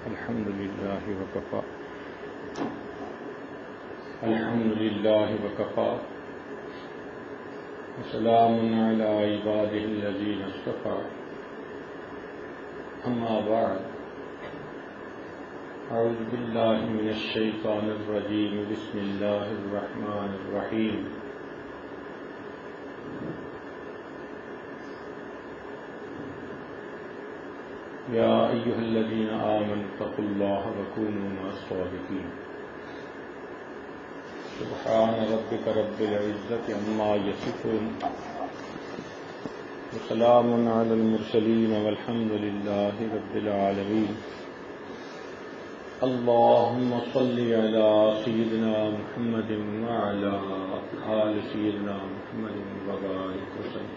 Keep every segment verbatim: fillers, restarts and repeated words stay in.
الحمد لله وكفى الحمد لله وكفى وسلام على عباده الذين اصطفى أما بعد أعوذ بالله من الشيطان الرجيم بسم الله الرحمن الرحيم يا أيها الذين آمنوا اتقوا الله وكونوا مع الصادقين سبحان ربك رب العزة عما يصفون وسلام على المرسلين والحمد لله رب العالمين اللهم صل على سيدنا محمد وعلى آل سيدنا محمد وبارك وسلم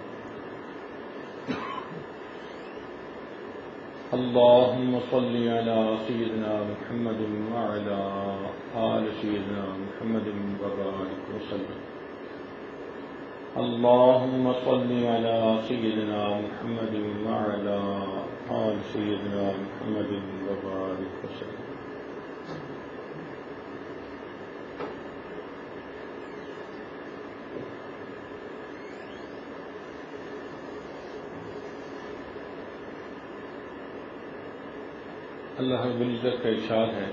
اللهم صل على سيدنا محمد وعلى آل سيدنا محمد وبارك وسلم اللهم صل على سيدنا محمد وعلى آل سيدنا محمد وبارك وسلم اللہ رب العزت کا ارشاد ہے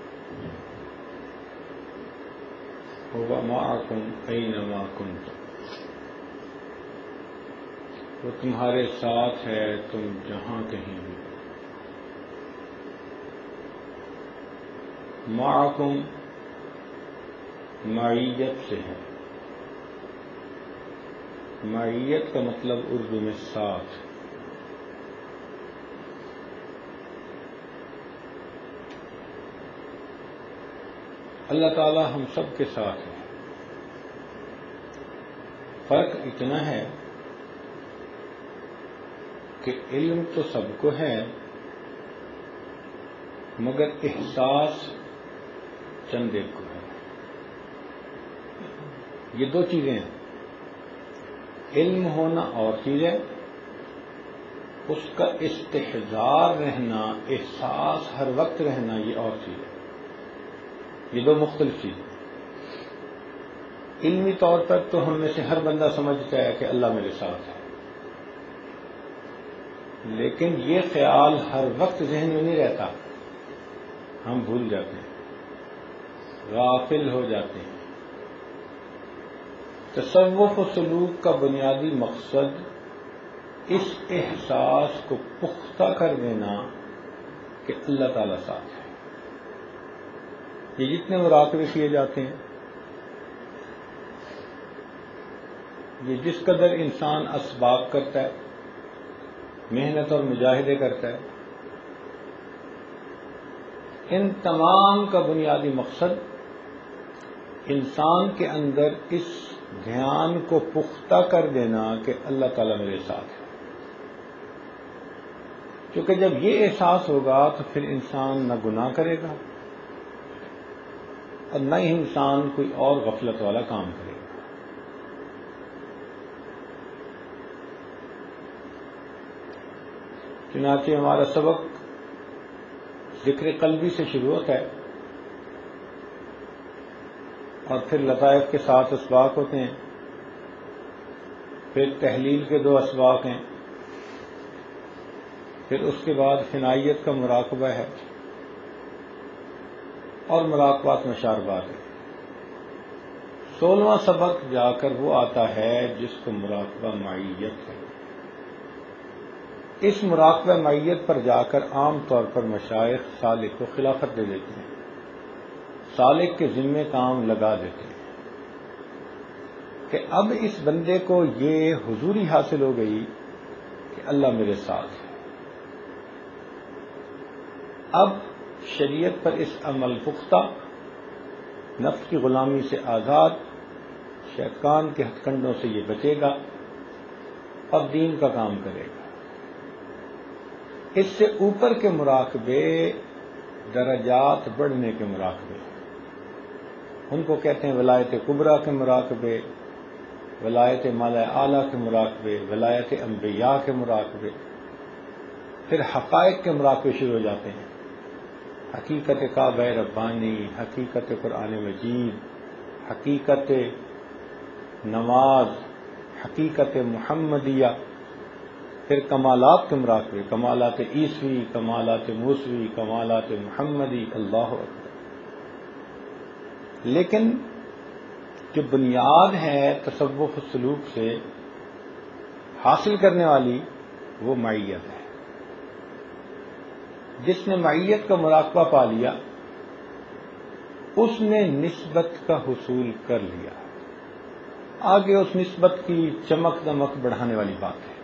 هو معكم أينما كنتم، وہ تمہارے ساتھ ہے تم جہاں کہیں بھی. معكم معیت سے ہے. معیت کا مطلب اردو میں ساتھ. اللہ تعالی ہم سب کے ساتھ ہے. فرق اتنا ہے کہ علم تو سب کو ہے مگر احساس چند ایک کو ہے. یہ دو چیزیں ہیں. علم ہونا اور چیز ہے، اس کا استحضار رہنا، احساس ہر وقت رہنا یہ اور چیز ہے. یہ دو مختلف چیزیں. علمی طور پر تو ہم میں سے ہر بندہ سمجھتا ہے کہ اللہ میرے ساتھ ہے، لیکن یہ خیال ہر وقت ذہن میں نہیں رہتا. ہم بھول جاتے ہیں، غافل ہو جاتے ہیں. تصوف و سلوک کا بنیادی مقصد اس احساس کو پختہ کر دینا کہ اللہ تعالیٰ ساتھ ہے. یہ جتنے مراقبے کیے جاتے ہیں، یہ جس قدر انسان اسباب کرتا ہے، محنت اور مجاہدے کرتا ہے، ان تمام کا بنیادی مقصد انسان کے اندر اس دھیان کو پختہ کر دینا کہ اللہ تعالیٰ میرے ساتھ ہے. کیونکہ جب یہ احساس ہوگا تو پھر انسان نہ گناہ کرے گا اور نہ ہی انسان کوئی اور غفلت والا کام کرے گا. چنانچہ ہمارا سبق ذکر قلبی سے شروع ہوتا ہے اور پھر لطائف کے ساتھ اسباق ہوتے ہیں، پھر تحلیل کے دو اسباق ہیں، پھر اس کے بعد فنائیت کا مراقبہ ہے اور مراقبات مشاربات ہے. سولہواں سبق جا کر وہ آتا ہے جس کو مراقبہ معیت ہے. اس مراقبہ معیت پر جا کر عام طور پر مشائخ سالک کو خلافت دے دیتے ہیں، سالک کے ذمے کام لگا دیتے ہیں کہ اب اس بندے کو یہ حضوری حاصل ہو گئی کہ اللہ میرے ساتھ ہے. اب شریعت پر اس عمل پختہ، نفس کی غلامی سے آزاد، شیطان کے ہتھ کنڈوں سے یہ بچے گا اور دین کا کام کرے گا. اس سے اوپر کے مراقبے درجات بڑھنے کے مراقبے، ان کو کہتے ہیں ولایت کبریٰ کے مراقبے، ولایت مالا اعلیٰ کے مراقبے، ولایت انبیاء کے مراقبے، پھر حقائق کے مراقبے شروع ہو جاتے ہیں. حقیقت کعبہ ربانی، حقیقت قرآن مجید، حقیقت نماز، حقیقت محمدیہ، پھر کمالات کے مراقبے، کمالات عیسوی، کمالات موسوی، کمالات محمدی، اللہ اکبر۔ لیکن جو بنیاد ہے تصوف السلوک سے حاصل کرنے والی وہ معیت ہے۔ جس نے معیت کا مراقبہ پا لیا اس نے نسبت کا حصول کر لیا، آگے اس نسبت کی چمک دمک بڑھانے والی بات ہے۔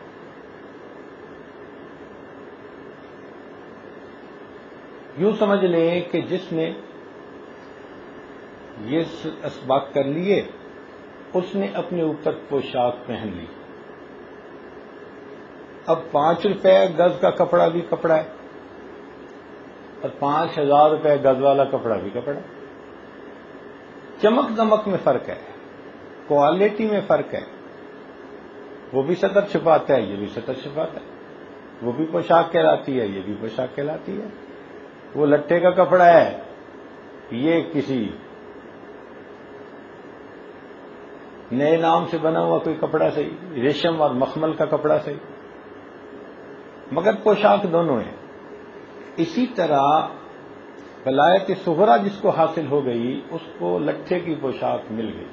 یوں سمجھ لیں کہ جس نے یہ اسباق کر لیے اس نے اپنے اوپر پوشاک پہن لی، اب پانچ روپے گز کا کپڑا بھی کپڑا ہے اور پانچ ہزار روپے گز والا کپڑا بھی کپڑا ہے۔ چمک دمک میں فرق ہے، کوالٹی میں فرق ہے۔ وہ بھی سطر چھپاتا ہے، یہ بھی سطر چھپاتا ہے، وہ بھی پوشاک کہلاتی ہے، یہ بھی پوشاک کہلاتی ہے۔ وہ لٹے کا کپڑا ہے، یہ کسی نئے نام سے بنا ہوا کوئی کپڑا صحیح، ریشم اور مخمل کا کپڑا صحیح، مگر پوشاک دونوں ہیں۔ اسی طرح ولایت صغریٰ جس کو حاصل ہو گئی اس کو لٹھے کی پوشاک مل گئی،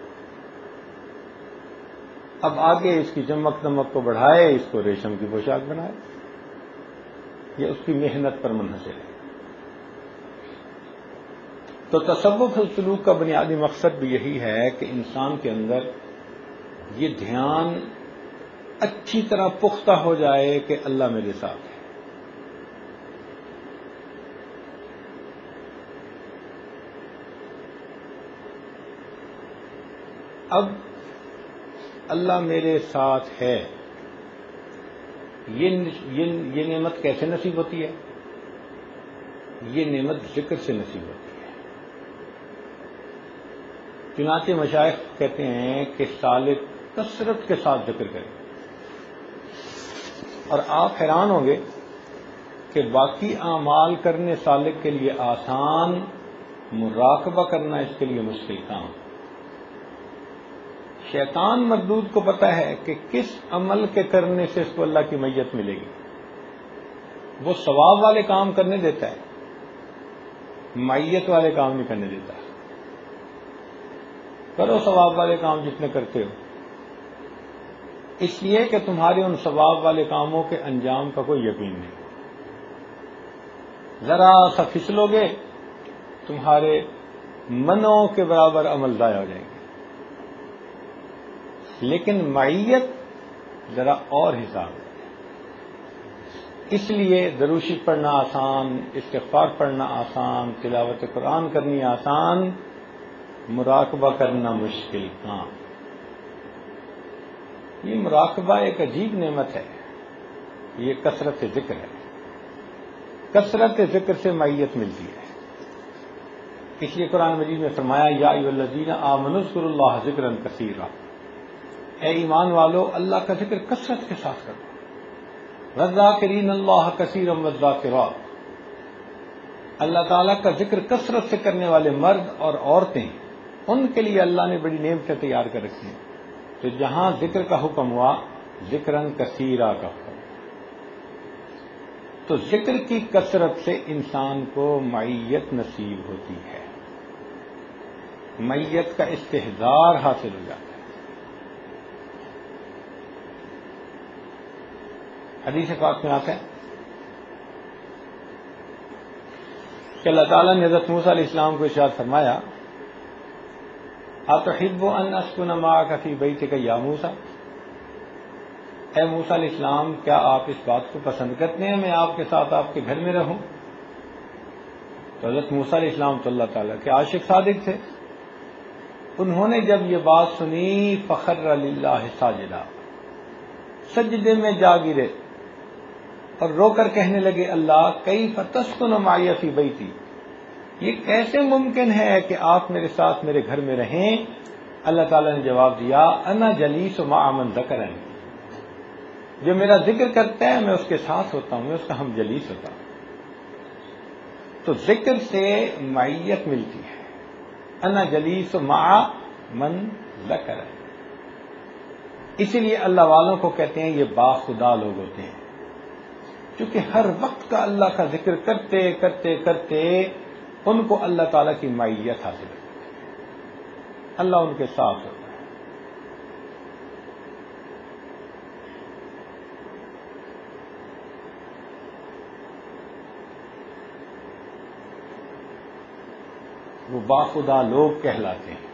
اب آگے اس کی چمک دمک کو بڑھائے، اس کو ریشم کی پوشاک بنائے، یہ اس کی محنت پر منحصر ہے۔ تو تصوف السلوک کا بنیادی مقصد بھی یہی ہے کہ انسان کے اندر یہ دھیان اچھی طرح پختہ ہو جائے کہ اللہ میرے ساتھ ہے۔ اب اللہ میرے ساتھ ہے، یہ یہ نعمت کیسے نصیب ہوتی ہے؟ یہ نعمت ذکر سے نصیب ہوتی ہے۔ چنانچہ مشائخ کہتے ہیں کہ سالک کثرت کے ساتھ ذکر کرے، اور آپ حیران ہوں گے کہ باقی اعمال کرنے سالک کے لیے آسان، مراقبہ کرنا اس کے لیے مشکل کام۔ شیطان مردود کو پتہ ہے کہ کس عمل کے کرنے سے اس کو اللہ کی معیت ملے گی، وہ ثواب والے کام کرنے دیتا ہے، معیت والے کام نہیں کرنے دیتا۔ کرو ثواب والے کام جتنے کرتے ہو، اس لیے کہ تمہارے ان ثواب والے کاموں کے انجام کا کوئی یقین نہیں۔ ذرا سا پھسلو گے تمہارے منوں کے برابر عمل ضائع ہو جائیں گے۔ لیکن معیت ذرا اور حساب ہے، اس لیے دروشی پڑھنا آسان، استغفار پڑھنا آسان، تلاوت قرآن کرنی آسان، مراقبہ کرنا مشکل کام۔ یہ مراقبہ ایک عجیب نعمت ہے، یہ کثرت ذکر ہے، کثرت ذکر سے معیت ملتی ہے۔ اس لیے قرآن مجید میں فرمایا یا ایھا الذین آمنوا اذکروا اللہ ذکرا کثیرا، اے ایمان والو اللہ کا ذکر کثرت کے ساتھ کرو۔ والذاکرین اللہ کثیرا والذاکرات، اللہ تعالیٰ کا ذکر کثرت سے کرنے والے مرد اور عورتیں، ان کے لیے اللہ نے بڑی نعمتیں تیار کر رکھی ہیں۔ تو جہاں ذکر کا حکم ہوا، ذکرن کثیرا کا حکم، تو ذکر کی کثرت سے انسان کو معیت نصیب ہوتی ہے، معیت کا استحضار حاصل ہو جاتا ہے۔ حدیث پاک میں آتا ہے کہ اللہ تعالیٰ نے حضرت موسیٰ علیہ السلام کو ارشاد فرمایا اَتُحِبُّ أَنْ أَسْكُنَ مَعَكَ فِي بَيْتِكَ يَا موسیٰ، اے موسیٰ علیہ السلام کیا آپ اس بات کو پسند کرتے ہیں میں آپ کے ساتھ آپ کے گھر میں رہوں؟ تو حضرت موسیٰ علیہ السلام تو اللہ تعالیٰ کے عاشق صادق تھے، انہوں نے جب یہ بات سنی فخر للہ ساجدا، سجدے میں جا گرے اور رو کر کہنے لگے اللہ کیف تسکن معی فی بیتی، یہ کیسے ممکن ہے کہ آپ میرے ساتھ میرے گھر میں رہیں؟ اللہ تعالیٰ نے جواب دیا انا جلیس مع من ذکرنی، جو میرا ذکر کرتا ہے میں اس کے ساتھ ہوتا ہوں، میں اس کا ہم جلیس ہوتا ہوں۔ تو ذکر سے معیت ملتی ہے. انا جلیس مع من ذکر. اسی لیے اللہ والوں کو کہتے ہیں یہ باخدا لوگ ہوتے ہیں، کیونکہ ہر وقت کا اللہ کا ذکر کرتے کرتے کرتے ان کو اللہ تعالیٰ کی معیت حاصل ہوتی ہے، اللہ ان کے ساتھ ہوتا ہے. وہ باخدا لوگ کہلاتے ہیں.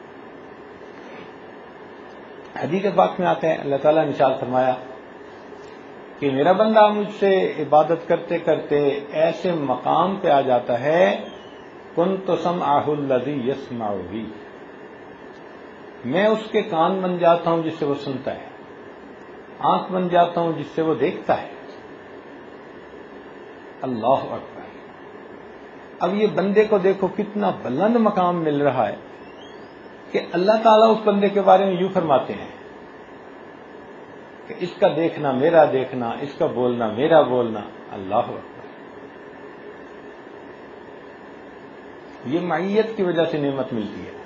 حدیث پاک میں آتے ہیں اللہ تعالیٰ نے ارشاد فرمایا کہ میرا بندہ مجھ سے عبادت کرتے کرتے ایسے مقام پہ آ جاتا ہے کنت سمعہ الذی یسمع بہ، میں اس کے کان بن جاتا ہوں جس سے وہ سنتا ہے، آنکھ بن جاتا ہوں جس سے وہ دیکھتا ہے. اللہ اکبر. اب یہ بندے کو دیکھو کتنا بلند مقام مل رہا ہے کہ اللہ تعالیٰ اس بندے کے بارے میں یوں فرماتے ہیں کہ اس کا دیکھنا میرا دیکھنا، اس کا بولنا میرا بولنا. اللہ اکبر. یہ معیت کی وجہ سے نعمت ملتی ہے.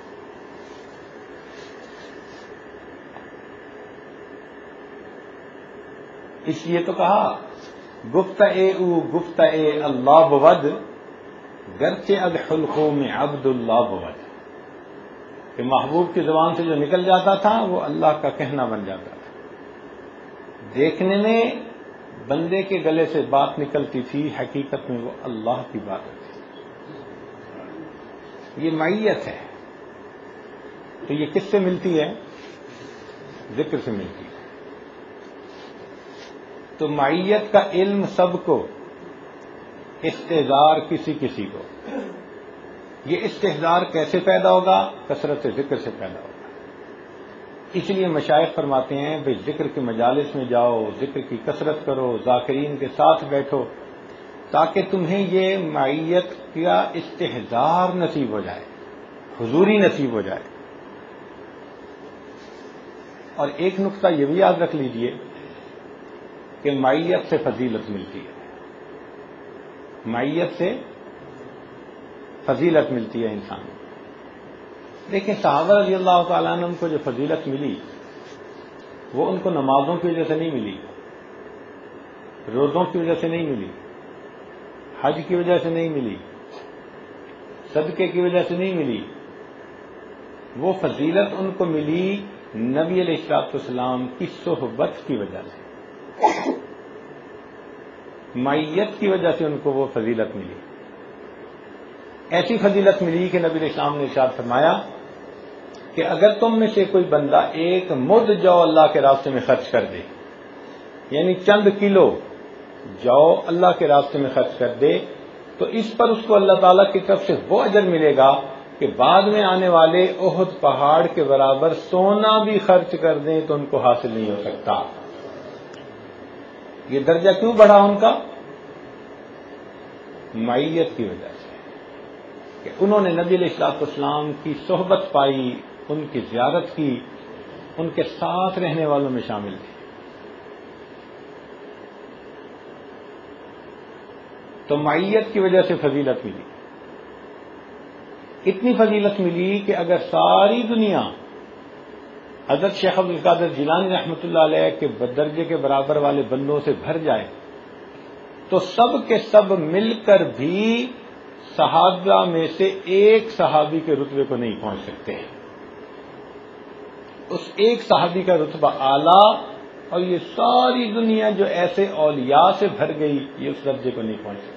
اس لیے تو کہا گفتہ اے او گفتہ اے اللہ بود گرچہ اد خلقوں میں عبد اللہ بود، کہ محبوب کی زبان سے جو نکل جاتا تھا وہ اللہ کا کہنا بن جاتا تھا. دیکھنے میں بندے کے گلے سے بات نکلتی تھی، حقیقت میں وہ اللہ کی بات ہوتی تھی. یہ معیت ہے. تو یہ کس سے ملتی ہے؟ ذکر سے ملتی ہے. تو معیت کا علم سب کو، استحضار کسی کسی کو. یہ استحضار کیسے پیدا ہوگا؟ کثرت ذکر سے پیدا ہوگا. اس لیے مشائخ فرماتے ہیں بھئی ذکر کے مجالس میں جاؤ، ذکر کی کثرت کرو، ذاکرین کے ساتھ بیٹھو، تاکہ تمہیں یہ معیت کا استحضار نصیب ہو جائے، حضوری نصیب ہو جائے. اور ایک نقطہ یہ بھی یاد رکھ لیجئے کہ معیت سے فضیلت ملتی ہے. معیت سے فضیلت ملتی ہے انسان کو. دیکھیں صحابہ رضی اللہ تعالیٰ عنہ کو جو فضیلت ملی وہ ان کو نمازوں کی وجہ سے نہیں ملی، روزوں کی وجہ سے نہیں ملی، حج کی وجہ سے نہیں ملی، صدقے کی وجہ سے نہیں ملی. وہ فضیلت ان کو ملی نبی علیہ الصلوۃ والسلام کی صحبت کی وجہ سے، معیت کی وجہ سے ان کو وہ فضیلت ملی. ایسی فضیلت ملی کہ نبی علیہ السلام نے ارشاد فرمایا کہ اگر تم میں سے کوئی بندہ ایک مد جو اللہ کے راستے میں خرچ کر دے، یعنی چند کلو جو اللہ کے راستے میں خرچ کر دے، تو اس پر اس کو اللہ تعالیٰ کی طرف سے وہ اجر ملے گا کہ بعد میں آنے والے احد پہاڑ کے برابر سونا بھی خرچ کر دیں تو ان کو حاصل نہیں ہو سکتا. یہ درجہ کیوں بڑھا ان کا؟ معیت کی وجہ سے، کہ انہوں نے نبی علیہ الصلوۃ والسلام کی صحبت پائی، ان کی زیارت کی، ان کے ساتھ رہنے والوں میں شامل تھے. تو معیت کی وجہ سے فضیلت ملی. اتنی فضیلت ملی کہ اگر ساری دنیا حضرت شیخ عبد القادر جیلانی رحمۃ اللہ علیہ کے درجے کے برابر والے بندوں سے بھر جائے تو سب کے سب مل کر بھی صحابہ میں سے ایک صحابی کے رتبے کو نہیں پہنچ سکتے. اس ایک صحابی کا رتبہ اعلیٰ، اور یہ ساری دنیا جو ایسے اولیاء سے بھر گئی یہ اس درجے کو نہیں پہنچ سکتی.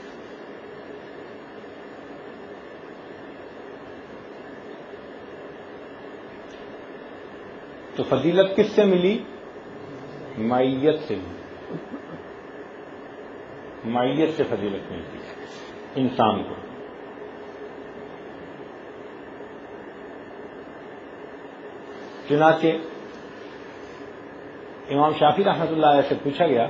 تو فضیلت کس سے ملی؟ معیت سے ملی. معیت سے فضیلت ملتی ہے انسان کو. چنانچہ امام شافعی رحمۃ اللہ علیہ سے پوچھا گیا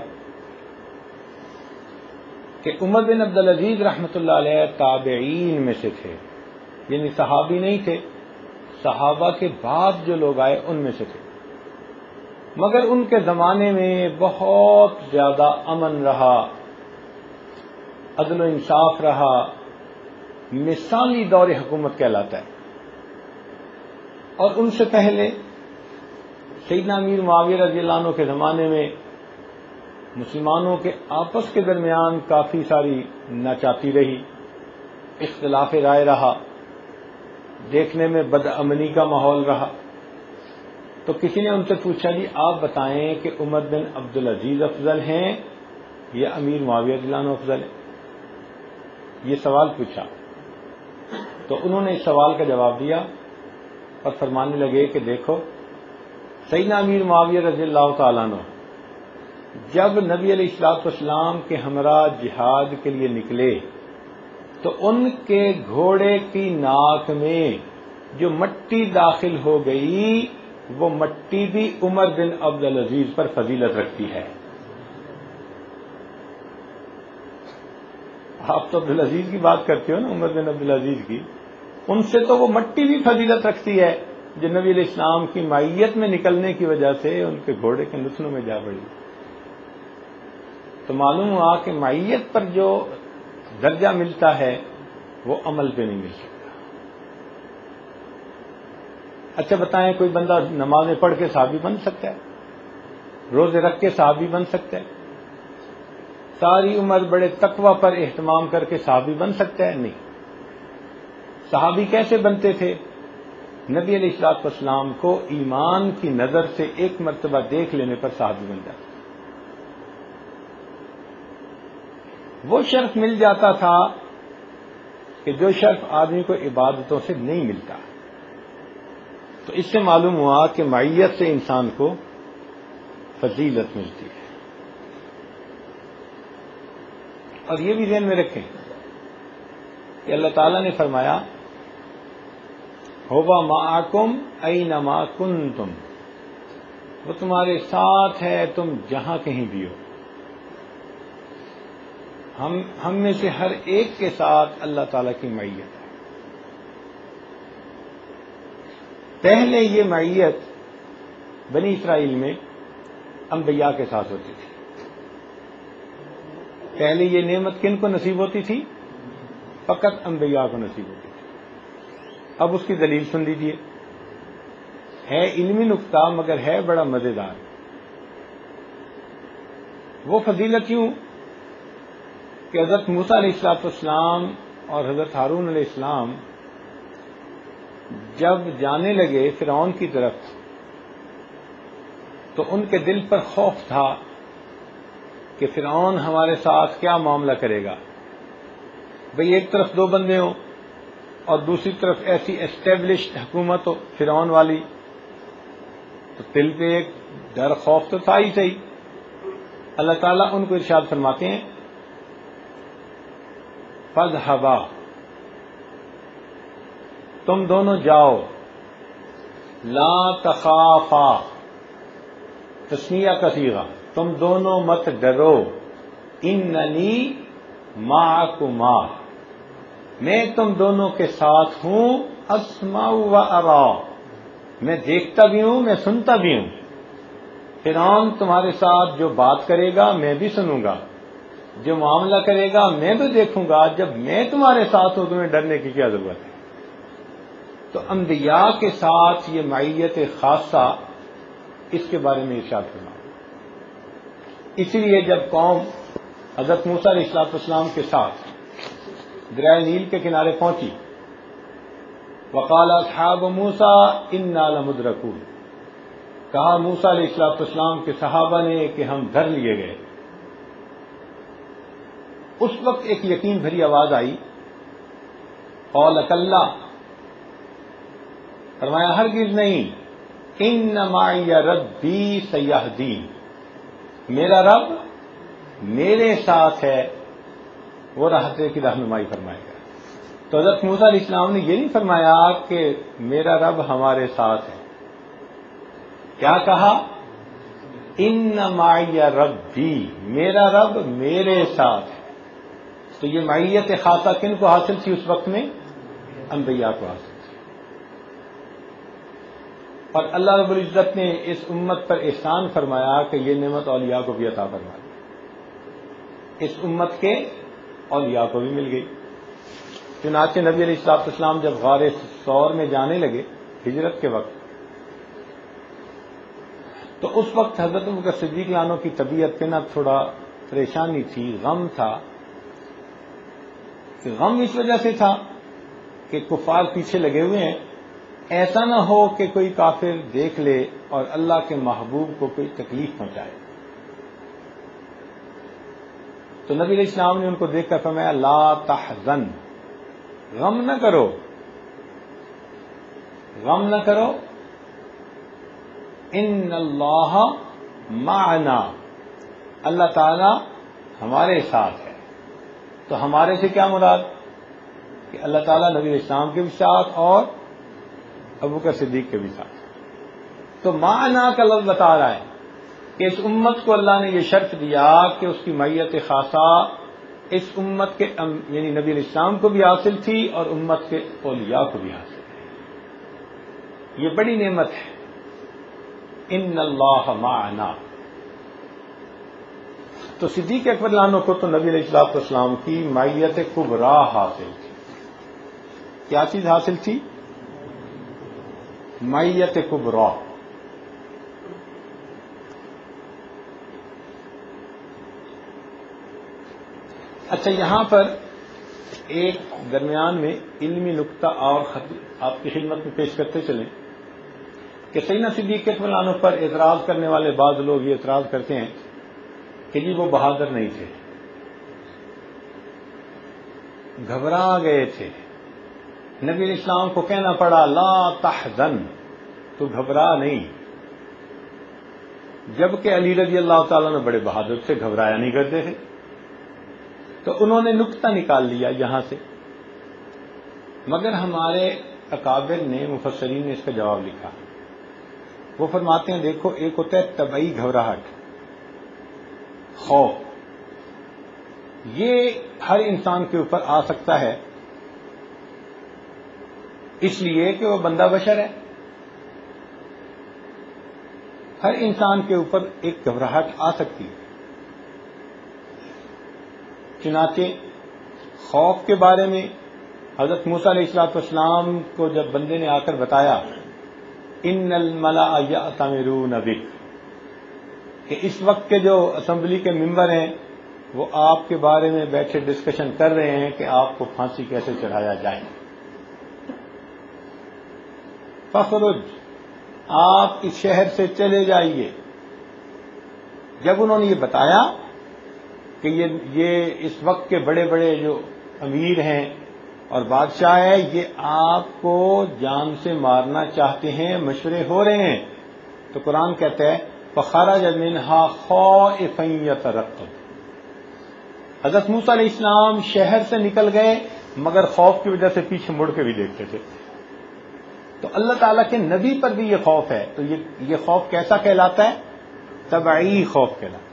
کہ عمر بن عبدالعزیز رحمۃ اللہ علیہ تابعین میں سے تھے، یعنی صحابی نہیں تھے، صحابہ کے بعد جو لوگ آئے ان میں سے تھے، مگر ان کے زمانے میں بہت زیادہ امن رہا، عدل و انصاف رہا، مثالی دور حکومت کہلاتا ہے. اور ان سے پہلے سیدنا امیر معاویہ رضی اللہ عنہ کے زمانے میں مسلمانوں کے آپس کے درمیان کافی ساری ناچاتی رہی، اختلاف رائے رہا، دیکھنے میں بدامنی کا ماحول رہا. تو کسی نے ان سے پوچھا جی آپ بتائیں کہ عمر بن عبدالعزیز افضل ہیں یا امیر معاویہ رضی اللہ عنہ افضل ہے؟ یہ سوال پوچھا. تو انہوں نے اس سوال کا جواب دیا اور فرمانے لگے کہ دیکھو سیدنا امیر معاویہ رضی اللہ تعالیٰ عنہ جب نبی علیہ الصلوۃ والسلام کے ہمراہ جہاد کے لیے نکلے تو ان کے گھوڑے کی ناک میں جو مٹی داخل ہو گئی وہ مٹی بھی عمر بن عبدالعزیز پر فضیلت رکھتی ہے. آپ تو عبدالعزیز کی بات کرتے ہو نا، عمر بن عبدالعزیز کی، ان سے تو وہ مٹی بھی فضیلت رکھتی ہے جو نبی علیہ السلام کی معیت میں نکلنے کی وجہ سے ان کے گھوڑے کے نتنوں میں جا پڑی. تو معلوم ہوا کہ معیت پر جو درجہ ملتا ہے وہ عمل پہ نہیں مل سکتا. اچھا بتائیں کوئی بندہ نمازیں پڑھ کے صحابی بن سکتا ہے؟ روزے رکھ کے صحابی بن سکتا ہے؟ ساری عمر بڑے تقوی پر اہتمام کر کے صحابی بن سکتا ہے؟ نہیں. صحابی کیسے بنتے تھے؟ نبی علیہ الصلوۃ والسلام کو ایمان کی نظر سے ایک مرتبہ دیکھ لینے پر صحابی بن جاتا. وہ شرف مل جاتا تھا کہ جو شرف آدمی کو عبادتوں سے نہیں ملتا. تو اس سے معلوم ہوا کہ معیت سے انسان کو فضیلت ملتی ہے. اور یہ بھی ذہن میں رکھیں کہ اللہ تعالیٰ نے فرمایا ہووا معکم اینما کنتم، وہ تمہارے ساتھ ہے تم جہاں کہیں بھی ہو. ہم ہم میں سے ہر ایک کے ساتھ اللہ تعالیٰ کی معیت ہے. پہلے یہ معیت بنی اسرائیل میں انبیاء کے ساتھ ہوتی تھی. پہلے یہ نعمت کن کو نصیب ہوتی تھی؟ فقط انبیاء کو نصیب ہوتی تھی. اب اس کی دلیل سن لیجیے، ہے علمی نقطہ مگر ہے بڑا مزیدار. وہ فضیلت یوں کہ حضرت موسیٰ علیہ الصلوۃ والسلام اور حضرت ہارون علیہ السلام جب جانے لگے فرعون کی طرف تو ان کے دل پر خوف تھا کہ فرعون ہمارے ساتھ کیا معاملہ کرے گا. بھئی ایک طرف دو بندے ہوں اور دوسری طرف ایسی اسٹیبلشڈ حکومت ہو فرعون والی، تو دل پہ ایک ڈر خوف تو تھا ہی صحیح. اللہ تعالیٰ ان کو ارشاد فرماتے ہیں فَاذْهَبَا، تم دونوں جاؤ، لا تخافا، تسنیہ کا صیغہ، تم دونوں مت ڈرو، اننی معکما، میں تم دونوں کے ساتھ ہوں، اسمع و ارا، میں دیکھتا بھی ہوں میں سنتا بھی ہوں. فرعون تمہارے ساتھ جو بات کرے گا میں بھی سنوں گا، جو معاملہ کرے گا میں بھی دیکھوں گا. جب میں تمہارے ساتھ ہوں تمہیں ڈرنے کی کیا ضرورت ہے؟ تو انبیاء کے ساتھ یہ معیت خاصہ اس کے بارے میں ارشاد کرنا. اسی لیے جب قوم حضرت موسیٰ علیہ الصلوۃ والسلام کے ساتھ دریائے نیل کے کنارے پہنچی، وقال اصحاب موسیٰ انا لمدرکون، کہا موسیٰ علیہ الصلوۃ والسلام کے صحابہ نے کہ ہم دھر لیے گئے. اس وقت ایک یقین بھری آواز آئی، قال کلا، فرمایا ہرگز نہیں، ان معی ربی سیہدین، میرا رب میرے ساتھ ہے، وہ راستے کی رہنمائی فرمائے گا. تو حضرت موسیٰ علیہ السلام نے یہ نہیں فرمایا کہ میرا رب ہمارے ساتھ ہے، کیا کہا؟ ان معی ربی، میرا رب میرے ساتھ ہے. تو یہ معیت خاصہ کن کو حاصل تھی اس وقت میں؟ انبیاء کو حاصل تھی. اور اللہ رب العزت نے اس امت پر احسان فرمایا کہ یہ نعمت اولیاء کو بھی عطا فرما دی. اس امت کے اولیاء کو بھی مل گئی. چنانچہ نبی علیہ الصلوۃ والسلام جب غار ثور میں جانے لگے ہجرت کے وقت، تو اس وقت حضرت ابوبکر صدیق عنہ کی طبیعت پہ نہ تھوڑا پریشانی تھی، غم تھا. کہ غم اس وجہ سے تھا کہ کفار پیچھے لگے ہوئے ہیں، ایسا نہ ہو کہ کوئی کافر دیکھ لے اور اللہ کے محبوب کو کوئی تکلیف پہنچائے. تو نبی علیہ السلام نے ان کو دیکھ کر فرمایا لا تحزن، غم نہ کرو، غم نہ کرو، ان اللہ معنا، اللہ تعالی ہمارے ساتھ ہے. تو ہمارے سے کیا مراد؟ کہ اللہ تعالیٰ نبی علیہ السلام کے بھی ساتھ اور ابوبکر صدیق کے بھی ساتھ. تو معنا کا لفظ بتا رہا ہے کہ اس امت کو اللہ نے یہ شرف دیا کہ اس کی معیت خاصہ اس امت کے یعنی نبی علیہ السلام کو بھی حاصل تھی اور امت کے اولیاء کو بھی حاصل ہے. یہ بڑی نعمت ہے. ان اللہ معنا. تو صدیق اکبر عنہ کو تو نبی علیہ الصلوۃ والسلام کی معیت کبریٰ حاصل تھی. کیا چیز حاصل تھی؟ معیت کبریٰ. اچھا، یہاں پر ایک درمیان میں علمی نقطہ اور آپ کی خدمت میں پیش کرتے چلیں کہ سیدنا صدیق اکبر عنہ پر اعتراض کرنے والے بعض لوگ یہ اعتراض کرتے ہیں کہ جی وہ بہادر نہیں تھے، گھبرا گئے تھے، نبی علیہ السلام کو کہنا پڑا لا تحزن، تو گھبرا نہیں، جبکہ علی رضی اللہ تعالیٰ نے بڑے بہادر سے گھبرایا نہیں کرتے تھے. تو انہوں نے نقطہ نکال لیا یہاں سے، مگر ہمارے اکابر نے مفسرین نے اس کا جواب لکھا. وہ فرماتے ہیں دیکھو، ایک ہوتا ہے طبعی گھبراہٹ، خوف، یہ ہر انسان کے اوپر آ سکتا ہے اس لیے کہ وہ بندہ بشر ہے. ہر انسان کے اوپر ایک گھبراہٹ آ سکتی ہے. چنانچہ خوف کے بارے میں حضرت موسیٰ علیہ الصلوۃ والسلام کو جب بندے نے آ کر بتایا ان الملأ یأتمرون بک، کہ اس وقت کے جو اسمبلی کے ممبر ہیں وہ آپ کے بارے میں بیٹھے ڈسکشن کر رہے ہیں کہ آپ کو پھانسی کیسے چڑھایا جائے، فخرج، آپ اس شہر سے چلے جائیے. جب انہوں نے یہ بتایا کہ یہ یہ اس وقت کے بڑے بڑے جو امیر ہیں اور بادشاہ ہے، یہ آپ کو جان سے مارنا چاہتے ہیں، مشورے ہو رہے ہیں، تو قرآن کہتا ہے فخرج منہا خائفا یترقب. حضرت موسیٰ علیہ السلام شہر سے نکل گئے مگر خوف کی وجہ سے پیچھے مڑ کے بھی دیکھتے تھے. تو اللہ تعالیٰ کے نبی پر بھی یہ خوف ہے. تو یہ یہ خوف کیسا کہلاتا ہے؟ طبعی خوف کہلاتا ہے.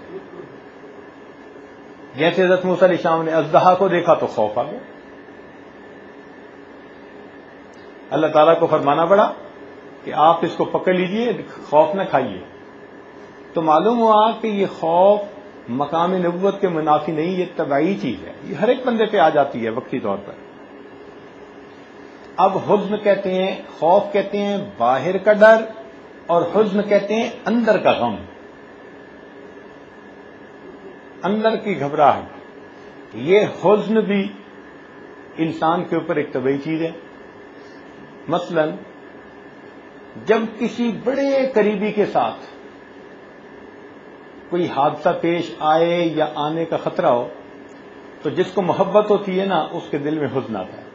جیسے حضرت موسیٰ علیہ السلام نے اژدہا کو دیکھا تو خوف آ گیا، اللہ تعالیٰ کو فرمانا پڑا کہ آپ اس کو پکڑ لیجئے، خوف نہ کھائیے. تو معلوم ہوا کہ یہ خوف مقام نبوت کے منافی نہیں، یہ طبعی چیز ہے، یہ ہر ایک بندے پہ آ جاتی ہے وقتی طور پر. اب حزن کہتے ہیں، خوف کہتے ہیں باہر کا ڈر، اور حزن کہتے ہیں اندر کا غم، اندر کی گھبراہٹ. یہ حزن بھی انسان کے اوپر ایک طبعی چیز ہے. مثلا جب کسی بڑے قریبی کے ساتھ کوئی حادثہ پیش آئے یا آنے کا خطرہ ہو تو جس کو محبت ہوتی ہے نا اس کے دل میں حزن آتا ہے.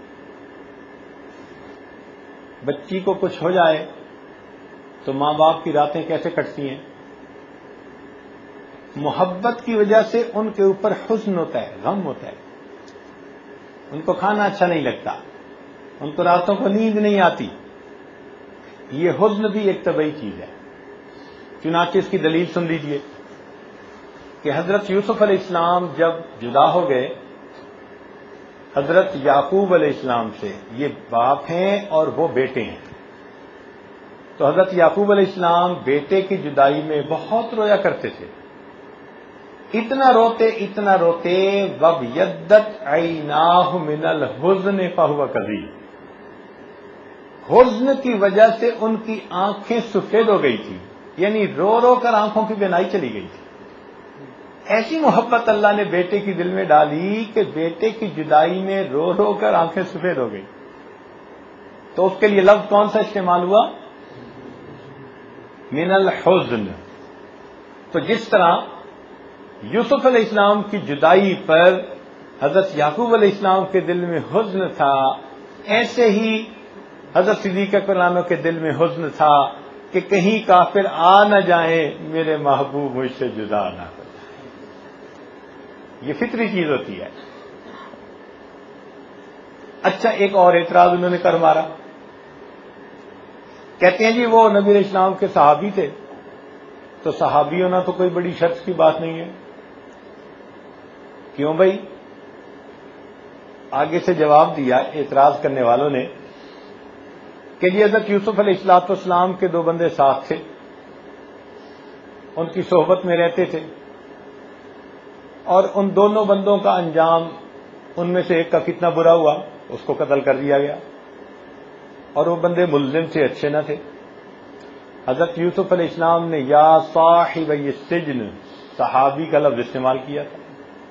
بچی کو کچھ ہو جائے تو ماں باپ کی راتیں کیسے کٹتی ہیں؟ محبت کی وجہ سے ان کے اوپر حزن ہوتا ہے، غم ہوتا ہے، ان کو کھانا اچھا نہیں لگتا، ان کو راتوں کو نیند نہیں آتی. یہ حزن بھی ایک طبعی چیز ہے. چنانچہ اس کی دلیل سن لیجئے کہ حضرت یوسف علیہ السلام جب جدا ہو گئے حضرت یعقوب علیہ السلام سے، یہ باپ ہیں اور وہ بیٹے ہیں، تو حضرت یعقوب علیہ السلام بیٹے کی جدائی میں بہت رویا کرتے تھے. اتنا روتے اتنا روتے وَابْيَضَّتْ عَيْنَاهُ مِنَ الْحُزْنِ فَهُوَ كَظِيمٌ، حزن کی وجہ سے ان کی آنکھیں سفید ہو گئی تھی، یعنی رو رو کر آنکھوں کی بینائی چلی گئی تھی۔ ایسی محبت اللہ نے بیٹے کی دل میں ڈالی کہ بیٹے کی جدائی میں رو رو کر آنکھیں سفید ہو گئی۔ تو اس کے لیے لفظ کون سا استعمال ہوا؟ من الحزن۔ تو جس طرح یوسف علیہ السلام کی جدائی پر حضرت یعقوب علیہ السلام کے دل میں حزن تھا، ایسے ہی حضرت صدیق اکبر عنہ کے دل میں حزن تھا کہ کہیں کافر آ نہ جائیں، میرے محبوب مجھ سے جدا نہ ہو جائیں۔ یہ فطری چیز ہوتی ہے۔ اچھا، ایک اور اعتراض انہوں نے کر مارا، کہتے ہیں جی وہ نبی علیہ السلام کے صحابی تھے، تو صحابی ہونا تو کوئی بڑی شرط کی بات نہیں ہے۔ کیوں بھائی؟ آگے سے جواب دیا اعتراض کرنے والوں نے کہ جی حضرت یوسف علیہ الصلوۃ والسلام کے دو بندے ساتھ تھے، ان کی صحبت میں رہتے تھے، اور ان دونوں بندوں کا انجام، ان میں سے ایک کا کتنا برا ہوا، اس کو قتل کر دیا گیا، اور وہ بندے ملزم سے اچھے نہ تھے۔ حضرت یوسف علیہ السلام نے یا صاحب السجن صحابی کا لفظ استعمال کیا تھا،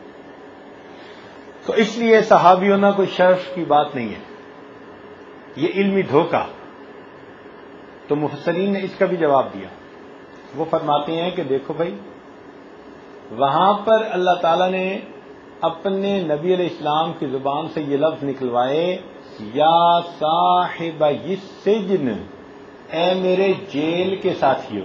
تو اس لیے صحابی ہونا کوئی شرف کی بات نہیں ہے، یہ علمی دھوکہ۔ تو مفسرین نے اس کا بھی جواب دیا، وہ فرماتے ہیں کہ دیکھو بھائی، وہاں پر اللہ تعالیٰ نے اپنے نبی علیہ السلام کی زبان سے یہ لفظ نکلوائے، یا صاحب السجن، اے میرے جیل کے ساتھیوں۔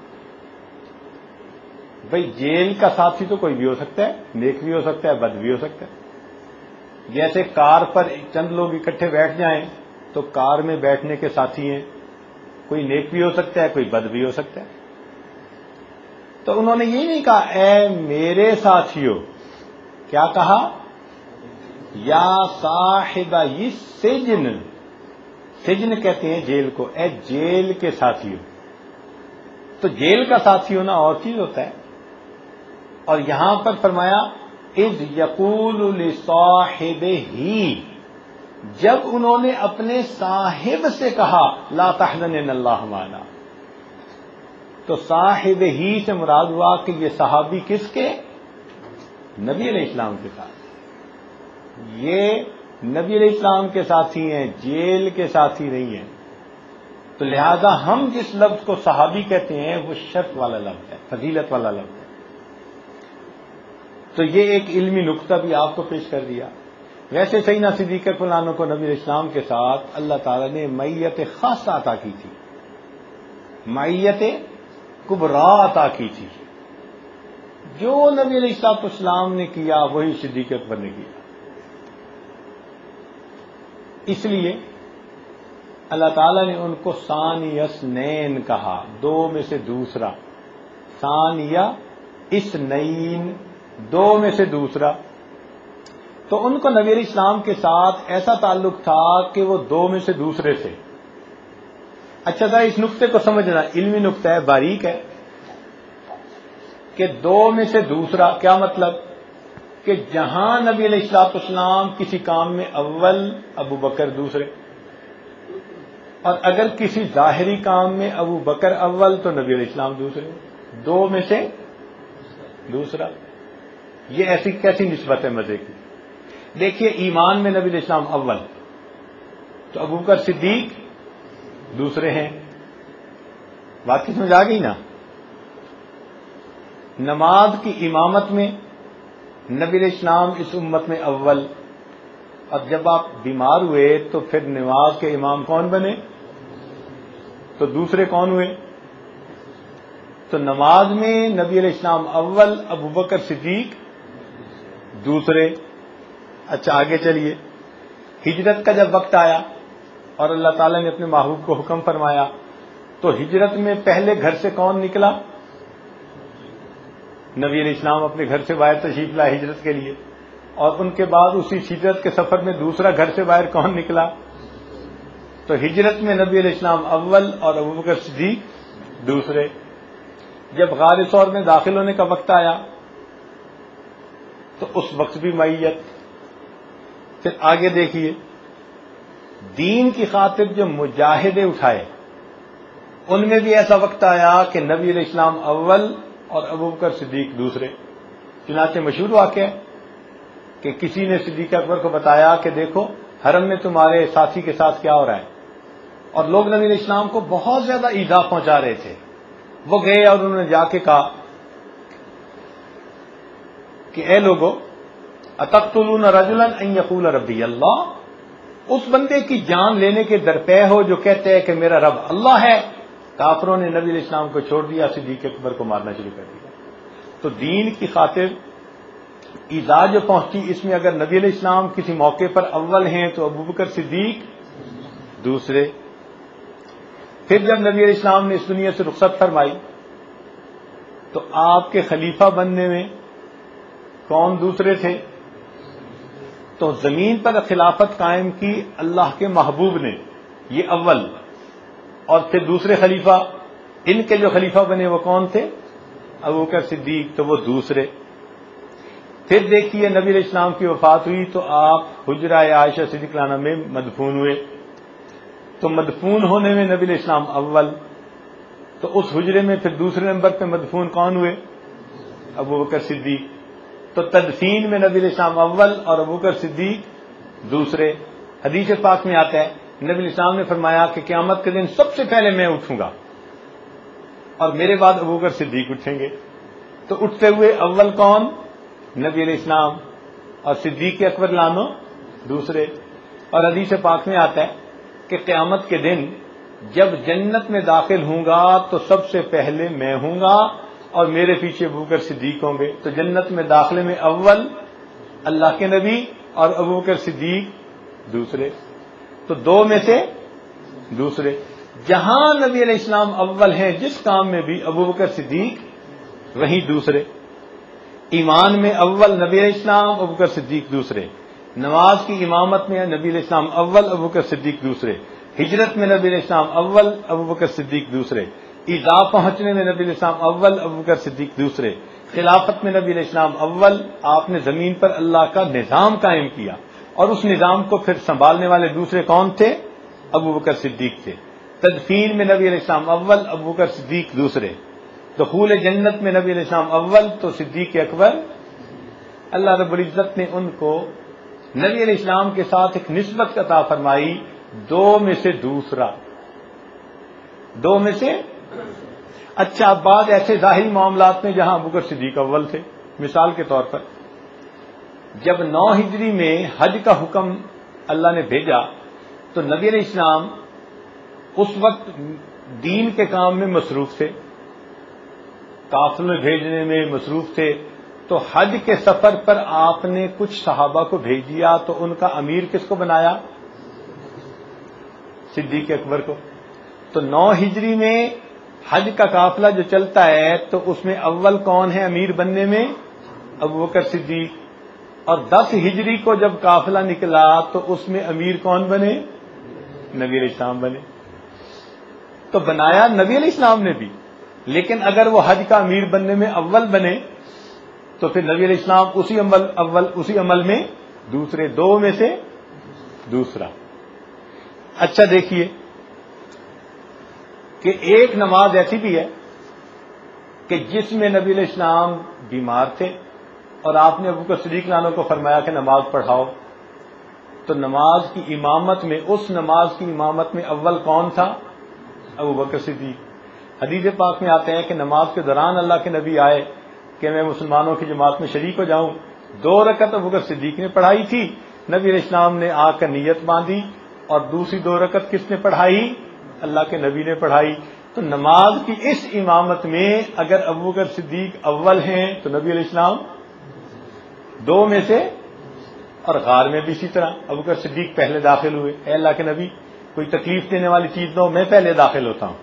بھائی جیل کا ساتھی تو کوئی بھی ہو سکتا ہے، نیک بھی ہو سکتا ہے، بد بھی ہو سکتا ہے۔ جیسے کار پر چند لوگ اکٹھے بیٹھ جائیں تو کار میں بیٹھنے کے ساتھی ہیں، کوئی نیک بھی ہو سکتا ہے، کوئی بد بھی ہو سکتا ہے۔ تو انہوں نے یہ نہیں کہا اے میرے ساتھیوں، کیا کہا؟ یا صاحب السجن، سجن کہتے ہیں جیل کو، اے جیل کے ساتھیوں۔ تو جیل کا ساتھی ہونا اور چیز ہوتا ہے، اور یہاں پر فرمایا اذ یقول لصاحبہ، جب انہوں نے اپنے صاحب سے کہا لا تحزن ان اللہ معنا، تو صاحب ہی سے مراد ہوا کہ یہ صحابی کس کے؟ نبی علیہ السلام کے ساتھ، یہ نبی علیہ السلام کے ساتھی ہیں، جیل کے ساتھی نہیں ہیں۔ تو لہذا ہم جس لفظ کو صحابی کہتے ہیں وہ شرف والا لفظ ہے، فضیلت والا لفظ ہے۔ تو یہ ایک علمی نقطہ بھی آپ کو پیش کر دیا۔ ویسے سیدنا صدیق اکبر عنہ کو نبی علیہ السلام کے ساتھ اللہ تعالیٰ نے معیت خاصہ عطا کی تھی، معیت کبریٰ عطا کی تھی۔ جو نبی علیہ السلام نے کیا وہی صدیق اکبر نے کیا۔ اس لیے اللہ تعالیٰ نے ان کو ثانی اثنین کہا، دو میں سے دوسرا، ثانیہ اثنین، دو میں سے دوسرا۔ تو ان کو نبی علیہ السلام کے ساتھ ایسا تعلق تھا کہ وہ دو میں سے دوسرے تھے۔ اچھا تھا، اس نقطے کو سمجھنا، علمی نقطہ ہے، باریک ہے، کہ دو میں سے دوسرا کیا مطلب؟ کہ جہاں نبی علیہ السلام کسی کام میں اول، ابو بکر دوسرے، اور اگر کسی ظاہری کام میں ابو بکر اول تو نبی علیہ السلام دوسرے، دو میں سے دوسرا۔ یہ ایسی کیسی نسبت ہے مزے کی؟ دیکھیے ایمان میں نبی علیہ السلام اول، تو ابو بکر صدیق دوسرے ہیں۔ بات کی سمجھ آ گئی نا؟ نماز کی امامت میں نبی علیہ السلام اس امت میں اول، اور جب آپ بیمار ہوئے تو پھر نماز کے امام کون بنے؟ تو دوسرے کون ہوئے؟ تو نماز میں نبی علیہ السلام اول، ابو بکر صدیق دوسرے۔ اچھا آگے چلیے، ہجرت کا جب وقت آیا اور اللہ تعالیٰ نے اپنے محبوب کو حکم فرمایا، تو ہجرت میں پہلے گھر سے کون نکلا؟ نبی علیہ السلام اپنے گھر سے باہر تشریف لائے ہجرت کے لیے، اور ان کے بعد اسی ہجرت کے سفر میں دوسرا گھر سے باہر کون نکلا؟ تو ہجرت میں نبی علیہ السلام اول اور ابوبکر صدیق دوسرے۔ جب غار ثور میں داخل ہونے کا وقت آیا تو اس وقت بھی معیت. پھر آگے دیکھیے دین کی خاطر جو مجاہدے اٹھائے ان میں بھی ایسا وقت آیا کہ نبی علیہ السلام اول اور ابوبکر صدیق دوسرے. چنانچہ مشہور واقعہ ہے کہ کسی نے صدیق اکبر کو بتایا کہ دیکھو حرم میں تمہارے ساتھی کے ساتھ کیا ہو رہا ہے, اور لوگ نبی علیہ السلام کو بہت زیادہ ایذا پہنچا رہے تھے. وہ گئے اور انہوں نے جا کے کہا کہ اے لوگو اتقتلون رجلا ان یقول ربی اللہ, اس بندے کی جان لینے کے درپے ہو جو کہتے ہیں کہ میرا رب اللہ ہے. کافروں نے نبی علیہ السلام کو چھوڑ دیا, صدیق اکبر کو مارنا شروع کر دیا. تو دین کی خاطر ایذا جو پہنچی, اس میں اگر نبی علیہ السلام کسی موقع پر اول ہیں تو ابوبکر صدیق دوسرے. پھر جب نبی علیہ السلام نے اس دنیا سے رخصت فرمائی تو آپ کے خلیفہ بننے میں کون دوسرے تھے؟ تو زمین پر خلافت قائم کی اللہ کے محبوب نے, یہ اول. اور پھر دوسرے خلیفہ, ان کے جو خلیفہ بنے وہ کون تھے؟ ابوبکر صدیق, تو وہ دوسرے. پھر دیکھیے نبی علیہ السلام کی وفات ہوئی تو آپ حجرہ عائشہ صدیقہ عنہا میں مدفون ہوئے. تو مدفون ہونے میں نبی علیہ السلام اول, تو اس حجرے میں پھر دوسرے نمبر پہ مدفون کون ہوئے؟ ابوبکر صدیق. تو تدفین میں نبی علیہ السلام اول اور ابوبکر صدیق دوسرے. حدیث پاک میں آتا ہے نبی علیہ السلام نے فرمایا کہ قیامت کے دن سب سے پہلے میں اٹھوں گا اور میرے بعد ابوبکر صدیق اٹھیں گے. تو اٹھتے ہوئے اول کون؟ نبی علیہ السلام, اور صدیق اکبر لانو دوسرے. اور حدیث پاک میں آتا ہے کہ قیامت کے دن جب جنت میں داخل ہوں گا تو سب سے پہلے میں ہوں گا اور میرے پیچھے ابوبکر صدیق ہوں گے. تو جنت میں داخلے میں اول اللہ کے نبی اور ابوبکر صدیق دوسرے. تو دو میں سے دوسرے. جہاں نبی علیہ السلام اول ہیں جس کام میں بھی ابوبکر صدیق وہیں دوسرے. ایمان میں اول نبی علیہ السلام ابوبکر صدیق دوسرے. نماز کی امامت میں نبی علیہ السلام اول ابوبکر صدیق دوسرے. ہجرت میں نبی علیہ السلام اول ابوبکر صدیق دوسرے. ایذا پہنچنے میں نبی علیہ السلام اول ابوبکر صدیق دوسرے. خلافت میں نبی علیہ السلام اول, آپ نے زمین پر اللہ کا نظام قائم کیا اور اس نظام کو پھر سنبھالنے والے دوسرے کون تھے؟ ابوبکر صدیق تھے. تدفین میں نبی علیہ السلام اول, ابوبکر صدیق دوسرے. دخول جنت میں نبی علیہ السلام اول تو صدیق اکبر. اللہ رب العزت نے ان کو نبی علیہ السلام کے ساتھ ایک نسبت عطا فرمائی, دو میں سے دوسرا. دو میں سے اچھا. بعض ایسے ظاہری معاملات میں جہاں ابوبکر صدیق اول تھے, مثال کے طور پر جب نو ہجری میں حج کا حکم اللہ نے بھیجا تو نبی علیہ السلام اس وقت دین کے کام میں مصروف تھے, قافلے بھیجنے میں مصروف تھے. تو حج کے سفر پر آپ نے کچھ صحابہ کو بھیج دیا تو ان کا امیر کس کو بنایا؟ صدیق اکبر کو. تو نو ہجری میں حج کا قافلہ جو چلتا ہے تو اس میں اول کون ہے امیر بننے میں؟ ابوبکر صدیق. اور دس ہجری کو جب قافلہ نکلا تو اس میں امیر کون بنے؟ نبی علیہ السلام بنے. تو بنایا نبی علیہ السلام نے بھی, لیکن اگر وہ حج کا امیر بننے میں اول بنے تو پھر نبی علیہ السلام اسی عمل اول اسی عمل میں دوسرے. دو میں سے دوسرا. اچھا دیکھیے کہ ایک نماز ایسی بھی ہے کہ جس میں نبی علیہ السلام بیمار تھے اور آپ نے ابوبکر صدیق عنہ کو فرمایا کہ نماز پڑھاؤ. تو نماز کی امامت میں, اس نماز کی امامت میں اول کون تھا؟ ابوبکر صدیق. حدیث پاک میں آتے ہیں کہ نماز کے دوران اللہ کے نبی آئے کہ میں مسلمانوں کی جماعت میں شریک ہو جاؤں. دو رکعت ابوبکر صدیق نے پڑھائی تھی, نبی علیہ السلام نے آ کر نیت باندھی, اور دوسری دو رکعت کس نے پڑھائی؟ اللہ کے نبی نے پڑھائی. تو نماز کی اس امامت میں اگر ابوبکر صدیق اول ہیں تو نبی علیہ السلام دو میں سے. اور غار میں بھی اسی طرح ابوبکر صدیق پہلے داخل ہوئے, اے اللہ کے نبی کوئی تکلیف دینے والی چیز نہ ہو, میں پہلے داخل ہوتا ہوں.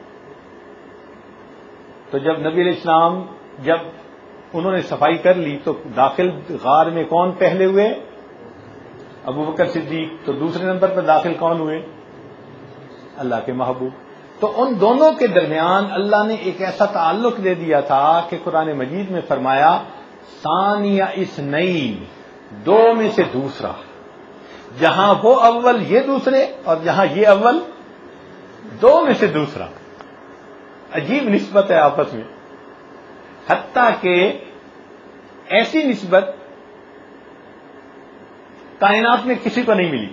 تو جب نبی علیہ السلام جب انہوں نے صفائی کر لی تو داخل غار میں کون پہلے ہوئے؟ ابوبکر صدیق. تو دوسرے نمبر پر داخل کون ہوئے؟ اللہ کے محبوب. تو ان دونوں کے درمیان اللہ نے ایک ایسا تعلق دے دیا تھا کہ قرآن مجید میں فرمایا ثانیہ اثنین، دو میں سے دوسرا، جہاں وہ اول یہ دوسرے اور جہاں یہ اول دو میں سے دوسرا. عجیب نسبت ہے آپس میں، حتیٰ کہ ایسی نسبت کائنات میں کسی کو نہیں ملی.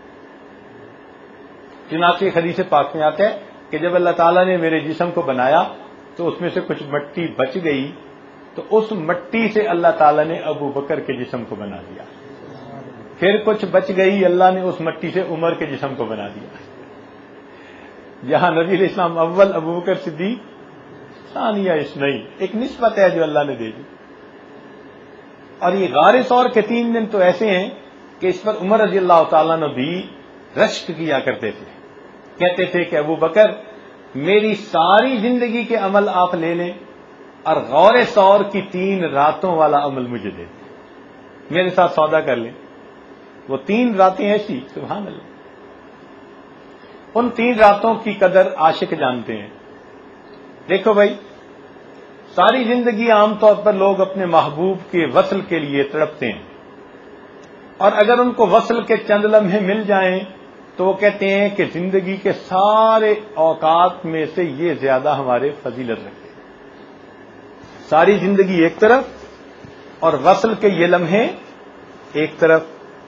چنانچہ حدیث پاک میں آتا ہے کہ جب اللہ تعالیٰ نے میرے جسم کو بنایا تو اس میں سے کچھ مٹی بچ گئی، تو اس مٹی سے اللہ تعالیٰ نے ابو بکر کے جسم کو بنا دیا. پھر کچھ بچ گئی، اللہ نے اس مٹی سے عمر کے جسم کو بنا دیا. جہاں نبی علیہ السلام اول، ابو بکر صدیق ثانیہ اثنین، ایک نسبت ہے جو اللہ نے دے دی. اور یہ غار ثور کے تین دن تو ایسے ہیں کہ اس پر عمر رضی اللہ تعالیٰ نے بھی رشک کیا کرتے تھے. کہتے تھے کہ ابو بکر میری ساری زندگی کے عمل آپ لے لیں اور غور ثور کی تین راتوں والا عمل مجھے دے دیں، میرے ساتھ سودا کر لیں. وہ تین راتیں ایسی، سبحان اللہ، ان تین راتوں کی قدر عاشق جانتے ہیں. دیکھو بھائی، ساری زندگی عام طور پر لوگ اپنے محبوب کے وصل کے لیے تڑپتے ہیں، اور اگر ان کو وصل کے چند لمحے مل جائیں تو وہ کہتے ہیں کہ زندگی کے سارے اوقات میں سے یہ زیادہ ہمارے فضیلت رکھتے ہیں. ساری زندگی ایک طرف اور وصل کے یہ لمحے ایک طرف.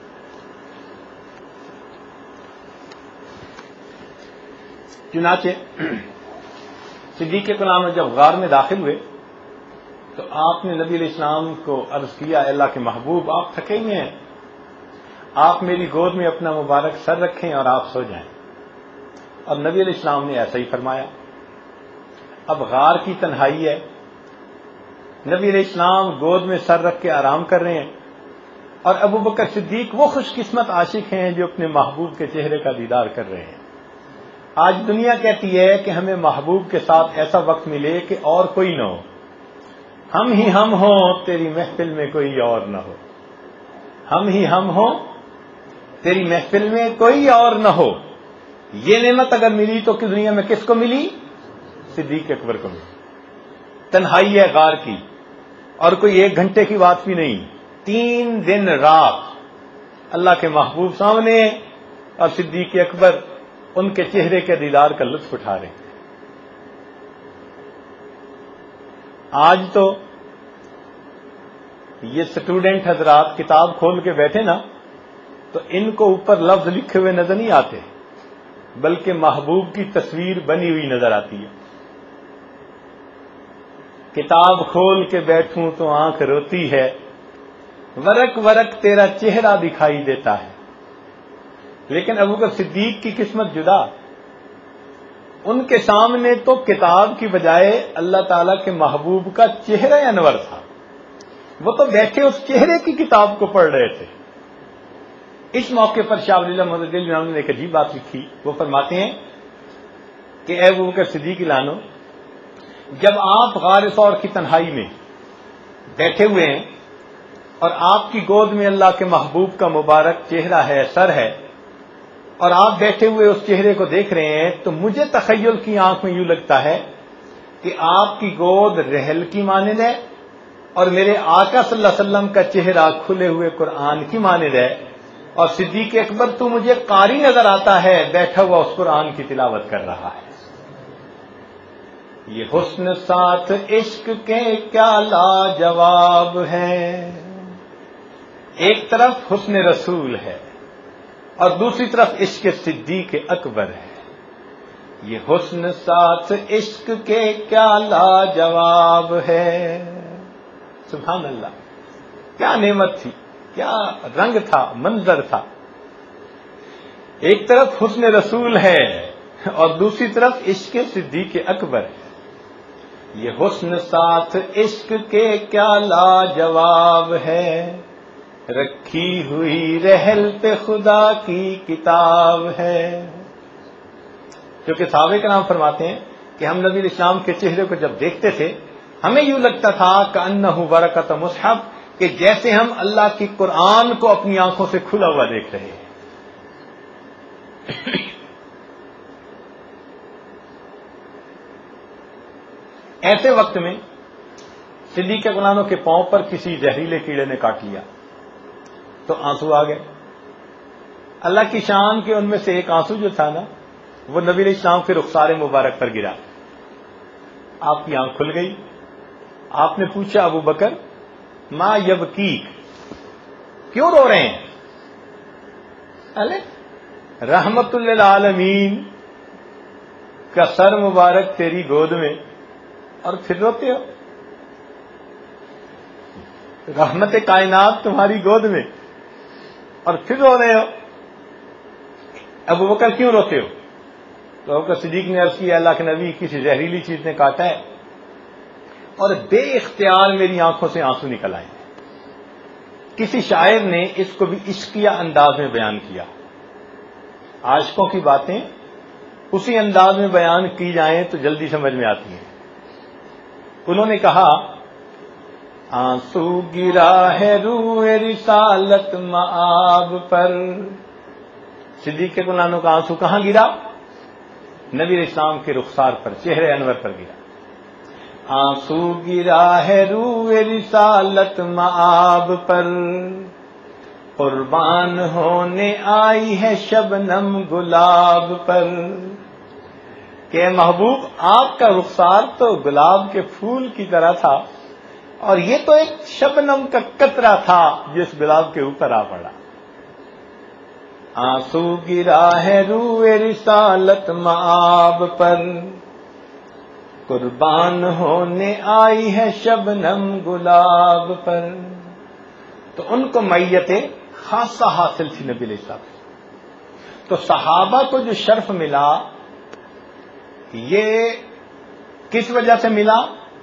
چنانچہ صدیق غلام جب غار میں داخل ہوئے تو آپ نے نبی علیہ السلام کو عرض کیا، اللہ کے محبوب آپ تھکے ہوئے ہیں، آپ میری گود میں اپنا مبارک سر رکھیں اور آپ سو جائیں. اور نبی علیہ السلام نے ایسا ہی فرمایا. اب غار کی تنہائی ہے، نبی علیہ السلام گود میں سر رکھ کے آرام کر رہے ہیں، اور ابو بکر صدیق وہ خوش قسمت عاشق ہیں جو اپنے محبوب کے چہرے کا دیدار کر رہے ہیں. آج دنیا کہتی ہے کہ ہمیں محبوب کے ساتھ ایسا وقت ملے کہ اور کوئی نہ ہو، ہم ہی ہم ہوں تیری محفل میں کوئی اور نہ ہو، ہم ہی ہم ہوں تیری محفل میں کوئی اور نہ ہو. یہ نعمت اگر ملی تو کہ دنیا میں کس کو ملی؟ صدیق اکبر کو ملی. تنہائی ہے غار کی، اور کوئی ایک گھنٹے کی بات بھی نہیں، تین دن رات اللہ کے محبوب سامنے اور صدیق اکبر ان کے چہرے کے دیدار کا لطف اٹھا رہے ہیں. آج تو یہ سٹوڈنٹ حضرات کتاب کھول کے بیٹھے نا تو ان کو اوپر لفظ لکھے ہوئے نظر نہیں آتے، بلکہ محبوب کی تصویر بنی ہوئی نظر آتی ہے. کتاب کھول کے بیٹھوں تو آنکھ روتی ہے، ورق ورق تیرا چہرہ دکھائی دیتا ہے. لیکن ابو بکر صدیق کی قسمت جدا، ان کے سامنے تو کتاب کی بجائے اللہ تعالیٰ کے محبوب کا چہرہ انور تھا. وہ تو بیٹھے اس چہرے کی کتاب کو پڑھ رہے تھے. اس موقع پر شاہ ولی اللہ محمد علی نے ایک عجیب بات لکھی. وہ فرماتے ہیں کہ اے ابو بکر صدیق لانو، جب آپ غار ثور کی تنہائی میں بیٹھے ہوئے ہیں اور آپ کی گود میں اللہ کے محبوب کا مبارک چہرہ ہے، سر ہے، اور آپ بیٹھے ہوئے اس چہرے کو دیکھ رہے ہیں، تو مجھے تخیل کی آنکھ میں یوں لگتا ہے کہ آپ کی گود رحل کی مانند ہے اور میرے آقا صلی اللہ علیہ وسلم کا چہرہ کھلے ہوئے قرآن کی مانند ہے، اور صدیق اکبر تو مجھے قاری نظر آتا ہے بیٹھا ہوا اس قرآن کی تلاوت کر رہا ہے. یہ حسن ساتھ عشق کے کیا لاجواب ہے. ایک طرف حسن رسول ہے اور دوسری طرف عشق صدیق اکبر ہے. یہ حسن ساتھ عشق کے کیا لاجواب ہے. سبحان اللہ، کیا نعمت تھی، کیا رنگ تھا، منظر تھا. ایک طرف حسن رسول ہے اور دوسری طرف عشق صدیق اکبر ہے. یہ حسن ساتھ عشق کے کیا لاجواب ہے، رکھی ہوئی رحل پہ خدا کی کتاب ہے. کیونکہ صحابہ کرام فرماتے ہیں کہ ہم نبی اسلام کے چہرے کو جب دیکھتے تھے ہمیں یوں لگتا تھا کأنہ ورقۃ مصحف، کہ جیسے ہم اللہ کی قرآن کو اپنی آنکھوں سے کھلا ہوا دیکھ رہے ہیں. ایسے وقت میں صدیق غلاموں کے پاؤں پر کسی زہریلے کیڑے نے کاٹ لیا تو آنسو آ گئے. اللہ کی شان کے ان میں سے ایک آنسو جو تھا نا وہ نبی علیہ السلام کے رخسار مبارک پر گرا. آپ کی آنکھ کھل گئی. آپ نے پوچھا ابو بکر ما یبکیک, کیوں رو رہے ہیں؟ ارے رحمت للعالمین کا سر مبارک تیری گود میں اور پھر روتے ہو. رحمت کائنات تمہاری گود میں اور پھر رو رہے ہو. ابو بکر کیوں روتے ہو؟ تو ابو بکر صدیق نے عرض کیا اللہ کے نبی کسی زہریلی چیز نے کاٹا ہے اور بے اختیار میری آنکھوں سے آنسو نکل آئے. کسی شاعر نے اس کو بھی عشقیہ انداز میں بیان کیا. عاشقوں کی باتیں اسی انداز میں بیان کی جائیں تو جلدی سمجھ میں آتی ہیں. انہوں نے کہا آنسو گرا ہے روح رسالت مآب پر. صدیق کے غلاموں کا آنسو کہاں گرا؟ نبی علیہ السلام کے رخسار پر, چہرے انور پر گرا. آنسو گرا ہے روح رسالت مآب پر, قربان ہونے آئی ہے شبنم گلاب پر. کہ محبوب آپ کا رخسار تو گلاب کے پھول کی طرح تھا اور یہ تو ایک شبنم کا قطرہ تھا جس گلاب کے اوپر آ پڑا. آنسو گرا ہے روح رسالت مآب پر, قربان ہونے آئی ہے شبنم گلاب پر. تو ان کو میت خاصہ حاصل تھی نبی علیہ السلام. تو صحابہ کو جو شرف ملا یہ کس وجہ سے ملا؟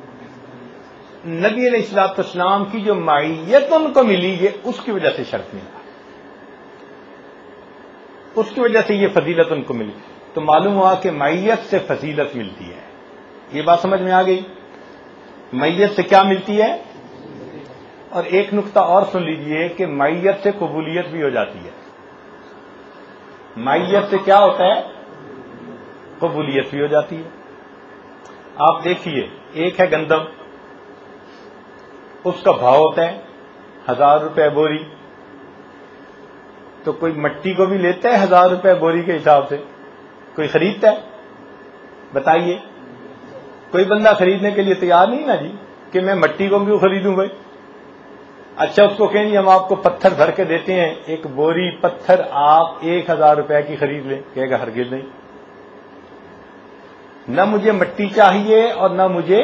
نبی علیہ الصلوۃ والسلام کی جو معیت ان کو ملی یہ اس کی وجہ سے شرف ملا, اس کی وجہ سے یہ فضیلت ان کو ملی. تو معلوم ہوا کہ معیت سے فضیلت ملتی ہے. یہ بات سمجھ میں آ گئی؟ معیت سے کیا ملتی ہے؟ اور ایک نقطہ اور سن لیجئے کہ معیت سے قبولیت بھی ہو جاتی ہے. معیت سے کیا ہوتا ہے؟ قبولیت بھی ہو جاتی ہے. آپ دیکھیے ایک ہے گندم, اس کا بھاؤ ہوتا ہے ہزار روپے بوری. تو کوئی مٹی کو بھی لیتا ہے ہزار روپے بوری کے حساب سے؟ کوئی خریدتا ہے؟ بتائیے. کوئی بندہ خریدنے کے لیے تیار نہیں نا جی کہ میں مٹی کو کیوں خریدوں بھائی. اچھا اس کو کہیں گے ہم آپ کو پتھر بھر کے دیتے ہیں, ایک بوری پتھر آپ ایک ہزار روپے کی خرید لیں, کہے گا ہرگز نہیں, نہ مجھے مٹی چاہیے اور نہ مجھے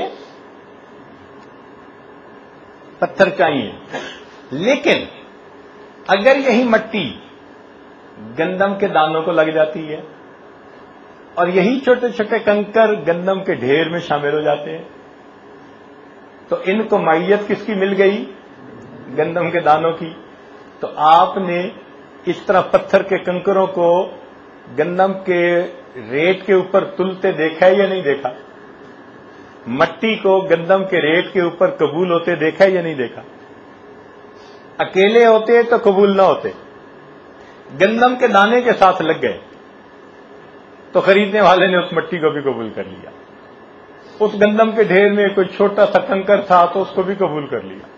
پتھر چاہیے. لیکن اگر یہی مٹی گندم کے دانوں کو لگ جاتی ہے اور یہی چھوٹے چھوٹے کنکر گندم کے ڈھیر میں شامل ہو جاتے ہیں تو ان کو معیت کس کی مل گئی؟ گندم کے دانوں کی. تو آپ نے اس طرح پتھر کے کنکروں کو گندم کے ریٹ کے اوپر تلتے دیکھا ہے یا نہیں دیکھا؟ مٹی کو گندم کے ریٹ کے اوپر قبول ہوتے دیکھا ہے یا نہیں دیکھا؟ اکیلے ہوتے تو قبول نہ ہوتے, گندم کے دانے کے ساتھ لگ گئے تو خریدنے والے نے اس مٹی کو بھی قبول کر لیا. اس گندم کے ڈھیر میں کوئی چھوٹا سا کنکر تھا تو اس کو بھی قبول کر لیا.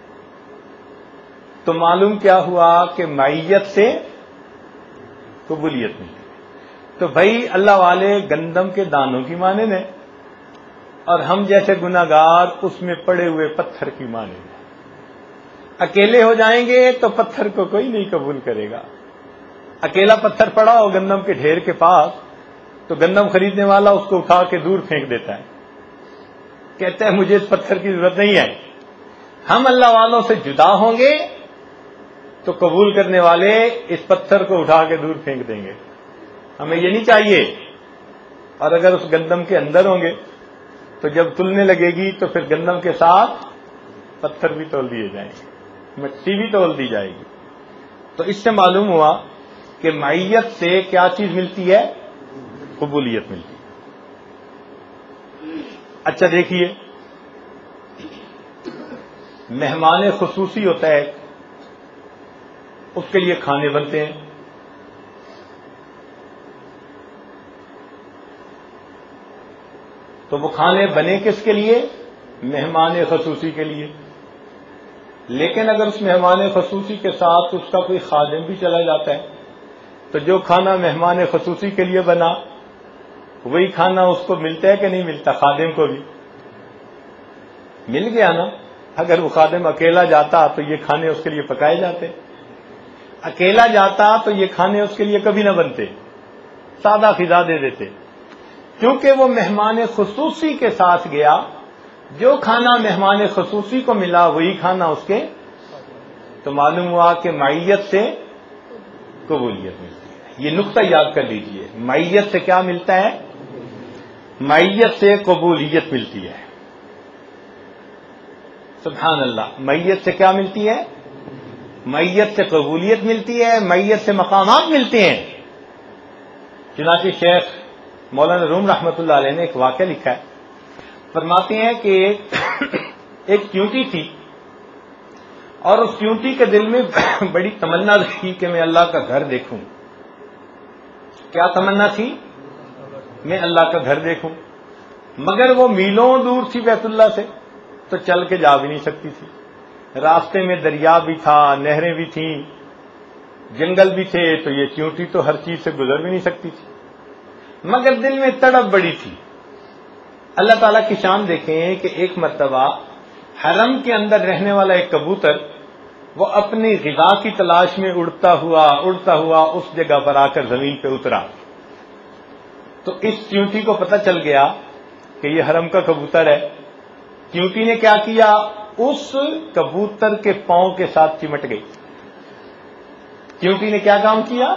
تو معلوم کیا ہوا کہ معیت سے قبولیت ملی. تو بھائی اللہ والے گندم کے دانوں کی مانند ہیں اور ہم جیسے گناہگار اس میں پڑے ہوئے پتھر کی مانند ہیں. اکیلے ہو جائیں گے تو پتھر کو کوئی نہیں قبول کرے گا. اکیلا پتھر پڑا ہو گندم کے ڈھیر کے پاس تو گندم خریدنے والا اس کو اٹھا کے دور پھینک دیتا ہے, کہتا ہے مجھے اس پتھر کی ضرورت نہیں ہے. ہم اللہ والوں سے جدا ہوں گے تو قبول کرنے والے اس پتھر کو اٹھا کے دور پھینک دیں گے, ہمیں یہ نہیں چاہیے. اور اگر اس گندم کے اندر ہوں گے تو جب تلنے لگے گی تو پھر گندم کے ساتھ پتھر بھی تول دیے جائیں گے, مٹی بھی تول دی جائے گی. تو اس سے معلوم ہوا کہ معیت سے کیا چیز ملتی ہے؟ قبولیت ملتی ہے. اچھا دیکھیے, مہمان خصوصی ہوتا ہے, اس کے لیے کھانے بنتے ہیں. تو وہ کھانے بنے کس کے لیے؟ مہمان خصوصی کے لیے، لیکن اگر اس مہمان خصوصی کے ساتھ اس کا کوئی خادم بھی چلا جاتا ہے تو جو کھانا مہمان خصوصی کے لیے بنا وہی کھانا اس کو ملتا ہے کہ نہیں ملتا؟ خادم کو بھی مل گیا نا۔ اگر وہ خادم اکیلا جاتا تو یہ کھانے اس کے لیے پکائے جاتے، اکیلا جاتا تو یہ کھانے اس کے لیے کبھی نہ بنتے، سادہ فضا دے دیتے۔ کیونکہ وہ مہمان خصوصی کے ساتھ گیا، جو کھانا مہمان خصوصی کو ملا وہی کھانا اس کے، تو معلوم ہوا کہ معیت سے قبولیت ملتی ہے۔ یہ نقطہ یاد کر لیجئے، معیت سے کیا ملتا ہے؟ معیت سے قبولیت ملتی ہے۔ سبحان اللہ، معیت سے کیا ملتی ہے؟ معیت سے قبولیت ملتی ہے، معیت سے مقامات ملتے ہیں۔ چنانچہ شیخ مولانا روم رحمۃ اللہ علیہ نے ایک واقعہ لکھا ہے، فرماتے ہیں کہ ایک چیونٹی تھی اور اس چیونٹی کے دل میں بڑی تمنا تھی کہ میں اللہ کا گھر دیکھوں۔ کیا تمنا تھی؟ میں اللہ کا گھر دیکھوں، مگر وہ میلوں دور تھی بیت اللہ سے تو چل کے جا بھی نہیں سکتی تھی۔ راستے میں دریا بھی تھا، نہریں بھی تھیں، جنگل بھی تھے، تو یہ چیونٹی تو ہر چیز سے گزر بھی نہیں سکتی تھی، مگر دل میں تڑپ بڑی تھی۔ اللہ تعالیٰ کی شان دیکھیں کہ ایک مرتبہ حرم کے اندر رہنے والا ایک کبوتر وہ اپنی غذا کی تلاش میں اڑتا ہوا اڑتا ہوا اس جگہ پر آ کر زمین پہ اترا، تو اس چیونٹی کو پتہ چل گیا کہ یہ حرم کا کبوتر ہے۔ چیونٹی نے کیا کیا؟ اس کبوتر کے پاؤں کے ساتھ چمٹ گئی۔ چیونٹی نے کیا کام کیا؟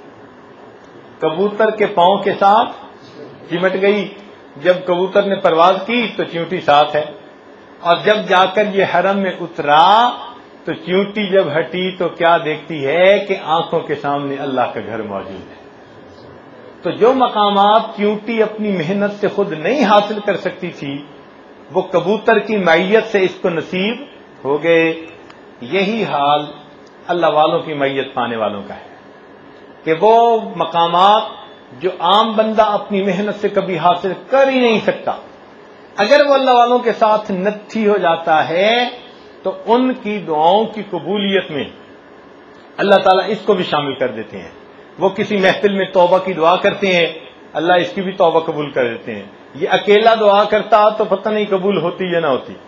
کبوتر کے پاؤں کے ساتھ چمٹ گئی۔ جب کبوتر نے پرواز کی تو چیونٹی ساتھ ہے، اور جب جا کر یہ حرم میں اترا تو چیونٹی جب ہٹی تو کیا دیکھتی ہے کہ آنکھوں کے سامنے اللہ کا گھر موجود ہے۔ تو جو مقامات چیونٹی اپنی محنت سے خود نہیں حاصل کر سکتی تھی وہ کبوتر کی معیت سے اس کو نصیب ہو گئے۔ یہی حال اللہ والوں کی معیت پانے والوں کا ہے کہ وہ مقامات جو عام بندہ اپنی محنت سے کبھی حاصل کر ہی نہیں سکتا، اگر وہ اللہ والوں کے ساتھ نتھی ہو جاتا ہے تو ان کی دعاؤں کی قبولیت میں اللہ تعالیٰ اس کو بھی شامل کر دیتے ہیں۔ وہ کسی محفل میں توبہ کی دعا کرتے ہیں، اللہ اس کی بھی توبہ قبول کر دیتے ہیں۔ یہ اکیلا دعا کرتا تو پتہ نہیں قبول ہوتی یا نہ ہوتی،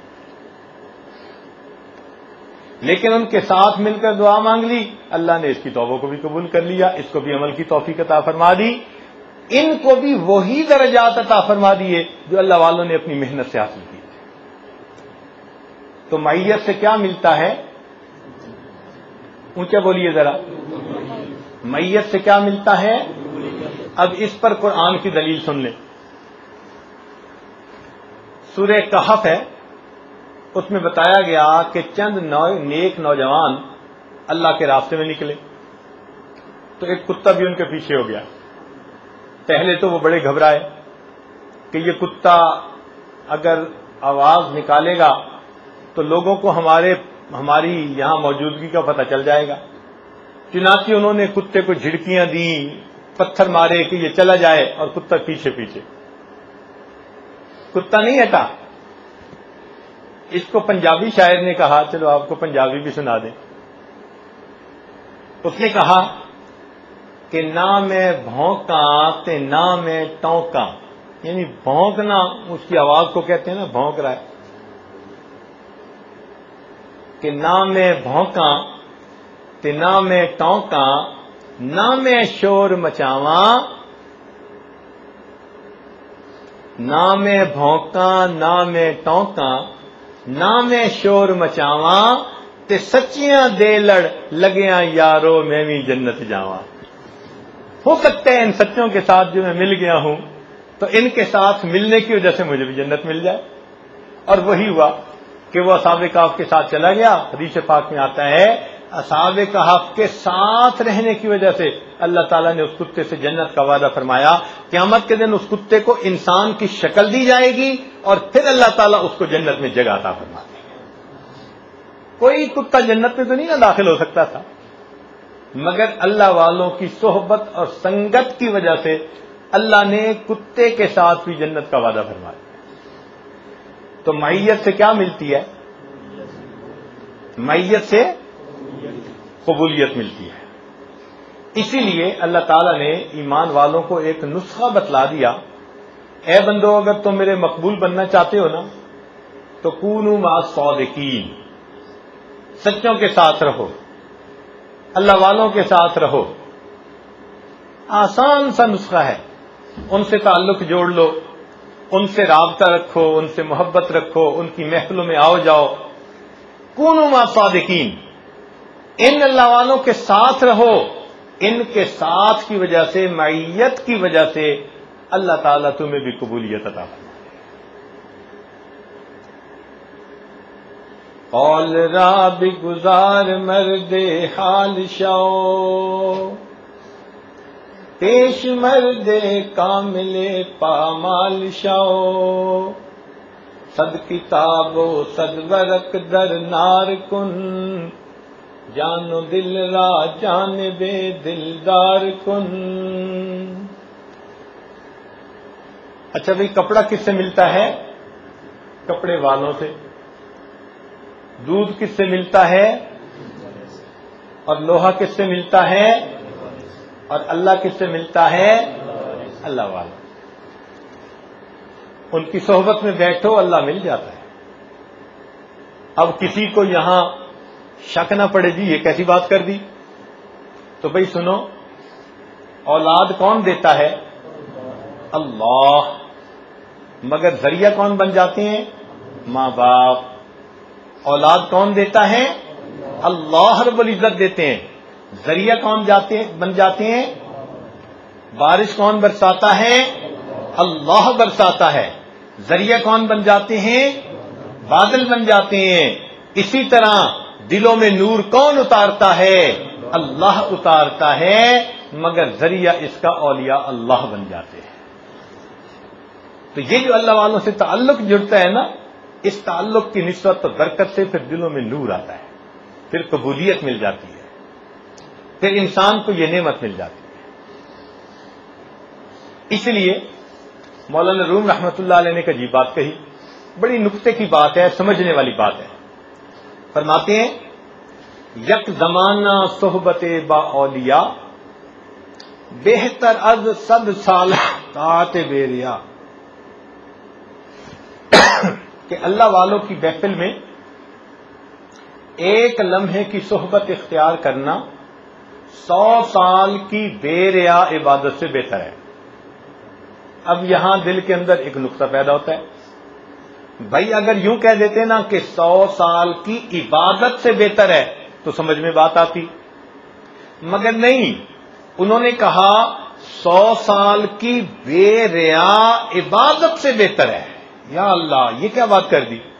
لیکن ان کے ساتھ مل کر دعا مانگ لی، اللہ نے اس کی توبہ کو بھی قبول کر لیا، اس کو بھی عمل کی توفیق عطا فرما دی، ان کو بھی وہی درجات عطا فرما دیے جو اللہ والوں نے اپنی محنت سے حاصل کی۔ تو معیت سے کیا ملتا ہے؟ اونچا بولیے ذرا، معیت سے کیا ملتا ہے؟ اب اس پر قرآن کی دلیل سن لیں۔ سورہ کہف ہے، اس میں بتایا گیا کہ چند نیک نوجوان اللہ کے راستے میں نکلے تو ایک کتا بھی ان کے پیچھے ہو گیا۔ پہلے تو وہ بڑے گھبرائے کہ یہ کتا اگر آواز نکالے گا تو لوگوں کو ہمارے ہماری یہاں موجودگی کا پتہ چل جائے گا۔ چنانچہ انہوں نے کتے کو جھڑکیاں دیں، پتھر مارے کہ یہ چلا جائے، اور کتا پیچھے پیچھے۔ کتا نہیں ہٹا۔ اس کو پنجابی شاعر نے کہا، چلو آپ کو پنجابی بھی سنا دیں۔ اس نے کہا کہ نہ میں بھونکاں تے نہ میں ٹونکاں، یعنی بھونکنا اس کی آواز کو کہتے ہیں نا، بھونک رہا ہے، کہ نہ میں بھونکاں تے نہ میں ٹونکاں، نہ میں شور مچاواں، نہ میں بھونکاں نہ میں ٹونکاں، نہ میں شور مچاواں، تے سچیاں دے لڑ لگیاں یارو میں بھی جنت جاواں۔ ہو سکتا ہے ان سچوں کے ساتھ جو میں مل گیا ہوں تو ان کے ساتھ ملنے کی وجہ سے مجھے بھی جنت مل جائے۔ اور وہی ہوا کہ وہ اصحاب کہف کے ساتھ چلا گیا۔ حدیث پاک میں آتا ہے اصحاب کہف کے ساتھ رہنے کی وجہ سے اللہ تعالیٰ نے اس کتے سے جنت کا وعدہ فرمایا۔ قیامت کے دن اس کتے کو انسان کی شکل دی جائے گی اور پھر اللہ تعالیٰ اس کو جنت میں جگہ عطا فرما دے گا۔ کوئی کتا جنت میں تو نہیں نہ داخل ہو سکتا تھا، مگر اللہ والوں کی صحبت اور سنگت کی وجہ سے اللہ نے کتے کے ساتھ بھی جنت کا وعدہ فرما دیا۔ تو معیت سے کیا ملتی ہے؟ معیت سے قبولیت ملتی ہے. اسی لیے اللہ تعالیٰ نے ایمان والوں کو ایک نسخہ بتلا دیا، اے بندو اگر تم میرے مقبول بننا چاہتے ہو نا تو کونوا مع الصادقین، سچوں کے ساتھ رہو، اللہ والوں کے ساتھ رہو. آسان سا نسخہ ہے، ان سے تعلق جوڑ لو، ان سے رابطہ رکھو، ان سے محبت رکھو، ان کی محفلوں میں آؤ جاؤ. کونوا مع الصادقین، ان اللہ والوں کے ساتھ رہو. ان کے ساتھ کی وجہ سے، معیت کی وجہ سے اللہ تعالیٰ تمہیں بھی قبولیت عطا فرمائے. قول را بگزار مرد حال شو، پیش مرد کامل پامال شو. صد کتاب و صد ورق در نار کن، جان و دل را جانب دلدار کن. اچھا بھئی، کپڑا کس سے ملتا ہے؟ کپڑے والوں سے. دودھ کس سے ملتا ہے؟ اور لوہا کس سے ملتا ہے؟ اور اللہ کس سے ملتا ہے؟ اللہ والا. ان کی صحبت میں بیٹھو، اللہ مل جاتا ہے. اب کسی کو یہاں شک نہ پڑے جی یہ کیسی بات کر دی، تو بھئی سنو، اولاد کون دیتا ہے؟ اللہ. مگر ذریعہ کون بن جاتے ہیں؟ ماں باپ. اولاد کون دیتا ہے؟ اللہ رب العزت دیتے ہیں. ذریعہ کون جاتے بن جاتے ہیں؟ بارش کون برساتا ہے؟ اللہ برساتا ہے. ذریعہ کون بن جاتے ہیں؟ بادل بن جاتے ہیں. اسی طرح دلوں میں نور کون اتارتا ہے؟ اللہ اتارتا ہے، مگر ذریعہ اس کا اولیاء اللہ بن جاتے ہیں. تو یہ جو اللہ والوں سے تعلق جڑتا ہے نا، اس تعلق کی نسبت و برکت سے پھر دلوں میں نور آتا ہے، پھر قبولیت مل جاتی ہے، پھر انسان کو یہ نعمت مل جاتی ہے. اس لیے مولانا روم رحمۃ اللہ علیہ نے ایک عجیب بات کہی، بڑی نکتے کی بات ہے، سمجھنے والی بات ہے. فرماتے ہیں یک زمانہ صحبت با اولیاء، بہتر از صد سال طاعت بیریا. کہ اللہ والوں کی محفل میں ایک لمحے کی صحبت اختیار کرنا سو سال کی بے ریا عبادت سے بہتر ہے. اب یہاں دل کے اندر ایک نقطہ پیدا ہوتا ہے، بھائی اگر یوں کہہ دیتے نا کہ سو سال کی عبادت سے بہتر ہے تو سمجھ میں بات آتی، مگر نہیں، انہوں نے کہا سو سال کی بے ریا عبادت سے بہتر ہے. یا اللہ، یہ کیا بات کر دی؟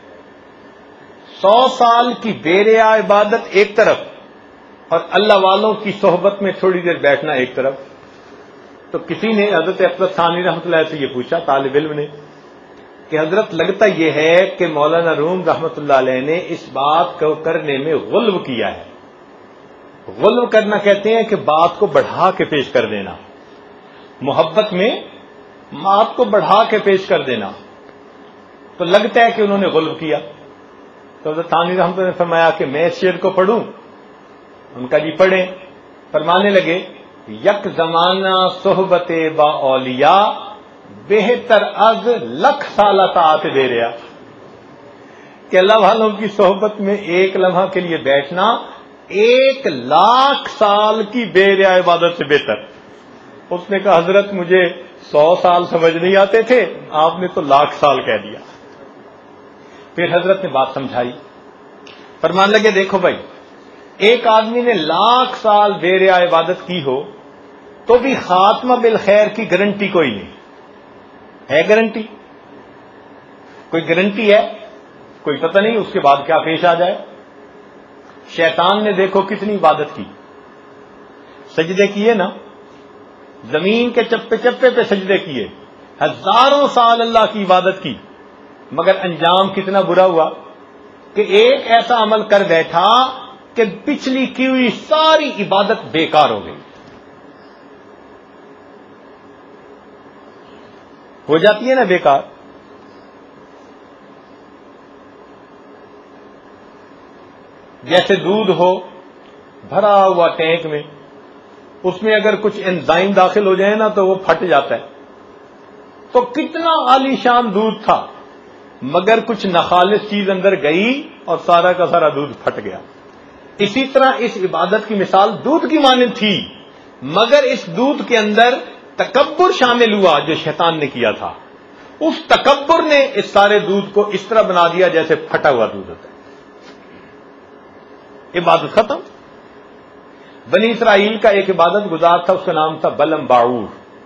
سو سال کی بے ریا عبادت ایک طرف اور اللہ والوں کی صحبت میں تھوڑی دیر بیٹھنا ایک طرف. تو کسی نے حضرت اقبال ثانی رحمۃ اللہ سے یہ پوچھا، طالب علم نے، کہ حضرت لگتا یہ ہے کہ مولانا روم رحمۃ اللہ علیہ نے اس بات کو کرنے میں غلو کیا ہے. غلو کرنا کہتے ہیں کہ بات کو بڑھا کے پیش کر دینا، محبت میں بات کو بڑھا کے پیش کر دینا. تو لگتا ہے کہ انہوں نے غلو کیا. تو حضرت ثانی رحمۃ اللہ نے فرمایا کہ میں اس شعر کو پڑھوں؟ ان کا جی پڑھیں. فرمانے لگے یک زمانہ صحبت با اولیاء، بہتر از لکھ سالہ طاعت دے رہا. کہ اللہ والوں کی صحبت میں ایک لمحہ کے لیے بیٹھنا ایک لاکھ سال کی بے ریا عبادت سے بہتر. اس نے کہا حضرت مجھے سو سال سمجھ نہیں آتے تھے، آپ نے تو لاکھ سال کہہ دیا. پھر حضرت نے بات سمجھائی، فرمان لگے دیکھو بھائی، ایک آدمی نے لاکھ سال بے ریا عبادت کی ہو تو بھی خاتمہ بالخیر کی گارنٹی کوئی نہیں ہے. گارنٹی کوئی گارنٹی ہے؟ کوئی پتہ نہیں اس کے بعد کیا پیش آ جائے. شیطان نے دیکھو کتنی عبادت کی، سجدے کیے نا، زمین کے چپے چپے پہ سجدے کیے، ہزاروں سال اللہ کی عبادت کی، مگر انجام کتنا برا ہوا کہ ایک ایسا عمل کر بیٹھا کہ پچھلی کی ہوئی ساری عبادت بیکار ہو گئی. ہو جاتی ہے نا بیکار. جیسے دودھ ہو بھرا ہوا ٹینک میں، اس میں اگر کچھ انزائم داخل ہو جائے نا تو وہ پھٹ جاتا ہے. تو کتنا عالی شان دودھ تھا، مگر کچھ ناخالص چیز اندر گئی اور سارا کا سارا دودھ پھٹ گیا. اسی طرح اس عبادت کی مثال دودھ کی مانند تھی، مگر اس دودھ کے اندر تکبر شامل ہوا جو شیطان نے کیا تھا. اس تکبر نے اس سارے دودھ کو اس طرح بنا دیا جیسے پھٹا ہوا دودھ ہوتا ہے. عبادت ختم. بنی اسرائیل کا ایک عبادت گزار تھا، اس کا نام تھا بلم باعور.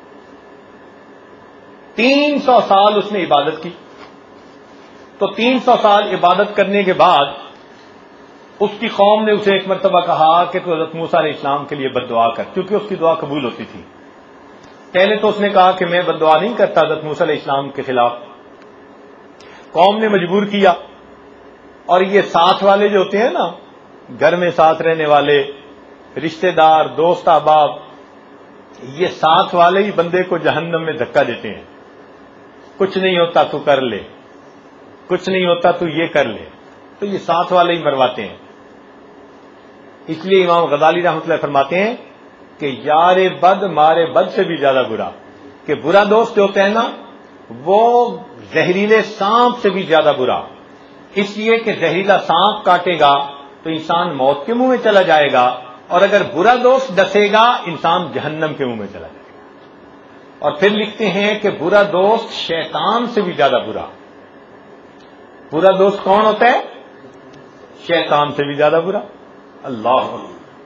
تین سو سال اس نے عبادت کی. تو تین سو سال عبادت کرنے کے بعد اس کی قوم نے اسے ایک مرتبہ کہا کہ تو حضرت موسیٰ علیہ السلام کے لیے بد دعا کر، کیونکہ اس کی دعا قبول ہوتی تھی. پہلے تو اس نے کہا کہ میں بد دعا نہیں کرتا حضرت موسیٰ علیہ السلام کے خلاف. قوم نے مجبور کیا، اور یہ ساتھ والے جو ہوتے ہیں نا، گھر میں ساتھ رہنے والے، رشتہ دار، دوست احباب، یہ ساتھ والے ہی بندے کو جہنم میں دھکا دیتے ہیں. کچھ نہیں ہوتا تو کر لے، کچھ نہیں ہوتا تو یہ کر لے. تو یہ ساتھ والے ہی مرواتے ہیں. اس لیے امام غزالی رحمۃ اللہ فرماتے ہیں کہ یار بد مارے بد سے بھی زیادہ برا، کہ برا دوست جو ہوتا ہے نا وہ زہریلے سانپ سے بھی زیادہ برا. اس لیے کہ زہریلا سانپ کاٹے گا تو انسان موت کے منہ میں چلا جائے گا، اور اگر برا دوست ڈسے گا انسان جہنم کے منہ میں چلا جائے گا. اور پھر لکھتے ہیں کہ برا دوست شیطان سے بھی زیادہ برا. برا دوست کون ہوتا ہے؟ شیطان سے بھی زیادہ برا. اللہ اکبر.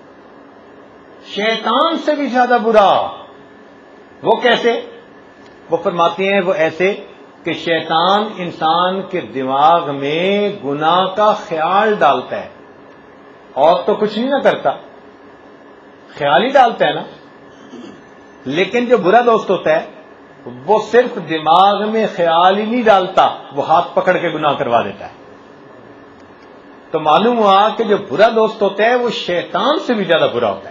شیطان سے بھی زیادہ برا. وہ کیسے؟ وہ فرماتے ہیں وہ ایسے کہ شیطان انسان کے دماغ میں گناہ کا خیال ڈالتا ہے، اور تو کچھ نہیں نہ کرتا، خیال ہی ڈالتا ہے نا. لیکن جو برا دوست ہوتا ہے وہ صرف دماغ میں خیال ہی نہیں ڈالتا، وہ ہاتھ پکڑ کے گناہ کروا دیتا ہے. تو معلوم ہوا کہ جو برا دوست ہوتا ہے وہ شیطان سے بھی زیادہ برا ہوتا ہے.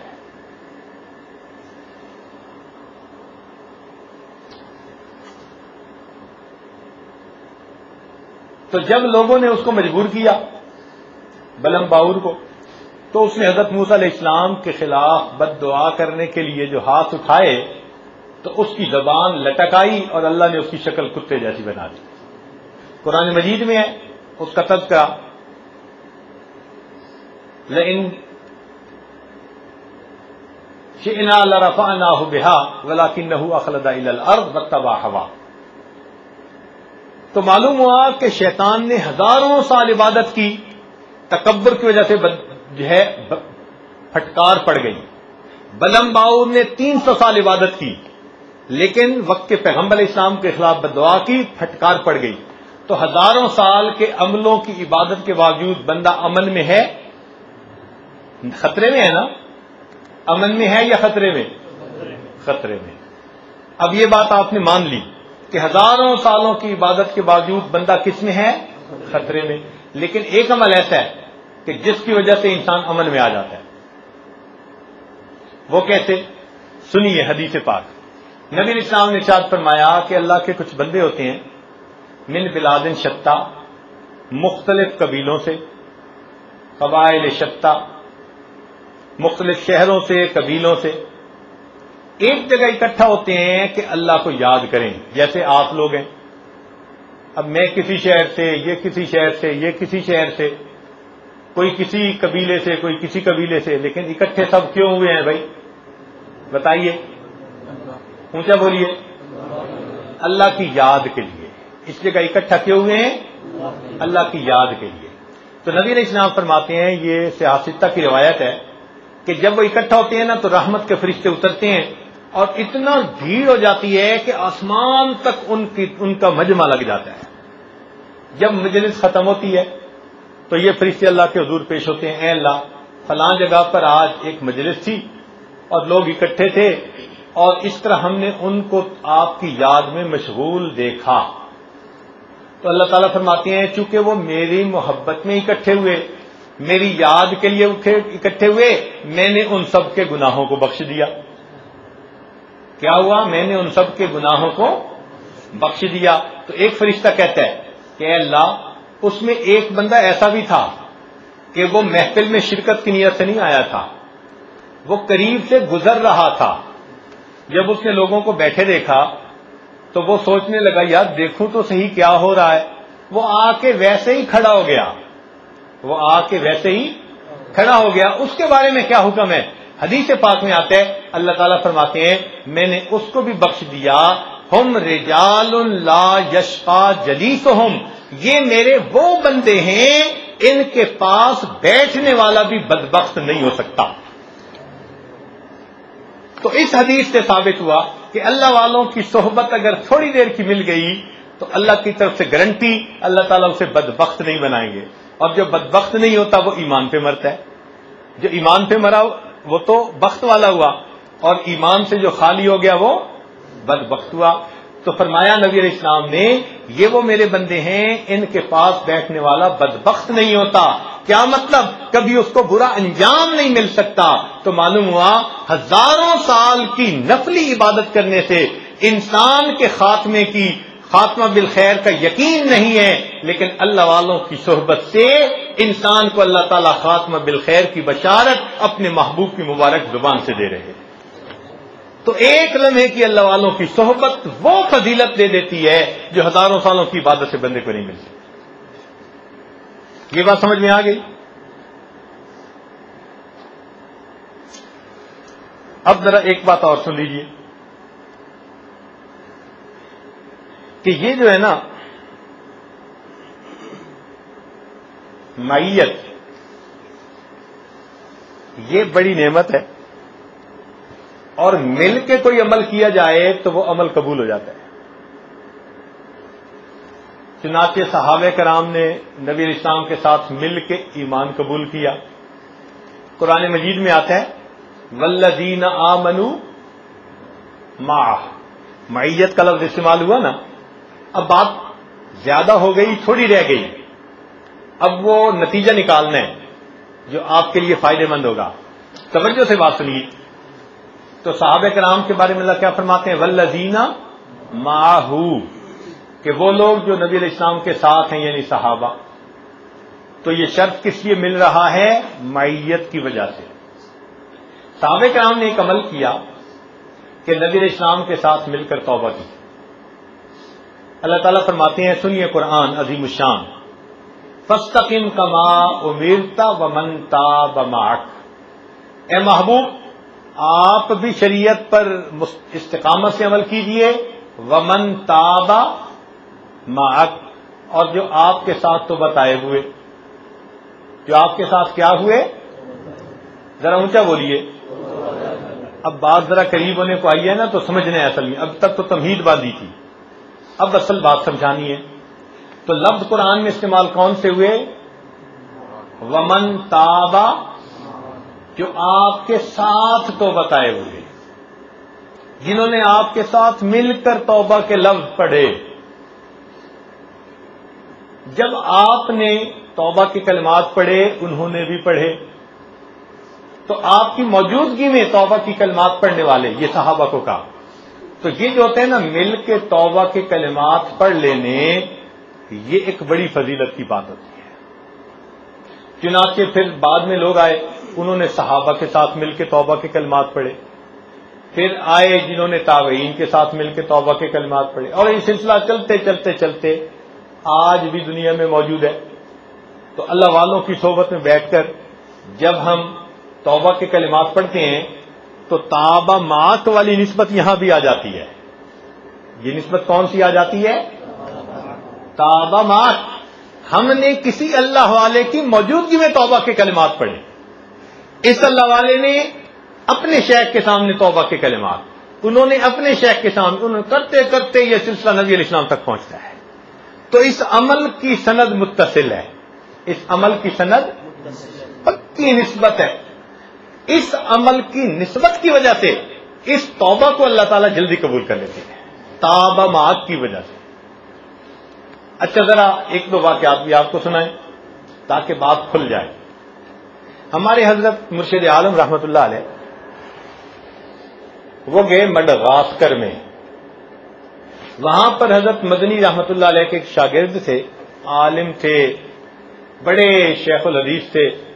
تو جب لوگوں نے اس کو مجبور کیا بلم باعور کو، تو اس نے حضرت موسیٰ علیہ السلام کے خلاف بد دعا کرنے کے لیے جو ہاتھ اٹھائے تو اس کی زبان لٹک آئی اور اللہ نے اس کی شکل کتے جیسی بنا دی. قرآن مجید میں ہے اس کا تذکرہ، لئن شئنا لرفعناہ بہا ولکنہ اخلد الی الارض واتبع ہوا. تو معلوم ہوا کہ شیطان نے ہزاروں سال عبادت کی، تکبر کی وجہ سے جو ہے پھٹکار پڑ گئی. بلم باعور نے تین سو سال عبادت کی، لیکن وقت کے پیغمبر علیہ السلام کے خلاف بددعا کی، پھٹکار پڑ گئی. تو ہزاروں سال کے عملوں کی عبادت کے باوجود بندہ امن میں ہے؟ خطرے میں ہے نا. امن میں ہے یا خطرے میں؟ خطرے میں. اب یہ بات آپ نے مان لی کہ ہزاروں سالوں کی عبادت کے باوجود بندہ کس میں ہے؟ خطرے میں. لیکن ایک عمل ایسا ہے کہ جس کی وجہ سے انسان امن میں آ جاتا ہے. وہ کیسے؟ سنیے حدیث پاک. نبی علیہ السلام نے ارشاد فرمایا کہ اللہ کے کچھ بندے ہوتے ہیں من بلاد شتیٰ، مختلف قبیلوں سے، قبائل شتیٰ، مختلف شہروں سے، قبیلوں سے ایک جگہ اکٹھا ہوتے ہیں کہ اللہ کو یاد کریں. جیسے آپ لوگ ہیں، اب میں کسی شہر سے، یہ کسی شہر سے، یہ کسی شہر سے، کوئی کسی قبیلے سے، کوئی کسی قبیلے سے، لیکن اکٹھے سب کیوں ہوئے ہیں بھائی؟ بتائیے، اونچا بولیے. اللہ کی یاد کے لیے. اس جگہ اکٹھا کیوں ہوئے ہیں؟ اللہ کی یاد کے لیے. تو نبی علیہ السلام فرماتے ہیں، یہ سیاستہ کی روایت ہے کہ جب وہ اکٹھا ہوتے ہیں نا تو رحمت کے فرشتے اترتے ہیں اور اتنا بھیڑ ہو جاتی ہے کہ آسمان تک ان کی ان کا مجمع لگ جاتا ہے. جب مجلس ختم ہوتی ہے تو یہ فرشتے اللہ کے حضور پیش ہوتے ہیں، اے اللہ فلاں جگہ پر آج ایک مجلس تھی اور لوگ اکٹھے تھے، اور اس طرح ہم نے ان کو آپ کی یاد میں مشغول دیکھا. تو اللہ تعالیٰ فرماتے ہیں چونکہ وہ میری محبت میں اکٹھے ہوئے، میری یاد کے لیے اکٹھے ہوئے، میں نے ان سب کے گناہوں کو بخش دیا. کیا ہوا؟ میں نے ان سب کے گناہوں کو بخش دیا. تو ایک فرشتہ کہتا ہے کہ اے اللہ، اس میں ایک بندہ ایسا بھی تھا کہ وہ محفل میں شرکت کی نیت سے نہیں آیا تھا، وہ قریب سے گزر رہا تھا. جب اس نے لوگوں کو بیٹھے دیکھا تو وہ سوچنے لگا یار دیکھوں تو صحیح کیا ہو رہا ہے. وہ آ کے ویسے ہی کھڑا ہو گیا، وہ آ کے ویسے ہی کھڑا ہو گیا. اس کے بارے میں کیا حکم ہے؟ حدیث پاک میں آتا ہے اللہ تعالیٰ فرماتے ہیں میں نے اس کو بھی بخش دیا، ہم رجال لا یشقا جلیسہم، یہ میرے وہ بندے ہیں ان کے پاس بیٹھنے والا بھی بدبخت نہیں ہو سکتا. تو اس حدیث سے ثابت ہوا کہ اللہ والوں کی صحبت اگر تھوڑی دیر کی مل گئی تو اللہ کی طرف سے گارنٹی اللہ تعالیٰ اسے بدبخت نہیں بنائیں گے. اور جو بدبخت نہیں ہوتا وہ ایمان پہ مرتا ہے. جو ایمان پہ مرا وہ تو بخت والا ہوا، اور ایمان سے جو خالی ہو گیا وہ بدبخت ہوا. تو فرمایا نبی علیہ السلام نے یہ وہ میرے بندے ہیں ان کے پاس بیٹھنے والا بدبخت نہیں ہوتا. کیا مطلب؟ کبھی اس کو برا انجام نہیں مل سکتا. تو معلوم ہوا ہزاروں سال کی نفلی عبادت کرنے سے انسان کے خاتمے کی خاتمہ بالخیر کا یقین نہیں ہے، لیکن اللہ والوں کی صحبت سے انسان کو اللہ تعالیٰ خاتمہ بالخیر کی بشارت اپنے محبوب کی مبارک زبان سے دے رہے ہیں. تو ایک لمحے کی اللہ والوں کی صحبت وہ فضیلت دے دیتی ہے جو ہزاروں سالوں کی عبادت سے بندے کو نہیں مل سکتی. یہ بات سمجھ میں آ گئی؟ اب ذرا ایک بات اور سن لیجیے کہ یہ جو ہے نا معیت، یہ بڑی نعمت ہے، اور مل کے کوئی عمل کیا جائے تو وہ عمل قبول ہو جاتا ہے. چنانچہ صحابہ کرام نے نبی علیہ السلام کے ساتھ مل کے ایمان قبول کیا. قرآن مجید میں آتا ہے والذین آمنوا معہ، معیت کا لفظ استعمال ہوا نا. اب بات زیادہ ہو گئی، تھوڑی رہ گئی. اب وہ نتیجہ نکالنا ہے جو آپ کے لیے فائدہ مند ہوگا. توجہ سے بات سنیے. تو صحابہ کرام کے بارے میں اللہ کیا فرماتے ہیں؟ والذین معہ، کہ وہ لوگ جو نبی علیہ السلام کے ساتھ ہیں یعنی صحابہ. تو یہ شرط کس لیے مل رہا ہے؟ معیت کی وجہ سے. صحابہ کرام نے ایک عمل کیا کہ نبی علیہ السلام کے ساتھ مل کر توبہ کی. اللہ تعالیٰ فرماتے ہیں، سنیے قرآن عظیم الشان، فاستقم کما امرت ومن تاب معک. اے محبوب آپ بھی شریعت پر استقامت سے عمل کیجئے، ومن تاب معک، اور جو آپ کے ساتھ توبہ طائب ہوئے. جو آپ کے ساتھ کیا ہوئے؟ ذرا اونچا بولیے. اب بات ذرا قریب ہونے کو آئی ہے نا تو سمجھنے اصل میں، اب تک تو تمہید باندھی تھی، اب اصل بات سمجھانی ہے. تو لفظ قرآن میں استعمال کون سے ہوئے؟ ومن تابا، جو آپ کے ساتھ توبہ طائب ہوئے، جنہوں نے آپ کے ساتھ مل کر توبہ کے لفظ پڑھے. جب آپ نے توبہ کے کلمات پڑھے انہوں نے بھی پڑھے، تو آپ کی موجودگی میں توبہ کی کلمات پڑھنے والے یہ صحابہ کو کہا. تو یہ جو ہوتے ہیں نا مل کے توبہ کے کلمات پڑھ لینے، یہ ایک بڑی فضیلت کی بات ہوتی ہے. چنانچہ پھر بعد میں لوگ آئے، انہوں نے صحابہ کے ساتھ مل کے توبہ کے کلمات پڑھے. پھر آئے جنہوں نے تابعین کے ساتھ مل کے توبہ کے کلمات پڑھے، اور یہ سلسلہ چلتے چلتے چلتے آج بھی دنیا میں موجود ہے. تو اللہ والوں کی صحبت میں بیٹھ کر جب ہم توبہ کے کلمات پڑھتے ہیں تو تابا معک والی نسبت یہاں بھی آ جاتی ہے. یہ نسبت کون سی آ جاتی ہے؟ تابا معک. ہم نے کسی اللہ والے کی موجودگی میں توبہ کے کلمات پڑھے. اس اللہ والے نے اپنے شیخ کے سامنے توبہ کے کلمات، انہوں نے اپنے شیخ کے سامنے، انہوں نے کرتے کرتے یہ سلسلہ نبی علیہ السلام تک پہنچتا ہے. تو اس عمل کی سند متصل ہے، اس عمل کی سند پکی نسبت ہے. اس عمل کی نسبت کی وجہ سے اس توبہ کو اللہ تعالیٰ جلدی قبول کر لیتے ہیں، تابا معک کی وجہ سے. اچھا ذرا ایک دو واقعات بھی آپ کو سنائیں تاکہ بات کھل جائے. ہمارے حضرت مرشد عالم رحمت اللہ علیہ وہ گئے مڈغاسکر میں. وہاں پر حضرت مدنی رحمت اللہ علیہ کے ایک شاگرد تھے، عالم تھے، بڑے شیخ الحدیث تھے.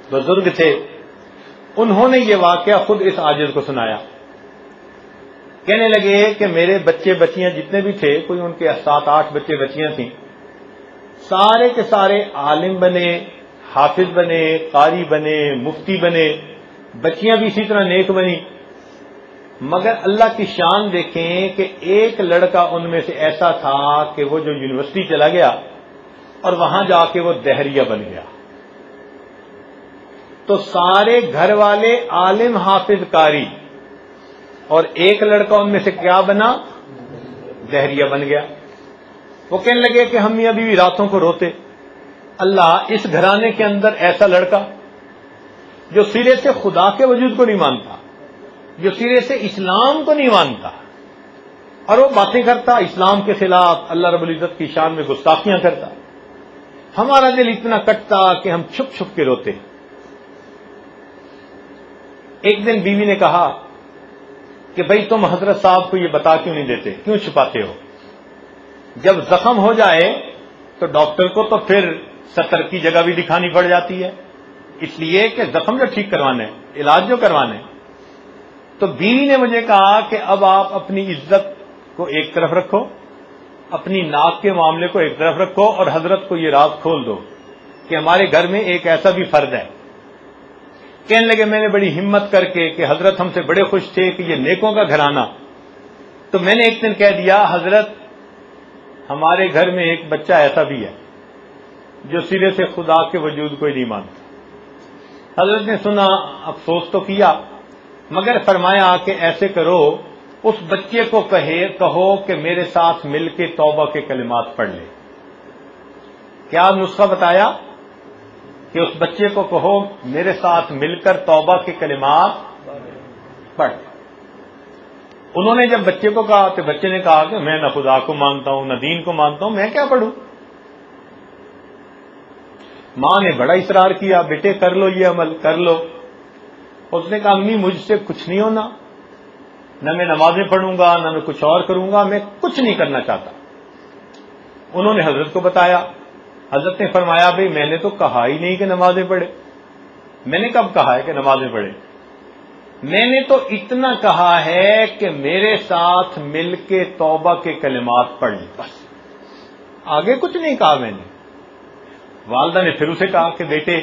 بزرگ تھے، انہوں نے یہ واقعہ خود اس عاجز کو سنایا. کہنے لگے کہ میرے بچے بچیاں جتنے بھی تھے، کوئی ان کے سات آٹھ بچے بچیاں تھیں، سارے کے سارے عالم بنے، حافظ بنے، قاری بنے، مفتی بنے، بچیاں بھی اسی طرح نیک بنی. مگر اللہ کی شان دیکھیں کہ ایک لڑکا ان میں سے ایسا تھا کہ وہ جو یونیورسٹی چلا گیا اور وہاں جا کے وہ دہریہ بن گیا. تو سارے گھر والے عالم حافظ قاری، اور ایک لڑکا ان میں سے کیا بنا؟ دہریہ بن گیا. وہ کہنے لگے کہ ہم میاں بیوی راتوں کو روتے، اللہ اس گھرانے کے اندر ایسا لڑکا جو سرے سے خدا کے وجود کو نہیں مانتا، جو سرے سے اسلام کو نہیں مانتا، اور وہ باتیں کرتا اسلام کے خلاف، اللہ رب العزت کی شان میں گستاخیاں کرتا، ہمارا دل اتنا کٹتا کہ ہم چھپ چھپ کے روتے. ایک دن بیوی نے کہا کہ بھئی تم حضرت صاحب کو یہ بتا کیوں نہیں دیتے، کیوں چھپاتے ہو؟ جب زخم ہو جائے تو ڈاکٹر کو تو پھر ستر کی جگہ بھی دکھانی پڑ جاتی ہے، اس لیے کہ زخم جو ٹھیک کروانا ہے، علاج جو کروانا ہے. تو بیوی نے مجھے کہا کہ اب آپ اپنی عزت کو ایک طرف رکھو، اپنی ناک کے معاملے کو ایک طرف رکھو، اور حضرت کو یہ راز کھول دو کہ ہمارے گھر میں ایک ایسا بھی فرد ہے. کہنے لگے میں نے بڑی ہمت کر کے کہ حضرت ہم سے بڑے خوش تھے کہ یہ نیکوں کا گھرانہ، تو میں نے ایک دن کہہ دیا حضرت ہمارے گھر میں ایک بچہ ایسا بھی ہے جو سرے سے خدا کے وجود کو ہی نہیں مانتا. حضرت نے سنا، افسوس تو کیا، مگر فرمایا کہ ایسے کرو، اس بچے کو کہے کہو کہ میرے ساتھ مل کے توبہ کے کلمات پڑھ لے. کیا نسخہ بتایا؟ کہ اس بچے کو کہو میرے ساتھ مل کر توبہ کے کلمات پڑھ. انہوں نے جب بچے کو کہا تو بچے نے کہا کہ میں نہ خدا کو مانتا ہوں نہ دین کو مانتا ہوں، میں کیا پڑھوں؟ ماں نے بڑا اصرار کیا، بیٹے کر لو یہ عمل، کر لو. اس نے کہا امی مجھ سے کچھ نہیں ہونا، نہ میں نمازیں پڑھوں گا نہ میں کچھ اور کروں گا، میں کچھ نہیں کرنا چاہتا. انہوں نے حضرت کو بتایا. حضرت نے فرمایا بھئی میں نے تو کہا ہی نہیں کہ نمازیں پڑھے. میں نے کب کہا ہے کہ نمازیں پڑھے؟ میں نے تو اتنا کہا ہے کہ میرے ساتھ مل کے توبہ کے کلمات پڑھ لی، بس آگے کچھ نہیں کہا میں نے. والدہ نے پھر اسے کہا کہ بیٹے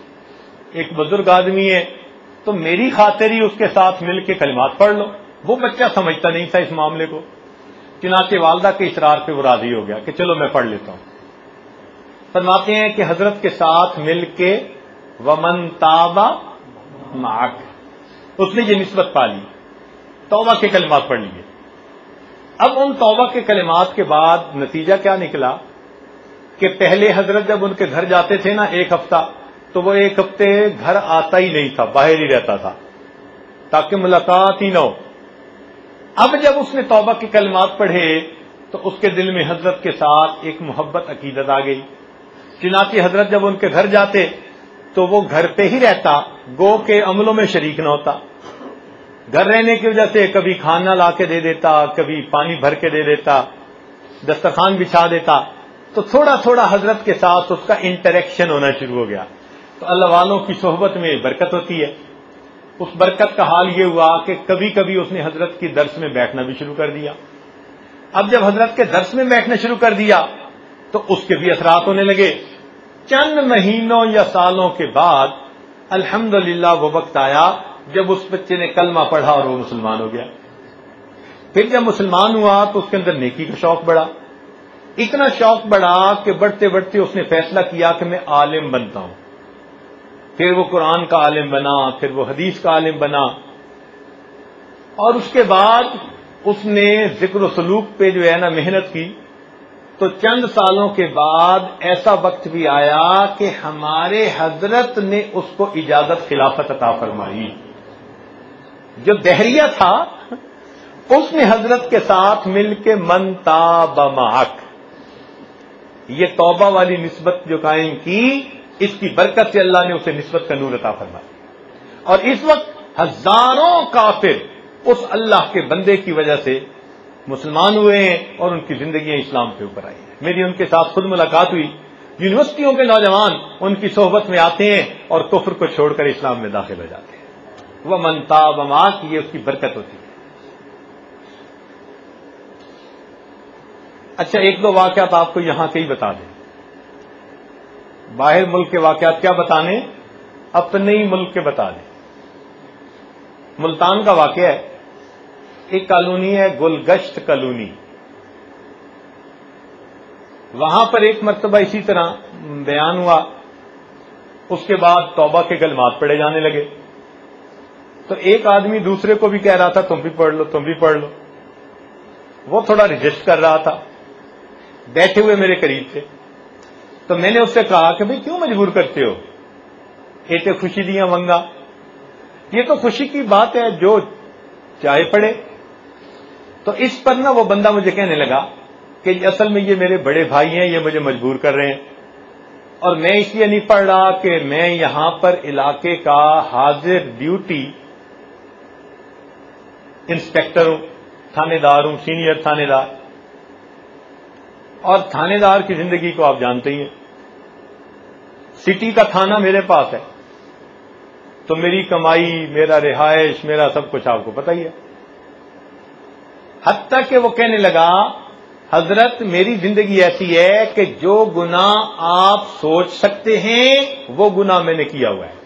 ایک بزرگ آدمی ہے تو میری خاطر ہی اس کے ساتھ مل کے کلمات پڑھ لو. وہ بچہ سمجھتا نہیں تھا اس معاملے کو، چنانچہ والدہ کے اصرار پہ وہ راضی ہو گیا کہ چلو میں پڑھ لیتا ہوں. فرماتے ہیں کہ حضرت کے ساتھ مل کے ومن تاب معک، اس نے یہ نسبت پا لی، توبہ کے کلمات پڑھ لیے. اب ان توبہ کے کلمات کے بعد نتیجہ کیا نکلا کہ پہلے حضرت جب ان کے گھر جاتے تھے نا ایک ہفتہ، تو وہ ایک ہفتے گھر آتا ہی نہیں تھا، باہر ہی رہتا تھا تاکہ ملاقات ہی نہ ہو. اب جب اس نے توبہ کے کلمات پڑھے تو اس کے دل میں حضرت کے ساتھ ایک محبت عقیدت آ گئی. چنانچہ حضرت جب ان کے گھر جاتے تو وہ گھر پہ ہی رہتا، گو کے عملوں میں شریک نہ ہوتا. گھر رہنے کی وجہ سے کبھی کھانا لا کے دے دیتا، کبھی پانی بھر کے دے دیتا، دسترخوان بچھا دیتا. تو تھوڑا تھوڑا حضرت کے ساتھ اس کا انٹریکشن ہونا شروع ہو گیا. تو اللہ والوں کی صحبت میں برکت ہوتی ہے. اس برکت کا حال یہ ہوا کہ کبھی کبھی اس نے حضرت کی درس میں بیٹھنا بھی شروع کر دیا. اب جب حضرت کے درس میں بیٹھنا شروع کر دیا تو اس کے بھی اثرات ہونے لگے. چند مہینوں یا سالوں کے بعد الحمدللہ وہ وقت آیا جب اس بچے نے کلمہ پڑھا اور وہ مسلمان ہو گیا. پھر جب مسلمان ہوا تو اس کے اندر نیکی کا شوق بڑھا. اتنا شوق بڑھا کہ بڑھتے بڑھتے اس نے فیصلہ کیا کہ میں عالم بنتا ہوں. پھر وہ قرآن کا عالم بنا، پھر وہ حدیث کا عالم بنا، اور اس کے بعد اس نے ذکر و سلوک پہ جو ہے نا محنت کی. تو چند سالوں کے بعد ایسا وقت بھی آیا کہ ہمارے حضرت نے اس کو اجازت خلافت عطا فرمائی. جو دہریہ تھا اس نے حضرت کے ساتھ مل کے من تاب معک، یہ توبہ والی نسبت جو قائم کی، اس کی برکت سے اللہ نے اسے نسبت کا نور عطا فرمایا. اور اس وقت ہزاروں کافر اس اللہ کے بندے کی وجہ سے مسلمان ہوئے ہیں اور ان کی زندگیاں اسلام کے اوپر آئی ہیں. میری ان کے ساتھ خود ملاقات ہوئی. یونیورسٹیوں کے نوجوان ان کی صحبت میں آتے ہیں اور کفر کو چھوڑ کر اسلام میں داخل ہو جاتے ہیں. وہ من تاب معاذ کی یہ اس کی برکت ہوتی ہے. اچھا ایک دو واقعات آپ کو یہاں کے ہی بتا دیں. باہر ملک کے واقعات کیا بتانے, اپنے ہی ملک کے بتا دیں. ملتان کا واقعہ ہے, ایک کالونی ہے گلگشت کالونی, وہاں پر ایک مرتبہ اسی طرح بیان ہوا. اس کے بعد توبہ کے کلمات پڑھے جانے لگے. تو ایک آدمی دوسرے کو بھی کہہ رہا تھا تم بھی پڑھ لو تم بھی پڑھ لو. وہ تھوڑا رجسٹ کر رہا تھا, بیٹھے ہوئے میرے قریب تھے. تو میں نے اس سے کہا کہ بھئی کیوں مجبور کرتے ہو, ایتے خوشی دیاں ونگا, یہ تو خوشی کی بات ہے جو چاہے پڑھے. تو اس پر نا وہ بندہ مجھے کہنے لگا کہ اصل میں یہ میرے بڑے بھائی ہیں, یہ مجھے مجبور کر رہے ہیں, اور میں اس لیے نہیں پڑھ رہا کہ میں یہاں پر علاقے کا حاضر ڈیوٹی انسپیکٹر ہوں, تھانے دار ہوں, سینئر تھانے دار, اور تھانے دار کی زندگی کو آپ جانتے ہی ہیں. سٹی کا تھانہ میرے پاس ہے تو میری کمائی, میرا رہائش, میرا سب کچھ آپ کو پتہ ہی ہے. حتیٰ کہ وہ کہنے لگا حضرت میری زندگی ایسی ہے کہ جو گناہ آپ سوچ سکتے ہیں وہ گناہ میں نے کیا ہوا ہے.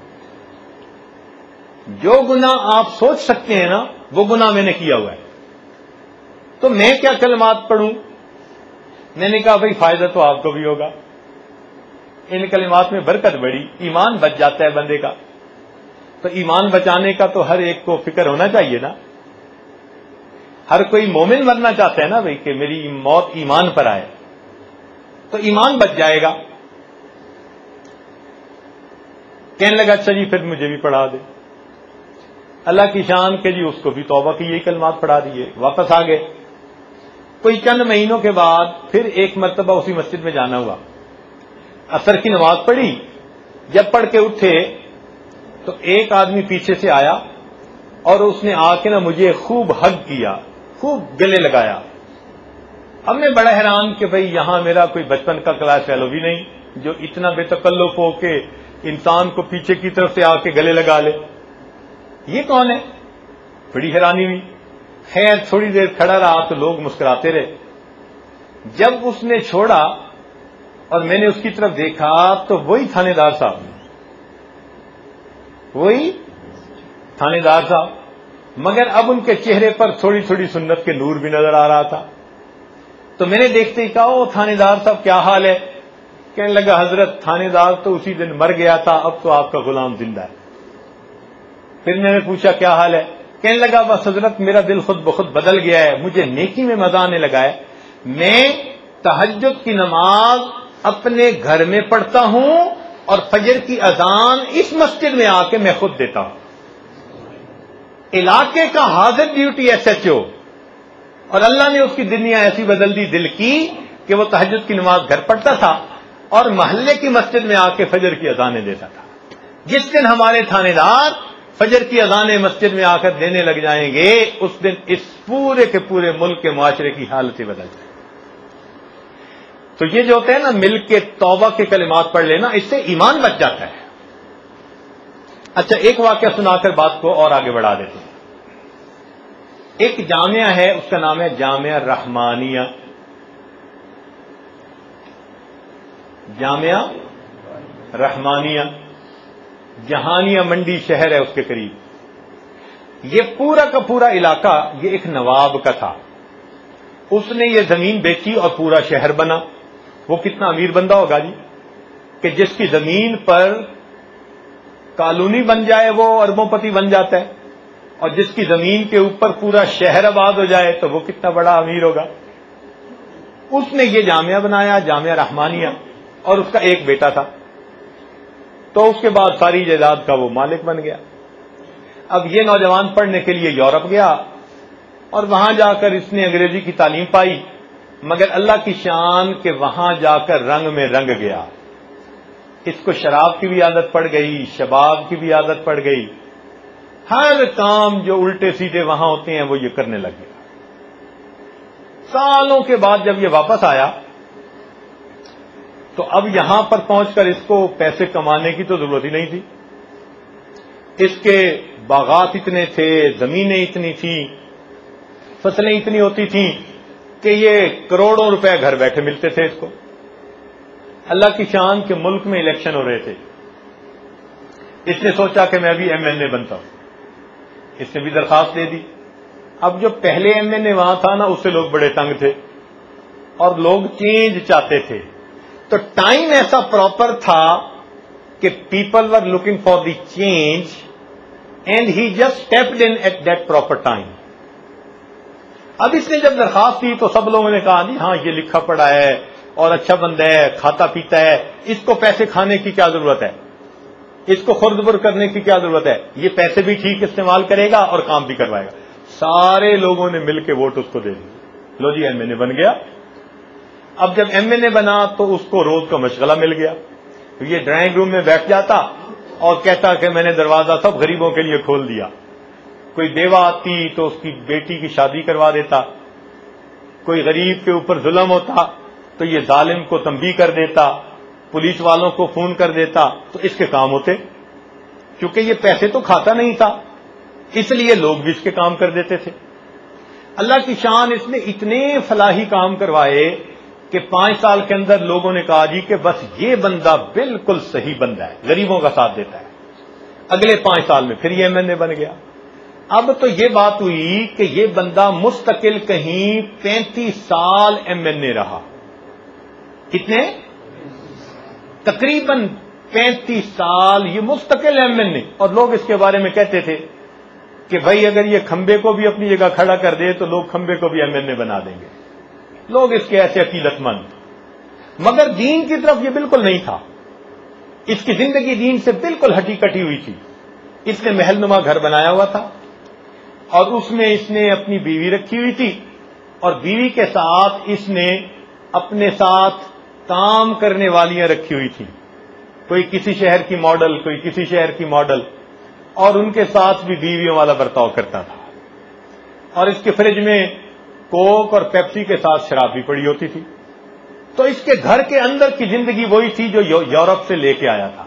جو گناہ آپ سوچ سکتے ہیں نا وہ گناہ میں نے کیا ہوا ہے. تو میں کیا کلمات پڑھوں؟ میں نے کہا بھائی فائدہ تو آپ کو بھی ہوگا, ان کلمات میں برکت بڑی, ایمان بچ جاتا ہے بندے کا. تو ایمان بچانے کا تو ہر ایک کو فکر ہونا چاہیے نا. ہر کوئی مومن مرنا چاہتا ہے نا بھائی کہ میری موت ایمان پر آئے, تو ایمان بچ جائے گا. کہنے لگا اچھا جی پھر مجھے بھی پڑھا دے. اللہ کی شان کے جی اس کو بھی توبہ کی یہی کلمات پڑھا دیے, واپس آ گئے. کوئی چند مہینوں کے بعد پھر ایک مرتبہ اسی مسجد میں جانا ہوا. عصر کی نماز پڑھی, جب پڑھ کے اٹھے تو ایک آدمی پیچھے سے آیا اور اس نے آ کے نا مجھے خوب ہگ کیا, خوب گلے لگایا. اب میں بڑا حیران کہ بھئی یہاں میرا کوئی بچپن کا کلاس فیلو بھی نہیں جو اتنا بے تکلف ہو کے انسان کو پیچھے کی طرف سے آ کے گلے لگا لے. یہ کون ہے؟ بڑی حیرانی ہوئی. خیر تھوڑی دیر کھڑا رہا تو لوگ مسکراتے رہے. جب اس نے چھوڑا اور میں نے اس کی طرف دیکھا تو وہی تھانے دار صاحب, وہی تھانے دار صاحب, مگر اب ان کے چہرے پر تھوڑی تھوڑی سنت کے نور بھی نظر آ رہا تھا. تو میں نے دیکھتے ہی کہا او تھانے دار صاحب کیا حال ہے؟ کہنے لگا حضرت تھانے دار تو اسی دن مر گیا تھا, اب تو آپ کا غلام زندہ ہے. پھر میں نے پوچھا کیا حال ہے؟ کہنے لگا بس حضرت میرا دل خود بخود بدل گیا ہے, مجھے نیکی میں مزہ آنے لگا ہے. میں تہجد کی نماز اپنے گھر میں پڑھتا ہوں اور فجر کی اذان اس مسجد میں آ کے میں خود دیتا ہوں. علاقے کا حاضر ڈیوٹی ایس ایچ او, اور اللہ نے اس کی دنیا ایسی بدل دی دل کی کہ وہ تہجد کی نماز گھر پڑھتا تھا اور محلے کی مسجد میں آ کے فجر کی اذانیں دیتا تھا. جس دن ہمارے تھانے دار فجر کی اذانیں مسجد میں آ کر دینے لگ جائیں گے اس دن اس پورے کے پورے ملک کے معاشرے کی حالت ہی بدل جائے. تو یہ جو ہوتا ہے نا مل کے توبہ کے کلمات پڑھ لینا, اس سے ایمان بچ جاتا ہے. اچھا ایک واقعہ سنا کر بات کو اور آگے بڑھا دیتے ہیں. ایک جامعہ ہے اس کا نام ہے جامعہ رحمانیہ. جامعہ رحمانیہ جہانیہ منڈی شہر ہے اس کے قریب. یہ پورا کا پورا علاقہ یہ ایک نواب کا تھا. اس نے یہ زمین بیچی اور پورا شہر بنا. وہ کتنا امیر بندہ ہوگا جی کہ جس کی زمین پر کالونی بن جائے وہ اربوں پتی بن جاتا ہے, اور جس کی زمین کے اوپر پورا شہر آباد ہو جائے تو وہ کتنا بڑا امیر ہوگا. اس نے یہ جامعہ بنایا جامعہ رحمانیہ, اور اس کا ایک بیٹا تھا. تو اس کے بعد ساری جائیداد کا وہ مالک بن گیا. اب یہ نوجوان پڑھنے کے لیے یورپ گیا اور وہاں جا کر اس نے انگریزی کی تعلیم پائی, مگر اللہ کی شان کہ وہاں جا کر رنگ میں رنگ گیا. اس کو شراب کی بھی عادت پڑ گئی, شباب کی بھی عادت پڑ گئی. ہر کام جو الٹے سیدھے وہاں ہوتے ہیں وہ یہ کرنے لگ گیا. سالوں کے بعد جب یہ واپس آیا تو اب یہاں پر پہنچ کر اس کو پیسے کمانے کی تو ضرورت ہی نہیں تھی. اس کے باغات اتنے تھے، زمینیں اتنی تھیں، فصلیں اتنی ہوتی تھیں کہ یہ کروڑوں روپے گھر بیٹھے ملتے تھے اس کو. اللہ کی شان کے ملک میں الیکشن ہو رہے تھے. اس نے سوچا کہ میں بھی ایم این اے بنتا ہوں. اس نے بھی درخواست دے دی. اب جو پہلے ایم این اے وہاں تھا نا، اس سے لوگ بڑے تنگ تھے اور لوگ چینج چاہتے تھے. تو ٹائم ایسا پراپر تھا کہ people were looking for the change and he just stepped in at that proper time. اب اس نے جب درخواست دی تو سب لوگوں نے کہا جی ہاں یہ لکھا پڑا ہے اور اچھا بندہ ہے، کھاتا پیتا ہے، اس کو پیسے کھانے کی کیا ضرورت ہے، اس کو خرد بر کرنے کی کیا ضرورت ہے، یہ پیسے بھی ٹھیک استعمال کرے گا اور کام بھی کروائے گا. سارے لوگوں نے مل کے ووٹ اس کو دے دی. لو جی ایم این اے بن گیا. اب جب ایم این اے بنا تو اس کو روز کا مشغلہ مل گیا. یہ ڈرائنگ روم میں بیٹھ جاتا اور کہتا کہ میں نے دروازہ سب غریبوں کے لیے کھول دیا. کوئی بیوہ آتی تو اس کی بیٹی کی شادی کروا دیتا، کوئی غریب کے اوپر ظلم ہوتا تو یہ ظالم کو تنبیہ کر دیتا، پولیس والوں کو فون کر دیتا. تو اس کے کام ہوتے. کیونکہ یہ پیسے تو کھاتا نہیں تھا، اس لیے لوگ بھی اس کے کام کر دیتے تھے. اللہ کی شان، اس نے اتنے فلاحی کام کروائے کہ پانچ سال کے اندر لوگوں نے کہا جی کہ بس یہ بندہ بالکل صحیح بندہ ہے، غریبوں کا ساتھ دیتا ہے. اگلے پانچ سال میں پھر یہ ایم این اے بن گیا. اب تو یہ بات ہوئی کہ یہ بندہ مستقل کہیں پینتیس سال ایم این اے رہا. کتنے؟ تقریباً پینتیس سال یہ مستقل ایم این اے. اور لوگ اس کے بارے میں کہتے تھے کہ بھائی اگر یہ کھمبے کو بھی اپنی جگہ کھڑا کر دے تو لوگ کھمبے کو بھی ایم این اے بنا دیں گے. لوگ اس کے ایسے عقیدت مند. مگر دین کی طرف یہ بالکل نہیں تھا. اس کی زندگی دین سے بالکل ہٹی کٹی ہوئی تھی. اس نے محل نما گھر بنایا ہوا تھا اور اس میں اس نے اپنی بیوی رکھی ہوئی تھی، اور بیوی کے ساتھ اس نے اپنے ساتھ کام کرنے والیاں رکھی ہوئی تھی. کوئی کسی شہر کی ماڈل، کوئی کسی شہر کی ماڈل، اور ان کے ساتھ بھی بیویوں والا برتاؤ کرتا تھا. اور اس کے فریج میں کوک اور پیپسی کے ساتھ شراب بھی پڑی ہوتی تھی. تو اس کے گھر کے اندر کی زندگی وہی تھی جو یورپ سے لے کے آیا تھا.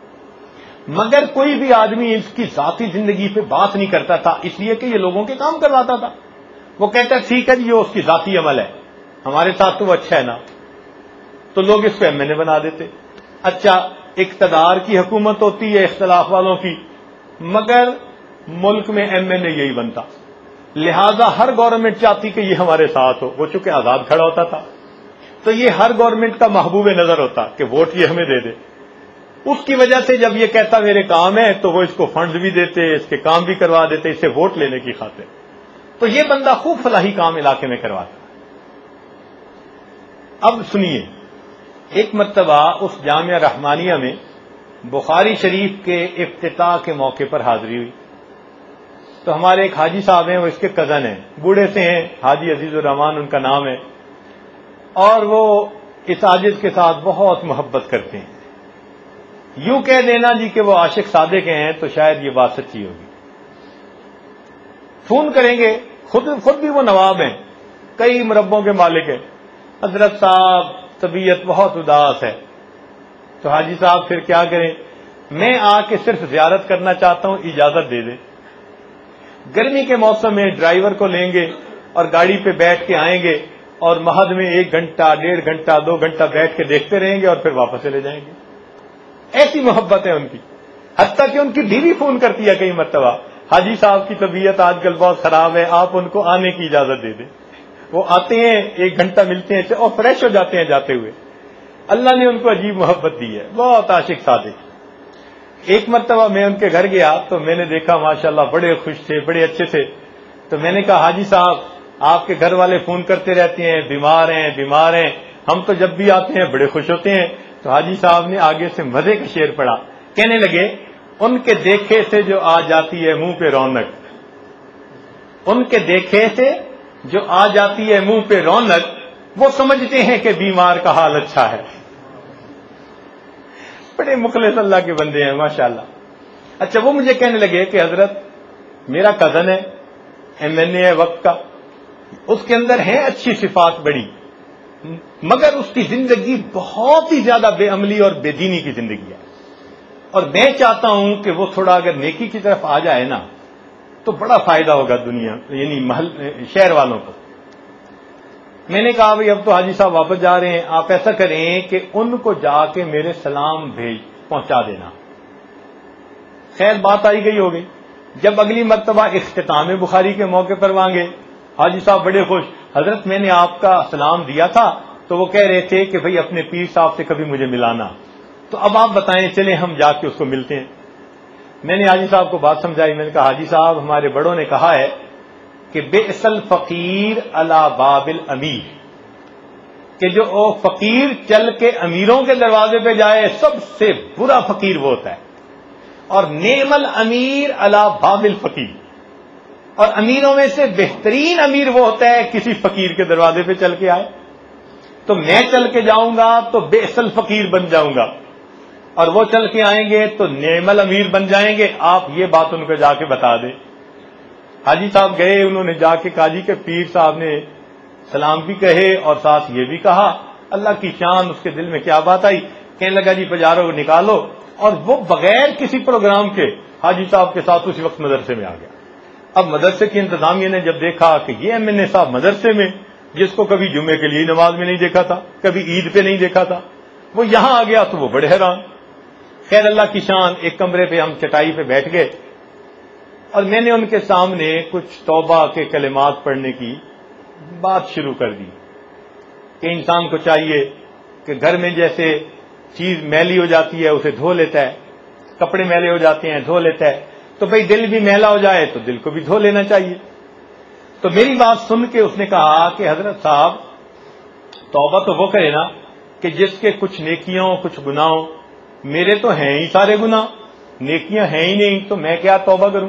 مگر کوئی بھی آدمی اس کی ذاتی زندگی پہ بات نہیں کرتا تھا، اس لیے کہ یہ لوگوں کے کام کرواتا تھا. وہ کہتا ٹھیک ہے جی یہ اس کی ذاتی عمل ہے، ہمارے ساتھ تو وہ اچھا ہے نا. تو لوگ اس کو ایم این اے بنا دیتے. اچھا، اقتدار کی حکومت ہوتی ہے اختلاف والوں کی، مگر ملک میں ایم این اے یہی بنتا. لہذا ہر گورنمنٹ چاہتی کہ یہ ہمارے ساتھ ہو. وہ چونکہ آزاد کھڑا ہوتا تھا تو یہ ہر گورنمنٹ کا محبوب نظر ہوتا کہ ووٹ یہ ہمیں دے دے. اس کی وجہ سے جب یہ کہتا میرے کام ہے تو وہ اس کو فنڈز بھی دیتے، اس کے کام بھی کروا دیتے، اسے ووٹ لینے کی خاطر. تو یہ بندہ خوب فلاحی کام علاقے میں کرواتا. اب سنیے، ایک مرتبہ اس جامعہ رحمانیہ میں بخاری شریف کے افتتاح کے موقع پر حاضری ہوئی. تو ہمارے ایک حاجی صاحب ہیں، وہ اس کے کزن ہیں، بوڑھے سے ہیں، حاجی عزیز الرحمان ان کا نام ہے، اور وہ اس عاجز کے ساتھ بہت محبت کرتے ہیں. یوں کہہ دینا جی کہ وہ عاشق صادق ہیں تو شاید یہ بات سچی ہوگی. فون کریں گے، خود خود بھی وہ نواب ہیں، کئی مربوں کے مالک ہیں. حضرت صاحب طبیعت بہت اداس ہے. تو حاجی صاحب پھر کیا کریں، میں آ کے صرف زیارت کرنا چاہتا ہوں، اجازت دے دیں. گرمی کے موسم میں ڈرائیور کو لیں گے اور گاڑی پہ بیٹھ کے آئیں گے اور مہد میں ایک گھنٹہ ڈیڑھ گھنٹہ دو گھنٹہ بیٹھ کے دیکھتے رہیں گے اور پھر واپس چلے جائیں گے. ایسی محبت ہے ان کی. حتیٰ کہ ان کی بیوی فون کرتی ہے کئی مرتبہ، حاجی صاحب کی طبیعت آج کل بہت خراب ہے، آپ ان کو آنے کی اجازت دے دیں. وہ آتے ہیں، ایک گھنٹہ ملتے ہیں اور فریش ہو جاتے ہیں جاتے ہوئے. اللہ نے ان کو عجیب محبت دی ہے، بہت عاشق صادق. ایک مرتبہ میں ان کے گھر گیا تو میں نے دیکھا ماشاءاللہ بڑے خوش تھے، بڑے اچھے تھے. تو میں نے کہا حاجی صاحب آپ کے گھر والے فون کرتے رہتے ہیں، بیمار ہیں بیمار ہیں، ہم تو جب بھی آتے ہیں بڑے خوش ہوتے ہیں. تو حاجی صاحب نے آگے سے مزے کا شعر پڑھا، کہنے لگے ان کے دیکھے سے جو آ جاتی ہے منہ پہ رونق، ان کے دیکھے سے جو آ جاتی ہے منہ پہ رونق، وہ سمجھتے ہیں کہ بیمار کا حال اچھا ہے. بڑے مخلص اللہ کے بندے ہیں ماشاءاللہ. اچھا، وہ مجھے کہنے لگے کہ حضرت میرا کزن ہے، ایم این اے ہے وقت کا، اس کے اندر ہے اچھی صفات بڑی، مگر اس کی زندگی بہت ہی زیادہ بے عملی اور بے دینی کی زندگی ہے. اور میں چاہتا ہوں کہ وہ تھوڑا اگر نیکی کی طرف آ جائے نا تو بڑا فائدہ ہوگا دنیا یعنی محل شہر والوں کو. میں نے کہا بھائی اب تو حاجی صاحب واپس جا رہے ہیں, آپ ایسا کریں کہ ان کو جا کے میرے سلام بھیج پہنچا دینا. خیر بات آئی گئی ہو گئی. جب اگلی مرتبہ اختتام بخاری کے موقع پر مانگے, حاجی صاحب بڑے خوش, حضرت میں نے آپ کا سلام دیا تھا تو وہ کہہ رہے تھے کہ بھئی اپنے پیر صاحب سے کبھی مجھے ملانا, تو اب آپ بتائیں چلیں ہم جا کے اس کو ملتے ہیں. میں نے حاجی صاحب کو بات سمجھائی. میں نے کہا حاجی صاحب ہمارے بڑوں نے کہا ہے کہ بئس الفقیر علی باب الامیر, کہ جو او فقیر چل کے امیروں کے دروازے پہ جائے سب سے برا فقیر وہ ہوتا ہے, اور نعم الامیر علی باب الفقیر, اور امیروں میں سے بہترین امیر وہ ہوتا ہے کسی فقیر کے دروازے پہ چل کے آئے. تو میں چل کے جاؤں گا تو بئس الفقیر بن جاؤں گا, اور وہ چل کے آئیں گے تو نعم الامیر بن جائیں گے. آپ یہ بات ان کو جا کے بتا دیں. حاجی صاحب گئے, انہوں نے جا کے قاضی کے پیر صاحب نے سلام بھی کہے اور ساتھ یہ بھی کہا. اللہ کی شان, اس کے دل میں کیا بات آئی, کہنے لگا جی پجاروں کو نکالو. اور وہ بغیر کسی پروگرام کے حاجی صاحب کے ساتھ اسی وقت مدرسے میں آ گیا. اب مدرسے کی انتظامیہ نے جب دیکھا کہ یہ ایم این اے صاحب مدرسے میں, جس کو کبھی جمعے کے لیے نماز میں نہیں دیکھا تھا, کبھی عید پہ نہیں دیکھا تھا, وہ یہاں آ گیا تو وہ بڑے حیران. خیر اللہ کی شان, ایک کمرے پہ ہم چٹائی پہ بیٹھ گئے اور میں نے ان کے سامنے کچھ توبہ کے کلمات پڑھنے کی بات شروع کر دی کہ انسان کو چاہیے کہ گھر میں جیسے چیز میلی ہو جاتی ہے اسے دھو لیتا ہے, کپڑے میلے ہو جاتے ہیں دھو لیتا ہے, تو بھئی دل بھی میلا ہو جائے تو دل کو بھی دھو لینا چاہیے. تو میری بات سن کے اس نے کہا کہ حضرت صاحب توبہ تو وہ کرے نا کہ جس کے کچھ نیکیوں کچھ گناہوں, میرے تو ہیں ہی سارے گناہ, نیکیاں ہیں ہی نہیں, تو میں کیا توبہ کروں.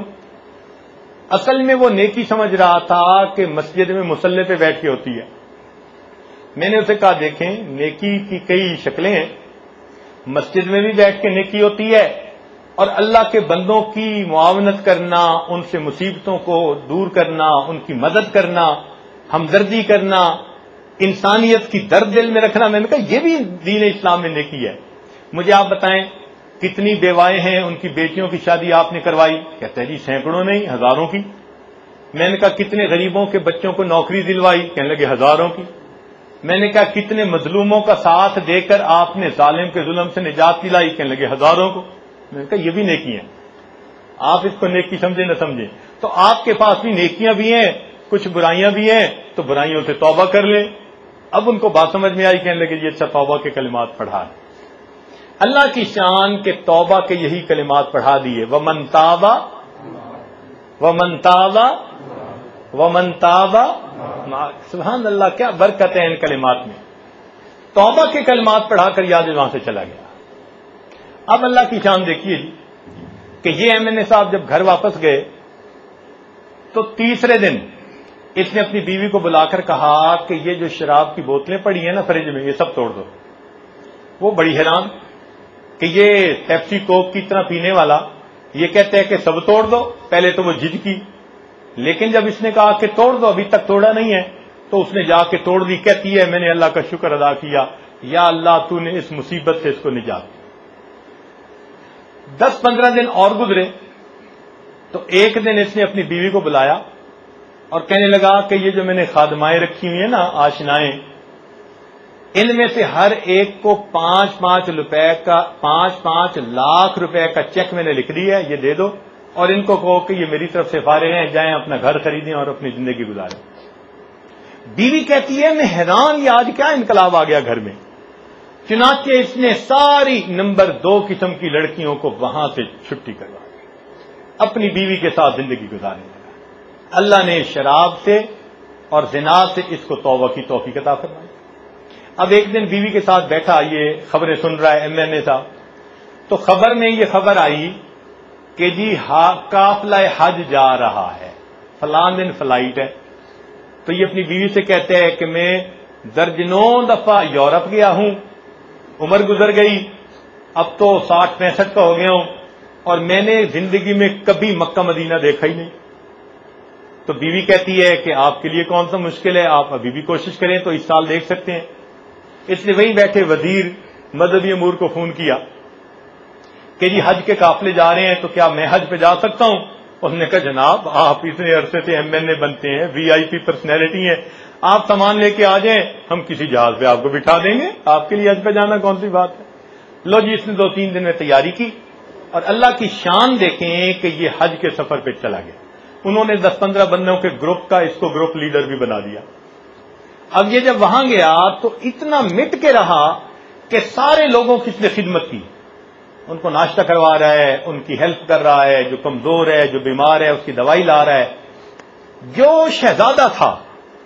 اصل میں وہ نیکی سمجھ رہا تھا کہ مسجد میں مصلی پہ بیٹھ کے ہوتی ہے. میں نے اسے کہا دیکھیں نیکی کی کئی شکلیں ہیں, مسجد میں بھی بیٹھ کے نیکی ہوتی ہے, اور اللہ کے بندوں کی معاونت کرنا, ان سے مصیبتوں کو دور کرنا, ان کی مدد کرنا, ہمدردی کرنا, انسانیت کی درد دل میں رکھنا. میں نے کہا یہ بھی دین اسلام میں نیکی ہے. مجھے آپ بتائیں کتنی بیوائیں ہیں ان کی بیٹیوں کی شادی آپ نے کروائی؟ کہتے ہیں جی سینکڑوں نہیں ہزاروں کی. میں نے کہا کتنے غریبوں کے بچوں کو نوکری دلوائی؟ کہنے لگے ہزاروں کی. میں نے کہا کتنے مظلوموں کا ساتھ دے کر آپ نے ظالم کے ظلم سے نجات دلائی؟ کہنے لگے ہزاروں کو. میں نے کہا یہ بھی نیکی ہیں, آپ اس کو نیکی سمجھیں نہ سمجھیں, تو آپ کے پاس بھی نیکیاں بھی ہیں کچھ برائیاں بھی ہیں, تو برائیوں سے توبہ کر لیں. اب ان کو بات سمجھ میں آئی, کہنے لگے یہ اچھا توبہ کے کلمات پڑھا. اللہ کی شان کے توبہ کے یہی کلمات پڑھا دیے, وَمَن تَابَ وَمَن تَابَ وَمَن تَابَ. سبحان اللہ, کیا برکت ہے ان کلمات میں. توبہ کے کلمات پڑھا کر یاد وہاں سے چلا گیا. اب اللہ کی شان دیکھیے جی کہ یہ ایم این اے صاحب جب گھر واپس گئے تو تیسرے دن اس نے اپنی بیوی کو بلا کر کہا کہ یہ جو شراب کی بوتلیں پڑی ہیں نا فریج میں, یہ سب توڑ دو. وہ بڑی حیران کہ یہ پیپسی کوک کی طرح پینے والا یہ کہتے ہیں کہ سب توڑ دو. پہلے تو وہ جد کی, لیکن جب اس نے کہا کہ توڑ دو, ابھی تک توڑا نہیں ہے, تو اس نے جا کے توڑ دی. کہتی ہے میں نے اللہ کا شکر ادا کیا, یا اللہ تو نے اس مصیبت سے اس کو نجات دی. دس پندرہ دن اور گزرے تو ایک دن اس نے اپنی بیوی کو بلایا اور کہنے لگا کہ یہ جو میں نے خادمائیں رکھی ہوئی ہیں نا, آشنائیں, ان میں سے ہر ایک کو پانچ پانچ روپے کا پانچ پانچ لاکھ روپے کا چیک میں نے لکھ دیا ہے, یہ دے دو, اور ان کو کہو کہ یہ میری طرف سے فارغ ہیں, جائیں اپنا گھر خریدیں اور اپنی زندگی گزاریں. بیوی کہتی ہے میں حیران, یہ آج کیا انقلاب آ گیا گھر میں. چنانچہ اس نے ساری نمبر دو قسم کی لڑکیوں کو وہاں سے چھٹی کروا دی, اپنی بیوی کے ساتھ زندگی گزارنے لگا. اللہ نے شراب سے اور زنا سے اس کو توبہ کی توفیق عطا فرمائی. اب ایک دن بیوی کے ساتھ بیٹھا, یہ خبریں سن رہا ہے ایم این اے صاحب, تو خبر میں یہ خبر آئی کہ جی قافلہ حج جا رہا ہے, فلان دن فلائٹ ہے. تو یہ اپنی بیوی سے کہتے ہیں کہ میں درجنوں دفعہ یورپ گیا ہوں, عمر گزر گئی, اب تو ساٹھ پینسٹھ کا ہو گیا ہوں, اور میں نے زندگی میں کبھی مکہ مدینہ دیکھا ہی نہیں. تو بیوی کہتی ہے کہ آپ کے لیے کون سا مشکل ہے, آپ ابھی بھی کوشش کریں تو اس سال دیکھ سکتے ہیں. اس نے وہیں بیٹھے وزیر مذہبی امور کو فون کیا کہ جی حج کے قافلے جا رہے ہیں تو کیا میں حج پہ جا سکتا ہوں؟ انہوں نے کہا جناب آپ اتنے عرصے سے ایم این اے بنتے ہیں، وی آئی پی پرسنالٹی ہیں، آپ سامان لے کے آ جائیں، ہم کسی جہاز پہ آپ کو بٹھا دیں گے، آپ کے لیے حج پہ جانا کون سی بات ہے؟ لو جی، اس نے دو تین دن میں تیاری کی اور اللہ کی شان دیکھیں کہ یہ حج کے سفر پہ چلا گیا. انہوں نے دس پندرہ بندوں کے گروپ کا اس کو گروپ لیڈر بھی بنا دیا. اب یہ جب وہاں گیا تو اتنا مٹ کے رہا کہ سارے لوگوں کی اس نے خدمت کی، ان کو ناشتہ کروا رہا ہے، ان کی ہیلپ کر رہا ہے، جو کمزور ہے جو بیمار ہے اس کی دوائی لا رہا ہے. جو شہزادہ تھا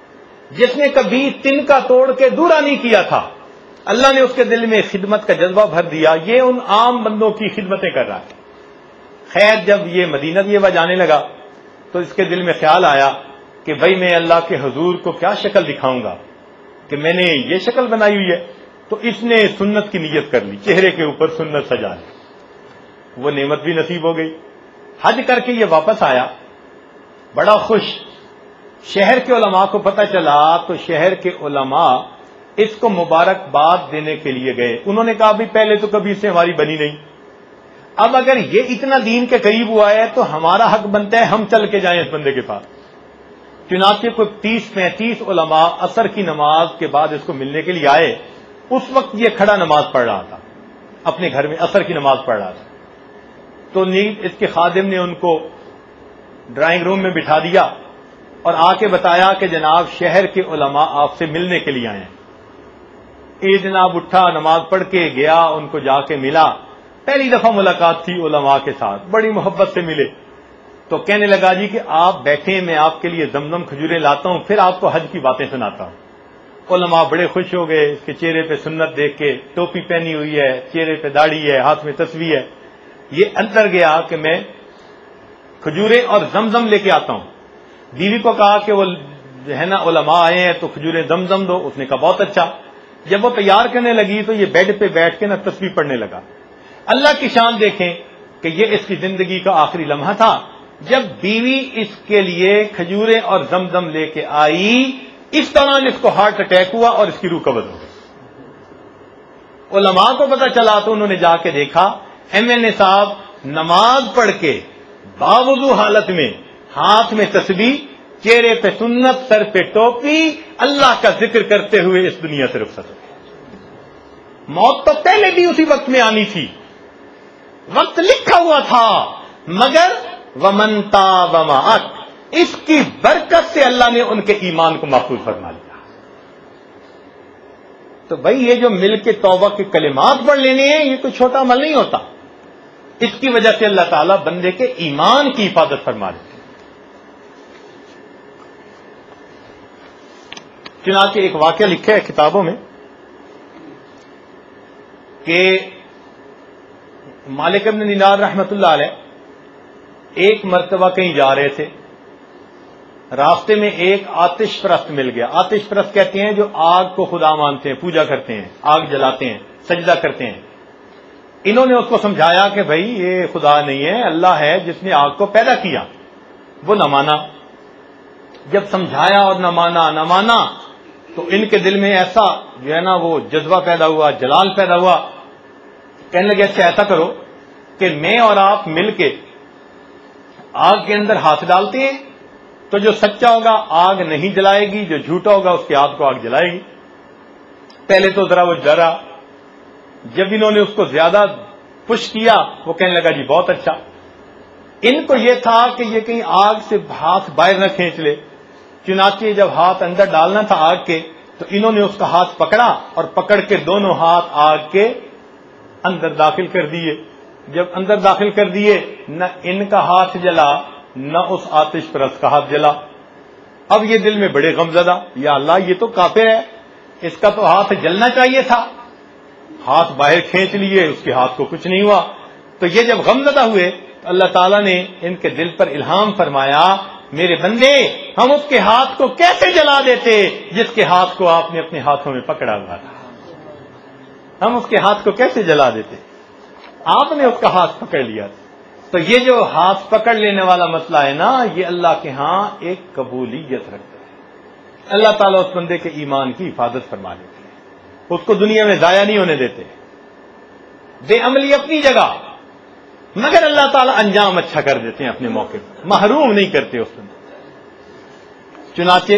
جس نے کبھی تنکا توڑ کے دورا نہیں کیا تھا، اللہ نے اس کے دل میں خدمت کا جذبہ بھر دیا، یہ ان عام بندوں کی خدمتیں کر رہا ہے. خیر جب یہ مدینہ طیبہ جانے لگا تو اس کے دل میں خیال آیا کہ بھائی میں اللہ کے حضور کو کیا شکل دکھاؤں گا کہ میں نے یہ شکل بنائی ہوئی ہے. تو اس نے سنت کی نیت کر لی، چہرے کے اوپر سنت سجا لی. وہ نعمت بھی نصیب ہو گئی. حج کر کے یہ واپس آیا بڑا خوش. شہر کے علماء کو پتہ چلا تو شہر کے علماء اس کو مبارکباد دینے کے لیے گئے. انہوں نے کہا بھی پہلے تو کبھی اس سے ہماری بنی نہیں، اب اگر یہ اتنا دین کے قریب ہوا ہے تو ہمارا حق بنتا ہے ہم چل کے جائیں اس بندے کے پاس. چنانچہ کوئی تیس پینتیس علماء عصر کی نماز کے بعد اس کو ملنے کے لیے آئے. اس وقت یہ کھڑا نماز پڑھ رہا تھا، اپنے گھر میں عصر کی نماز پڑھ رہا تھا. تو نیز اس کے خادم نے ان کو ڈرائنگ روم میں بٹھا دیا اور آ کے بتایا کہ جناب شہر کے علماء آپ سے ملنے کے لیے آئے ہیں. یہ جناب اٹھا، نماز پڑھ کے گیا، ان کو جا کے ملا. پہلی دفعہ ملاقات تھی علماء کے ساتھ، بڑی محبت سے ملے. تو کہنے لگا جی کہ آپ بیٹھیں، میں آپ کے لیے زمزم کھجوریں لاتا ہوں، پھر آپ کو حج کی باتیں سناتا ہوں. علماء بڑے خوش ہو گئے اس کے چہرے پہ سنت دیکھ کے. ٹوپی پہنی ہوئی ہے، چہرے پہ داڑھی ہے، ہاتھ میں تسبیح ہے. یہ اندر گیا کہ میں کھجوریں اور زمزم لے کے آتا ہوں. بیوی کو کہا کہ وہ ہے نا علماء آئے ہیں تو کھجوریں زمزم دو. اس نے کہا بہت اچھا. جب وہ تیار کرنے لگی تو یہ بیڈ پہ بیٹھ کے نا تسبیح پڑھنے لگا. اللہ کی شان دیکھیں کہ یہ اس کی زندگی کا آخری لمحہ تھا جب بیوی اس کے لیے کھجوریں اور زمزم لے کے آئی. اس دوران اس کو ہارٹ اٹیک ہوا اور اس کی روح قبض ہو گئی. علماء کو پتہ چلا تو انہوں نے جا کے دیکھا ایم این اے صاحب نماز پڑھ کے باوضو حالت میں، ہاتھ میں تسبیح، چہرے پہ سنت، سر پہ ٹوپی، اللہ کا ذکر کرتے ہوئے اس دنیا سے رخصت ہو گئے. موت تو پہلے بھی اسی وقت میں آنی تھی، وقت لکھا ہوا تھا، مگر ومن تاب وآمن، اس کی برکت سے اللہ نے ان کے ایمان کو محفوظ فرما لیا. تو بھائی یہ جو مل کے توبہ کے کلمات پڑھ لینے ہیں یہ کوئی چھوٹا عمل نہیں ہوتا. اس کی وجہ سے اللہ تعالیٰ بندے کے ایمان کی حفاظت فرما دیتے ہیں. چنانچہ ایک واقعہ لکھا ہے کتابوں میں کہ مالک ابن دینار رحمۃ اللہ علیہ ایک مرتبہ کہیں جا رہے تھے. راستے میں ایک آتش پرست مل گیا. آتش پرست کہتے ہیں جو آگ کو خدا مانتے ہیں، پوجا کرتے ہیں، آگ جلاتے ہیں، سجدہ کرتے ہیں. انہوں نے اس کو سمجھایا کہ بھائی یہ خدا نہیں ہے، اللہ ہے جس نے آگ کو پیدا کیا. وہ نہ مانا. جب سمجھایا اور نہ مانا نہ مانا تو ان کے دل میں ایسا جو ہے نا وہ جذبہ پیدا ہوا، جلال پیدا ہوا. کہنے لگے اچھا ایسا کرو کہ میں اور آپ مل کے آگ کے اندر ہاتھ ڈالتے ہیں تو جو سچا ہوگا آگ نہیں جلائے گی، جو جھوٹا ہوگا اس کے ہاتھ کو آگ جلائے گی. پہلے تو ذرا وہ ڈرا. جب انہوں نے اس کو زیادہ پش کیا وہ کہنے لگا جی بہت اچھا. ان کو یہ تھا کہ یہ کہیں آگ سے ہاتھ باہر نہ کھینچ لے. چنانچہ جب ہاتھ اندر ڈالنا تھا آگ کے تو انہوں نے اس کا ہاتھ پکڑا اور پکڑ کے دونوں ہاتھ آگ کے اندر داخل کر دیے. جب اندر داخل کر دیے نہ ان کا ہاتھ جلا نہ اس آتش پرست کا ہاتھ جلا. اب یہ دل میں بڑے غمزدہ، یا اللہ یہ تو کافر ہے، اس کا تو ہاتھ جلنا چاہیے تھا. ہاتھ باہر کھینچ لیے، اس کے ہاتھ کو کچھ نہیں ہوا. تو یہ جب غمزدہ ہوئے تو اللہ تعالیٰ نے ان کے دل پر الہام فرمایا میرے بندے ہم اس کے ہاتھ کو کیسے جلا دیتے جس کے ہاتھ کو آپ نے اپنے ہاتھوں میں پکڑا ہوا تھا. ہم اس کے ہاتھ کو کیسے جلا دیتے، آپ نے اس کا ہاتھ پکڑ لیا. تو یہ جو ہاتھ پکڑ لینے والا مسئلہ ہے نا یہ اللہ کے ہاں ایک قبولیت رکھتا ہے. اللہ تعالیٰ اس بندے کے ایمان کی حفاظت فرما لیتے ہیں. اس کو دنیا میں ضائع نہیں ہونے دیتے، بے عملی اپنی جگہ، مگر اللہ تعالیٰ انجام اچھا کر دیتے ہیں اپنے موقع پر، محروم نہیں کرتے اس میں۔ چنانچہ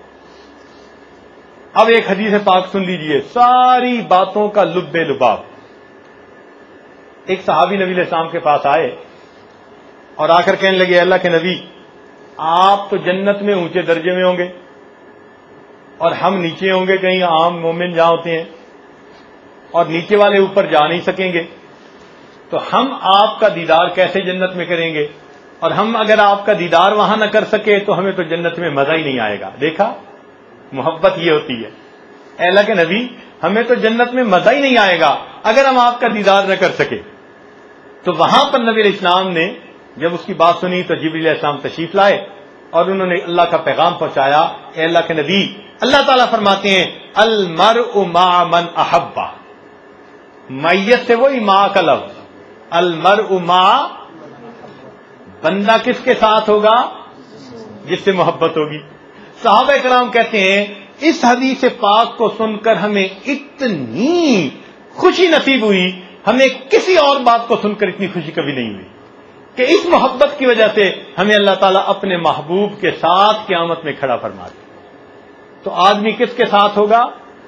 اب ایک حدیث پاک سن لیجئے، ساری باتوں کا لب لباب۔ ایک صحابی نبی علیہ السلام کے پاس آئے اور آ کر کہنے لگے، اللہ کے نبی، آپ تو جنت میں اونچے درجے میں ہوں گے اور ہم نیچے ہوں گے، کہیں عام مومن جہاں ہوتے ہیں، اور نیچے والے اوپر جا نہیں سکیں گے، تو ہم آپ کا دیدار کیسے جنت میں کریں گے؟ اور ہم اگر آپ کا دیدار وہاں نہ کر سکے تو ہمیں تو جنت میں مزہ ہی نہیں آئے گا۔ دیکھا، محبت یہ ہوتی ہے، اے اللہ کے نبی، ہمیں تو جنت میں مزہ ہی نہیں آئے گا اگر ہم آپ کا دیدار نہ کر سکے۔ تو وہاں پر نبی علیہ السلام نے جب اس کی بات سنی تو جبریل علیہ السلام تشریف لائے اور انہوں نے اللہ کا پیغام پہنچایا، اے اللہ کے نبی، اللہ تعالیٰ فرماتے ہیں المرء مع من احبہ، میت سے وہی ماں کا لفظ، المرء مع، بندہ کس کے ساتھ ہوگا؟ جس سے محبت ہوگی۔ صحابہ کرام کہتے ہیں اس حدیث پاک کو سن کر ہمیں اتنی خوشی نصیب ہوئی، ہمیں کسی اور بات کو سن کر اتنی خوشی کبھی نہیں ہوئی کہ اس محبت کی وجہ سے ہمیں اللہ تعالیٰ اپنے محبوب کے ساتھ قیامت میں کھڑا فرما دے۔ تو آدمی کس کے ساتھ ہوگا؟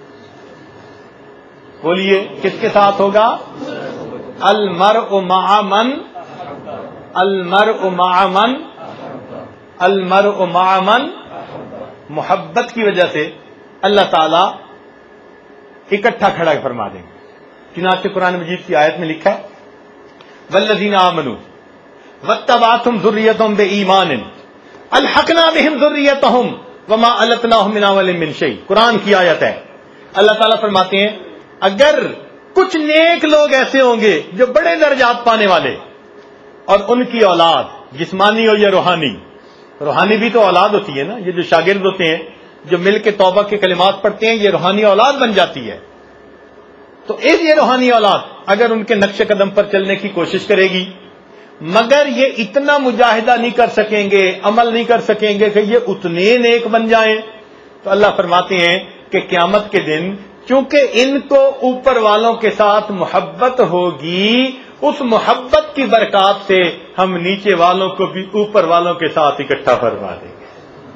بولیے، کس کے ساتھ ہوگا؟ المرء مع من، المرء مع من، المرء مع من، محبت کی وجہ سے اللہ تعالیٰ اکٹھا کھڑا فرما دیں گے۔ چنانچہ قرآن مجید کی آیت میں لکھا ہے والذین آمنوا واتبعتهم ذریتهم بإیمان الحقنا بهم ذریتهم وما التناهم من عملهم من شیء۔ قرآن کی آیت ہے، اللہ تعالیٰ فرماتے ہیں اگر کچھ نیک لوگ ایسے ہوں گے جو بڑے درجات پانے والے، اور ان کی اولاد جسمانی ہو یا روحانی، روحانی بھی تو اولاد ہوتی ہے نا، یہ جو شاگرد ہوتے ہیں جو مل کے توبہ کے کلمات پڑھتے ہیں، یہ روحانی اولاد بن جاتی ہے۔ تو اس یہ روحانی اولاد اگر ان کے نقش قدم پر چلنے کی کوشش کرے گی، مگر یہ اتنا مجاہدہ نہیں کر سکیں گے، عمل نہیں کر سکیں گے کہ یہ اتنے نیک بن جائیں، تو اللہ فرماتے ہیں کہ قیامت کے دن چونکہ ان کو اوپر والوں کے ساتھ محبت ہوگی، اس محبت کی برکات سے ہم نیچے والوں کو بھی اوپر والوں کے ساتھ اکٹھا فرما دیں گے۔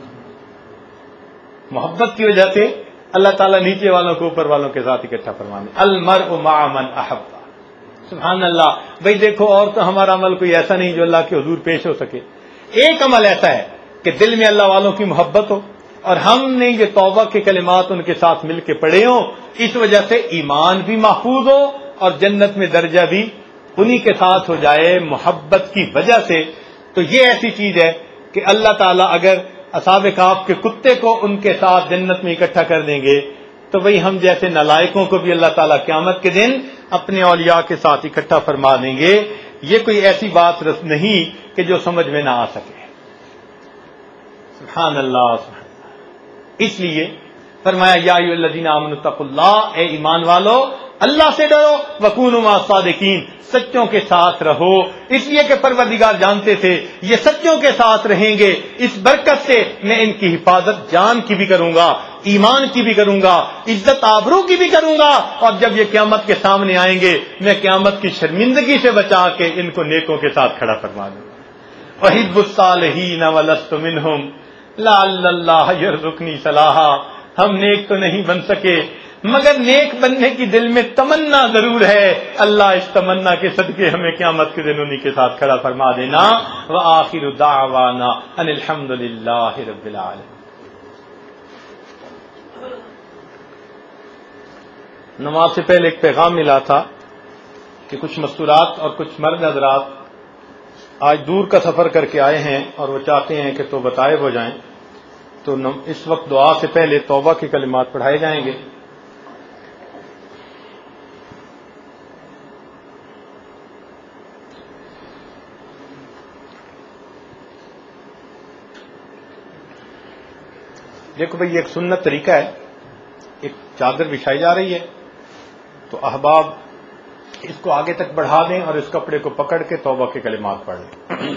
محبت کی وجہ سے اللہ تعالیٰ نیچے والوں کو اوپر والوں کے ساتھ اکٹھا فرما دیں۔ المرء مع من احب، سبحان اللہ۔ بھئی دیکھو، اور تو ہمارا عمل کوئی ایسا نہیں جو اللہ کے حضور پیش ہو سکے۔ ایک عمل ایسا ہے کہ دل میں اللہ والوں کی محبت ہو اور ہم نے یہ توبہ کے کلمات ان کے ساتھ مل کے پڑھے ہوں، اس وجہ سے ایمان بھی محفوظ ہو اور جنت میں درجہ بھی انہی کے ساتھ ہو جائے محبت کی وجہ سے۔ تو یہ ایسی چیز ہے کہ اللہ تعالیٰ اگر اصحاب کہف کے کتے کو ان کے ساتھ جنت میں اکٹھا کر دیں گے تو وہی ہم جیسے نالائقوں کو بھی اللہ تعالیٰ قیامت کے دن اپنے اولیاء کے ساتھ اکٹھا فرما دیں گے۔ یہ کوئی ایسی بات نہیں کہ جو سمجھ میں نہ آ سکے۔ سبحان اللہ، سبحان اللہ۔ اس لیے فرمایا یا ایھا الذین آمنوا اتقوا اللہ، اے ایمان والو اللہ سے ڈرو، وکونوا مع الصادقین، سچوں کے ساتھ رہو۔ اس لیے کہ پروردگار جانتے تھے یہ سچوں کے ساتھ رہیں گے، اس برکت سے میں ان کی حفاظت جان کی بھی کروں گا، ایمان کی بھی کروں گا، عزت آبرو کی بھی کروں گا، اور جب یہ قیامت کے سامنے آئیں گے میں قیامت کی شرمندگی سے بچا کے ان کو نیکوں کے ساتھ کھڑا فرما دوں گا۔ وَحِزْبُ الصَّالِحِينَ وَلَسْتُ مِنْهُمْ لَعَلَّ اللَّهَ يَرْزُقُنِي صَلَاحًا۔ ہم نیک تو نہیں بن سکے مگر نیک بننے کی دل میں تمنا ضرور ہے، اللہ اس تمنا کے صدقے ہمیں قیامت کے دن انہی کے ساتھ کھڑا فرما دینا۔ وآخر دعوانا ان الحمد للہ رب العالمین۔ نماز سے پہلے ایک پیغام ملا تھا کہ کچھ مستورات اور کچھ مرد حضرات آج دور کا سفر کر کے آئے ہیں اور وہ چاہتے ہیں کہ تو بتائے ہو جائیں، تو اس وقت دعا سے پہلے توبہ کے کلمات پڑھائے جائیں گے۔ دیکھو بھئی، ایک سنت طریقہ ہے، ایک چادر بچھائی جا رہی ہے تو احباب اس کو آگے تک بڑھا دیں اور اس کپڑے کو پکڑ کے توبہ کے کلمات پڑھ لیں۔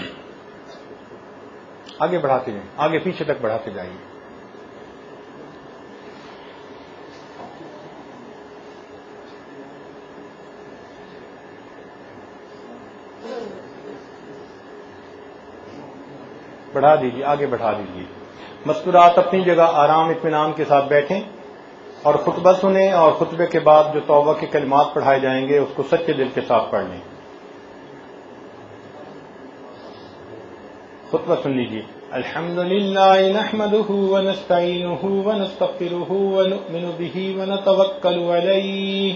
آگے بڑھاتے جائیں، آگے پیچھے تک بڑھاتے جائیے۔ بڑھا دیجیے، آگے بڑھا دیجیے. مستورات اپنی جگہ آرام اطمینان کے ساتھ بیٹھیں اور خطبہ سنیں، اور خطبے کے بعد جو توبہ کے کلمات پڑھائے جائیں گے اس کو سچے دل کے ساتھ پڑھ لیں. خطبہ سن لیجیے. الحمد للہ نحمده ونستعینه ونستغفره ونؤمن به ونتوکل علیہ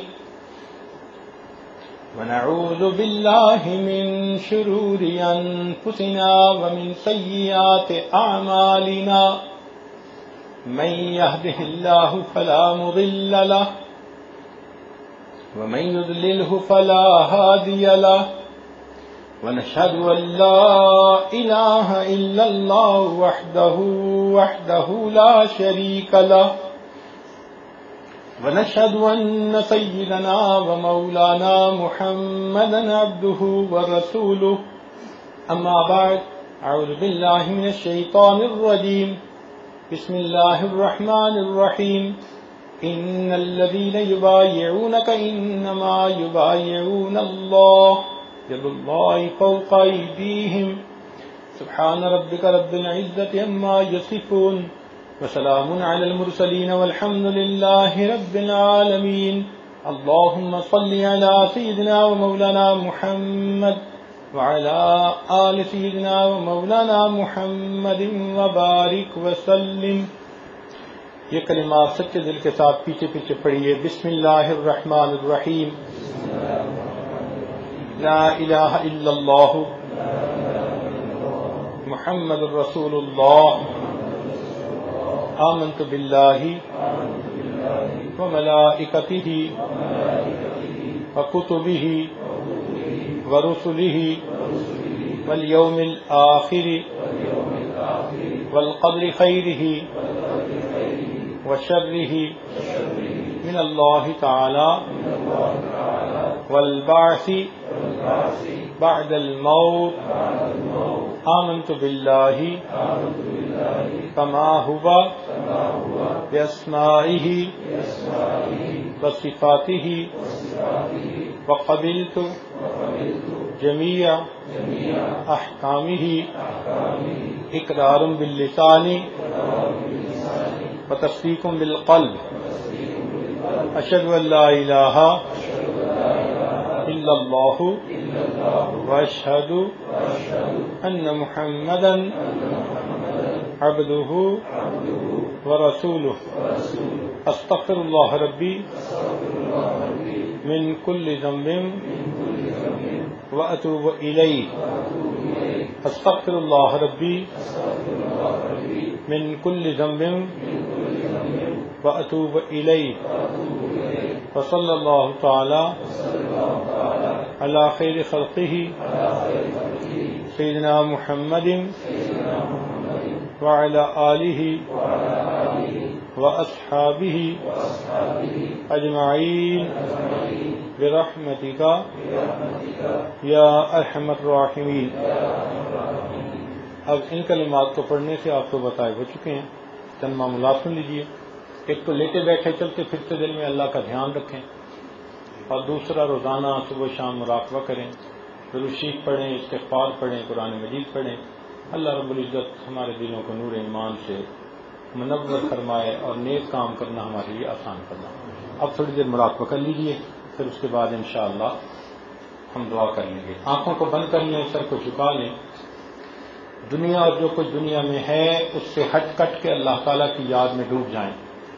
ونعوذ باللہ من شرور انفسنا ومن سیئات اعمالنا من يهده الله فلا مضل له ومن يضلله فلا هادي له ونشهد أن لا إله إلا الله وحده وحده لا شريك له ونشهد أن سيدنا ومولانا محمدا عبده ورسوله. أما بعد، أعوذ بالله من الشيطان الرجيم. بسم الله الرحمن الرحيم. إن الذين يبايعونك إنما يبايعون الله يد الله فوق أيديهم. سبحان ربك رب العزة عما يصفون وسلام على المرسلين والحمد لله رب العالمين. اللهم صل على سيدنا ومولانا محمد وعلى آل سيدنا ومولانا محمد وبارك وسلم. یہ کلمات سچے دل کے ساتھ پیچھے پیچھے پڑھیے. بسم اللہ الرحمن الرحیم. لا الہ الا اللہ محمد رسول اللہ. آمنت باللہ وملائکتہ وکتبہ ورسلہ والیوم الآخر والقدر خیرہ وشرہ من اللہ تعالی والبعث بعد الموت. آمنت باللہ کما ہوا باسمائہ وصفاتہ وقبلت جمیع احکامہ اقرار باللسان وتصدیق بالقلب. اشہد ان لا الہ الا اللہ واشہد ان محمدا عبدہ ورسولہ. استغفر اللہ ربی من کل ذنب واتوب الیہ. استغفر اللہ ربی من کل ذنب واتوب الیہ. وصلی اللہ تعالی علی خیر خلقہ سیدنا محمد وعلی آلہ واصحابہ اجمعین برحمتک یا ارحم الراحمین. اب ان کلمات کو پڑھنے سے آپ کو بتائے ہو چکے ہیں. چند معاملات سن لیجیے. ایک تو لیٹے بیٹھے چلتے پھرتے دل میں اللہ کا دھیان رکھیں، اور دوسرا روزانہ صبح شام مراقبہ کریں، درود شریف پڑھیں، استغفار پڑھیں، قرآن مجید پڑھیں. اللہ رب العزت ہمارے دلوں کو نور ایمان سے منور فرمائے اور نیک کام کرنا ہمارے لیے آسان کرنا. اب تھوڑی دیر مراقبہ کر لیجیے، پھر اس کے بعد انشاءاللہ ہم دعا کر لیں گے. آنکھوں کو بند کر لیں، سر کو جھکا لیں. دنیا اور جو کچھ دنیا میں ہے اس سے ہٹ کٹ کے اللہ تعالیٰ کی یاد میں ڈوب جائیں.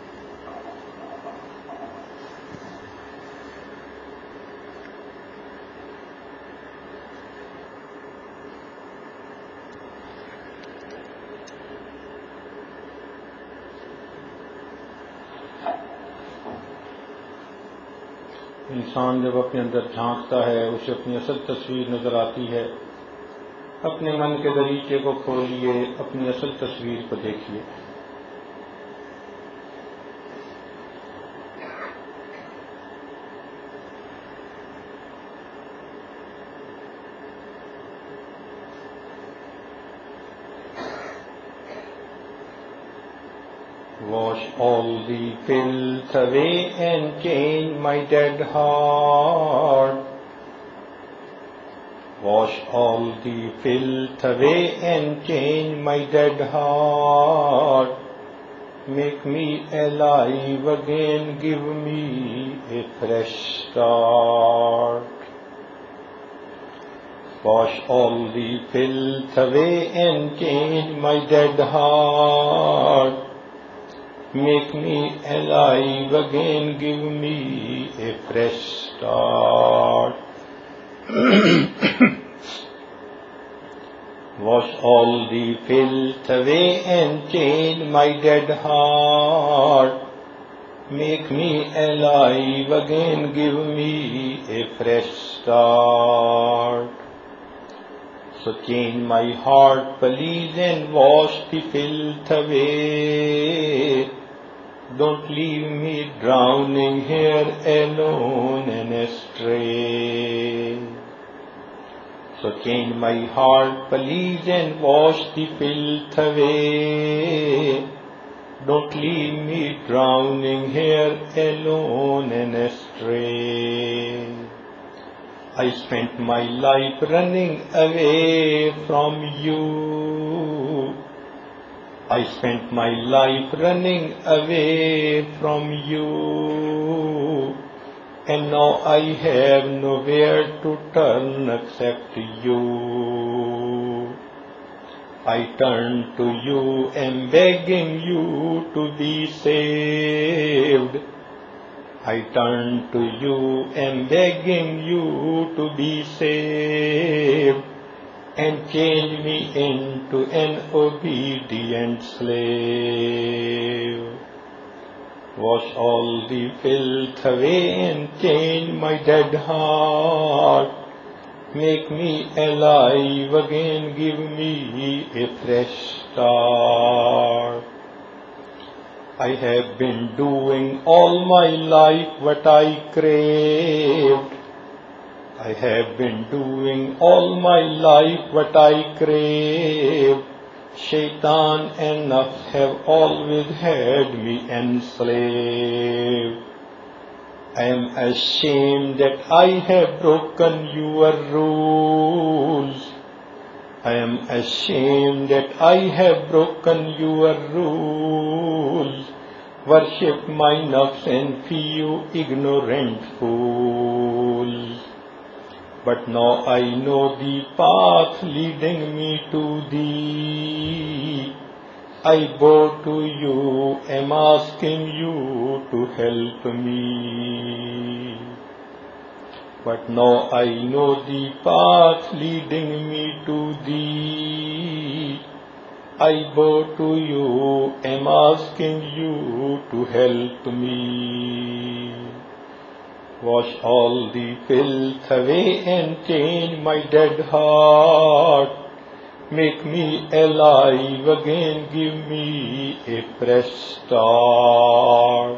انسان جب اپنے اندر جھانکتا ہے اسے اپنی اصل تصویر نظر آتی ہے. اپنے من کے دریچے کو کھولیے، اپنی اصل تصویر کو دیکھیے. Wash all the filth away and change my dead heart. Wash all the filth away and change my dead heart. Make me alive again, give me a fresh start. Wash all the filth away and change my dead heart. Make me alive again, give me a fresh start. Wash all the filth away and change my dead heart. Make me alive again, give me a fresh start. So change my heart, please, and wash the filth away. Don't leave me drowning here alone and astray. So change my heart, please, and wash the filth away. Don't leave me drowning here alone and astray. I spent my life running away from you. I spent my life running away from you. And now I have nowhere to turn except you. I turn to you and begging you to be saved. I turn to you and begging you to be saved, and change me into an obedient slave. Wash all the filth away and change my dead heart. Make me alive again, give me a fresh start. I have been doing all my life what I craved. I have been doing all my life what I craved. Shaitan and nafs have always had me enslaved. I am ashamed that I have broken your rules. I am ashamed that I have broken your rules. Worship my nafs and few ignorant fools. But now I know the path leading me to thee. I bow to you, am asking you to help me. But now I know the path leading me to thee. I bow to you, am asking you to help me. Wash all the filth away and change my dead heart. Make me alive again, give me a fresh start.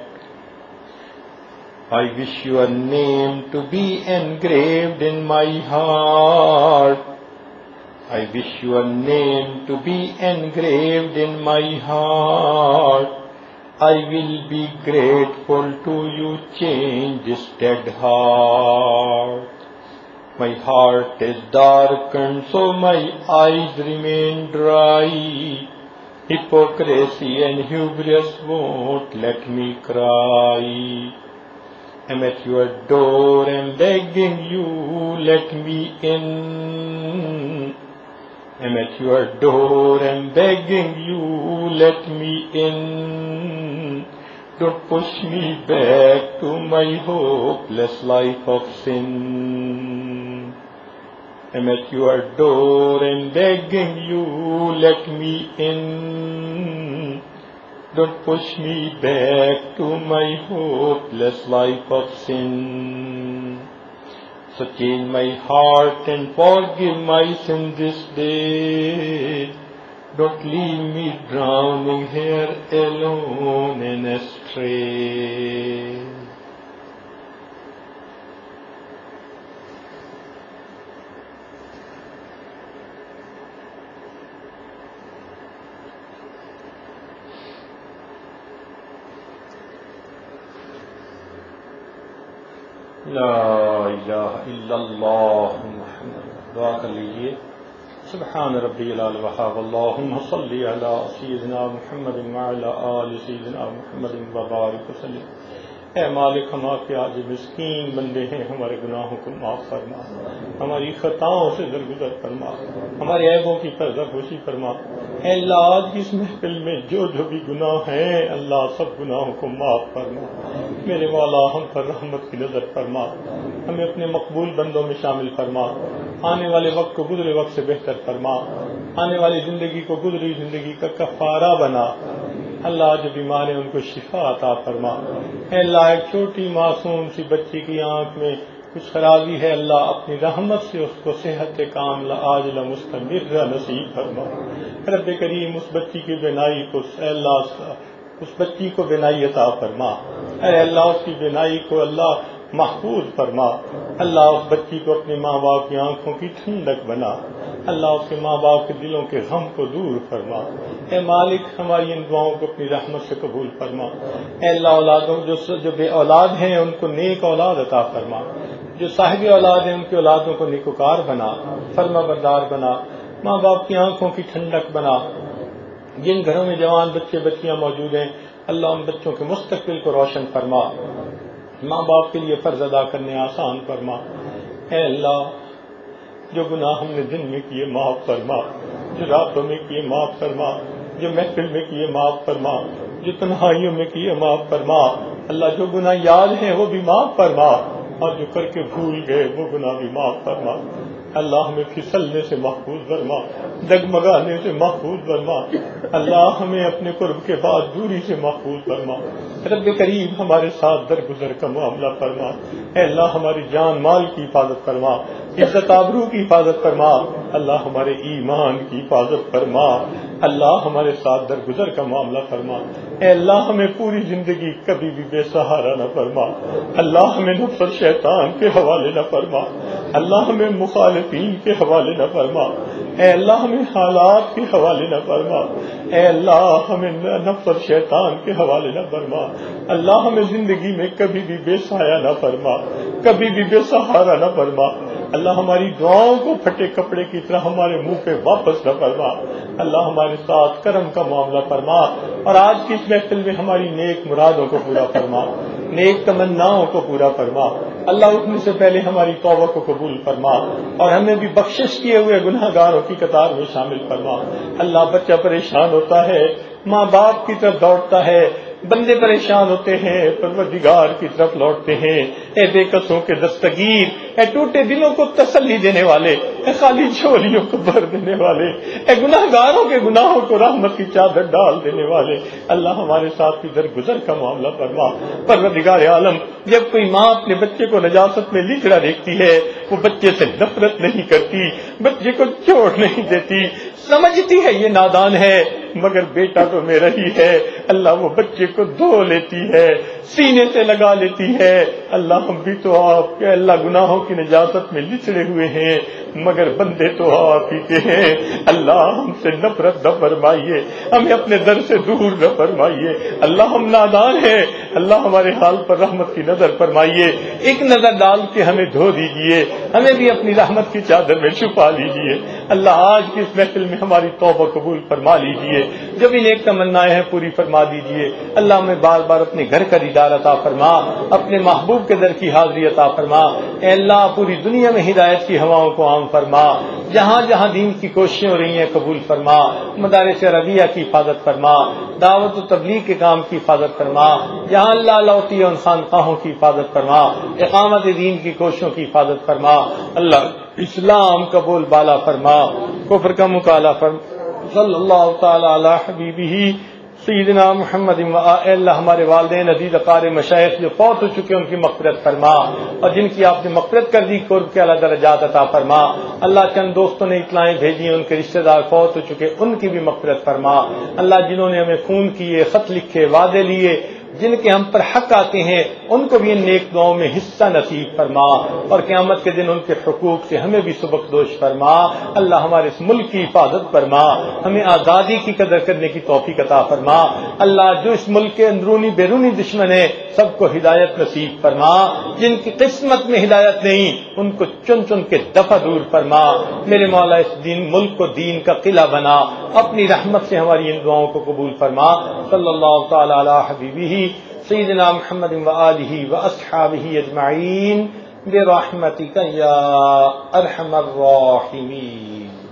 I wish your name to be engraved in my heart. I wish your name to be engraved in my heart. I will be grateful to you, change this dead heart. My heart is darkened, so my eyes remain dry. Hypocrisy and hubris won't let me cry. I'm at your door and begging you, let me in. I'm at your door and begging you, let me in. Don't push me back to my hopeless life of sin. I'm at your door and begging you, let me in. Don't push me back to my hopeless life of sin. So change my heart and forgive my sin this day. Don't leave me drowning here alone and astray. La ilaha illallah Muhammad دعا کر لیجیے. سبحان ربی الوہاب اللہم صلی علی سیدنا محمد وعلی آل سیدنا محمد وبارک وسلم. اے مالک، ہم آپ کے آج مسکین بندے ہیں، ہمارے گناہوں کو معاف فرما، ہماری خطاؤں سے درگزر فرما، ہمارے عیبوں کی پردہ پوشی فرما. اے اللہ، آج کی اس محفل میں جو جو بھی گناہ ہیں اللہ سب گناہوں کو معاف فرما. میرے مولا، ہم پر رحمت کی نظر فرما، ہمیں اپنے مقبول بندوں میں شامل فرما. آنے والے وقت کو گزرے وقت سے بہتر فرما، آنے والی زندگی کو گزری زندگی کا کفارہ بنا. اللہ جو بیمار ہیں ان کو شفا عطا فرما. اے اللہ، ایک چھوٹی معصوم سی بچی کی آنکھ میں کچھ خرابی ہے، اللہ اپنی رحمت سے اس کو صحت کاملہ عاجلہ مستمرہ نصیب فرما. رب کریم، اس بچی کی بینائی کو اے اللہ اس بچی کو بینائی عطا فرما. اے اللہ، اس کی بینائی کو اللہ محفوظ فرما. اللہ، اس بچی کو اپنے ماں باپ کی آنکھوں کی ٹھنڈک بنا. اللہ، اس کے ماں باپ کے دلوں کے غم کو دور فرما. اے مالک، ہماری ان دعاؤں کو اپنی رحمت سے قبول فرما. اے اللہ، اولادوں جو جو بے اولاد ہیں ان کو نیک اولاد عطا فرما. جو صاحب اولاد ہیں ان کی اولادوں کو نیکوکار بنا، فرما بردار بنا، ماں باپ کی آنکھوں کی ٹھنڈک بنا. جن گھروں میں جوان بچے بچیاں موجود ہیں اللہ ان بچوں کے مستقبل کو روشن فرما، ماں باپ کے لیے فرض ادا کرنے آسان فرما. اے اللہ، جو گناہ ہم نے دن میں کیے معاف فرما، جو راتوں میں کیے معاف فرما، جو محفل میں کیے معاف فرما، جو تنہائیوں میں کیے معاف فرما. اللہ، جو گناہ یاد ہیں وہ بھی معاف فرما، اور جو کر کے بھول گئے وہ گناہ بھی معاف فرما. اللہ، ہمیں پھسلنے سے محفوظ فرما، ڈگمگانے سے محفوظ فرما. اللہ، ہمیں اپنے قرب کے بعد دوری سے محفوظ فرما. رب کریم، ہمارے ساتھ درگزر کا معاملہ فرما. اے اللہ، ہماری جان مال کی حفاظت فرما، عزت آبرو کی حفاظت فرما. اللہ، ہمارے ایمان کی حفاظت فرما. اللہ، ہمارے ساتھ درگزر کا معاملہ فرما. اے اللہ، ہمیں پوری زندگی کبھی بھی بے سہارا نہ فرما. اللہ، ہمیں نفس اور شیطان کے حوالے نہ فرما. اللہ، ہمیں مخالفین کے حوالے نہ فرما. اے اللہ، ہمیں حالات کے حوالے نہ فرما. اے اللہ، ہمیں نفس اور شیطان کے حوالے نہ فرما. اللہ، ہمیں زندگی میں کبھی بھی بے سایہ نہ فرما، کبھی بھی بے سہارا نہ فرما. اللہ، ہماری دعاؤں کو پھٹے کپڑے کی طرح ہمارے منہ پہ واپس نہ فرما. اللہ، ہمارے ساتھ کرم کا معاملہ فرما، اور آج کی اس محفل میں ہماری نیک مرادوں کو پورا فرما، نیک تمناؤں کو پورا فرما. اللہ، اٹھنے سے پہلے ہماری توبہ کو قبول فرما، اور ہمیں بھی بخشش کیے ہوئے گناہ گاروں کی قطار میں شامل فرما. اللہ، بچہ پریشان ہوتا ہے، ماں باپ کی طرف دوڑتا ہے، بندے پریشان ہوتے ہیں، پروردگار کی طرف لوٹتے ہیں. اے بے کسوں کے دستگیر، اے ٹوٹے دلوں کو تسلی دینے والے، اے خالی جھولیوں کو بھر دینے والے، اے گناہ گاروں کے گناہوں کو رحمت کی چادر ڈال دینے والے. اللہ، ہمارے ساتھ ادھر گزر کا معاملہ فرما. پروردگار عالم، جب کوئی ماں اپنے بچے کو نجاست میں لچڑا دیکھتی ہے وہ بچے سے نفرت نہیں کرتی، بچے کو چوٹ نہیں دیتی، سمجھتی ہے یہ نادان ہے مگر بیٹا تو میرا ہی ہے. اللہ، وہ بچے کو دھو لیتی ہے، سینے سے لگا لیتی ہے. اللہ، ہم بھی تو آپ کے اللہ گناہوں کی نجاست میں لچڑے ہوئے ہیں مگر بندے تو آپ ہی کے ہیں. اللہ، ہم سے نفرت نہ فرمائیے، ہمیں اپنے در سے دور نہ فرمائیے. اللہ، ہم نادان ہیں، اللہ ہمارے حال پر رحمت کی نظر فرمائیے. ایک نظر ڈال کے ہمیں دھو دیجیے، ہمیں بھی اپنی رحمت کی چادر میں چھپا لیجیے. اللہ، آج کی اس محفل میں ہماری توبہ قبول فرما لیجیے، جو بھی نیک تمنائیں ہیں پوری فرما دیجیے. اللہ، ہمیں بار بار اپنے گھر کا دیدار عطا فرما، اپنے محبوب کے در کی حاضری عطا فرما. اے اللہ، پوری دنیا میں ہدایت کی ہواؤں کو عام فرما، جہاں جہاں دین کی کوششیں ہو رہی ہیں قبول فرما. مدارس عربیہ کی حفاظت فرما، دعوت و تبلیغ کے کام کی حفاظت فرما، جہاں اللہ لوٹی ان خانقاہوں کی حفاظت فرما، اقامت دین کی کوششوں کی حفاظت فرما. اللہ، اسلام کا بول بالا فرما، کفر کا مکالہ فرما. صلی اللہ تعالی علی حبیبہ سیدنا محمد. اے اللہ، ہمارے والدین عزیز اقارب مشائخ جو فوت ہو چکے ان کی مغفرت فرما، اور جن کی آپ نے مغفرت کر دی قرب کے اعلیٰ درجات عطا فرما. اللہ، چند دوستوں نے اطلاعیں بھیجی ان کے رشتہ دار فوت ہو چکے ان کی بھی مغفرت فرما. اللہ، جنہوں نے ہمیں فون کیے، خط لکھے، وعدے لیے، جن کے ہم پر حق آتے ہیں ان کو بھی ان نیک دعاؤں میں حصہ نصیب فرما، اور قیامت کے دن ان کے حقوق سے ہمیں بھی سبکدوش فرما۔ اللہ ہمارے اس ملک کی حفاظت فرما، ہمیں آزادی کی قدر کرنے کی توفیق عطا فرما۔ اللہ جو اس ملک کے اندرونی بیرونی دشمن ہیں سب کو ہدایت نصیب فرما، جن کی قسمت میں ہدایت نہیں ان کو چن چن کے دفع دور فرما۔ میرے مولا اس دین ملک کو دین کا قلعہ بنا، اپنی رحمت سے ہماری ان دعاؤں کو قبول فرما۔ صلی اللہ تعالی علی حبیبہ سیدنا محمد و آلہ و اصحابہ اجمعین برحمتک یا ارحم الراحمین۔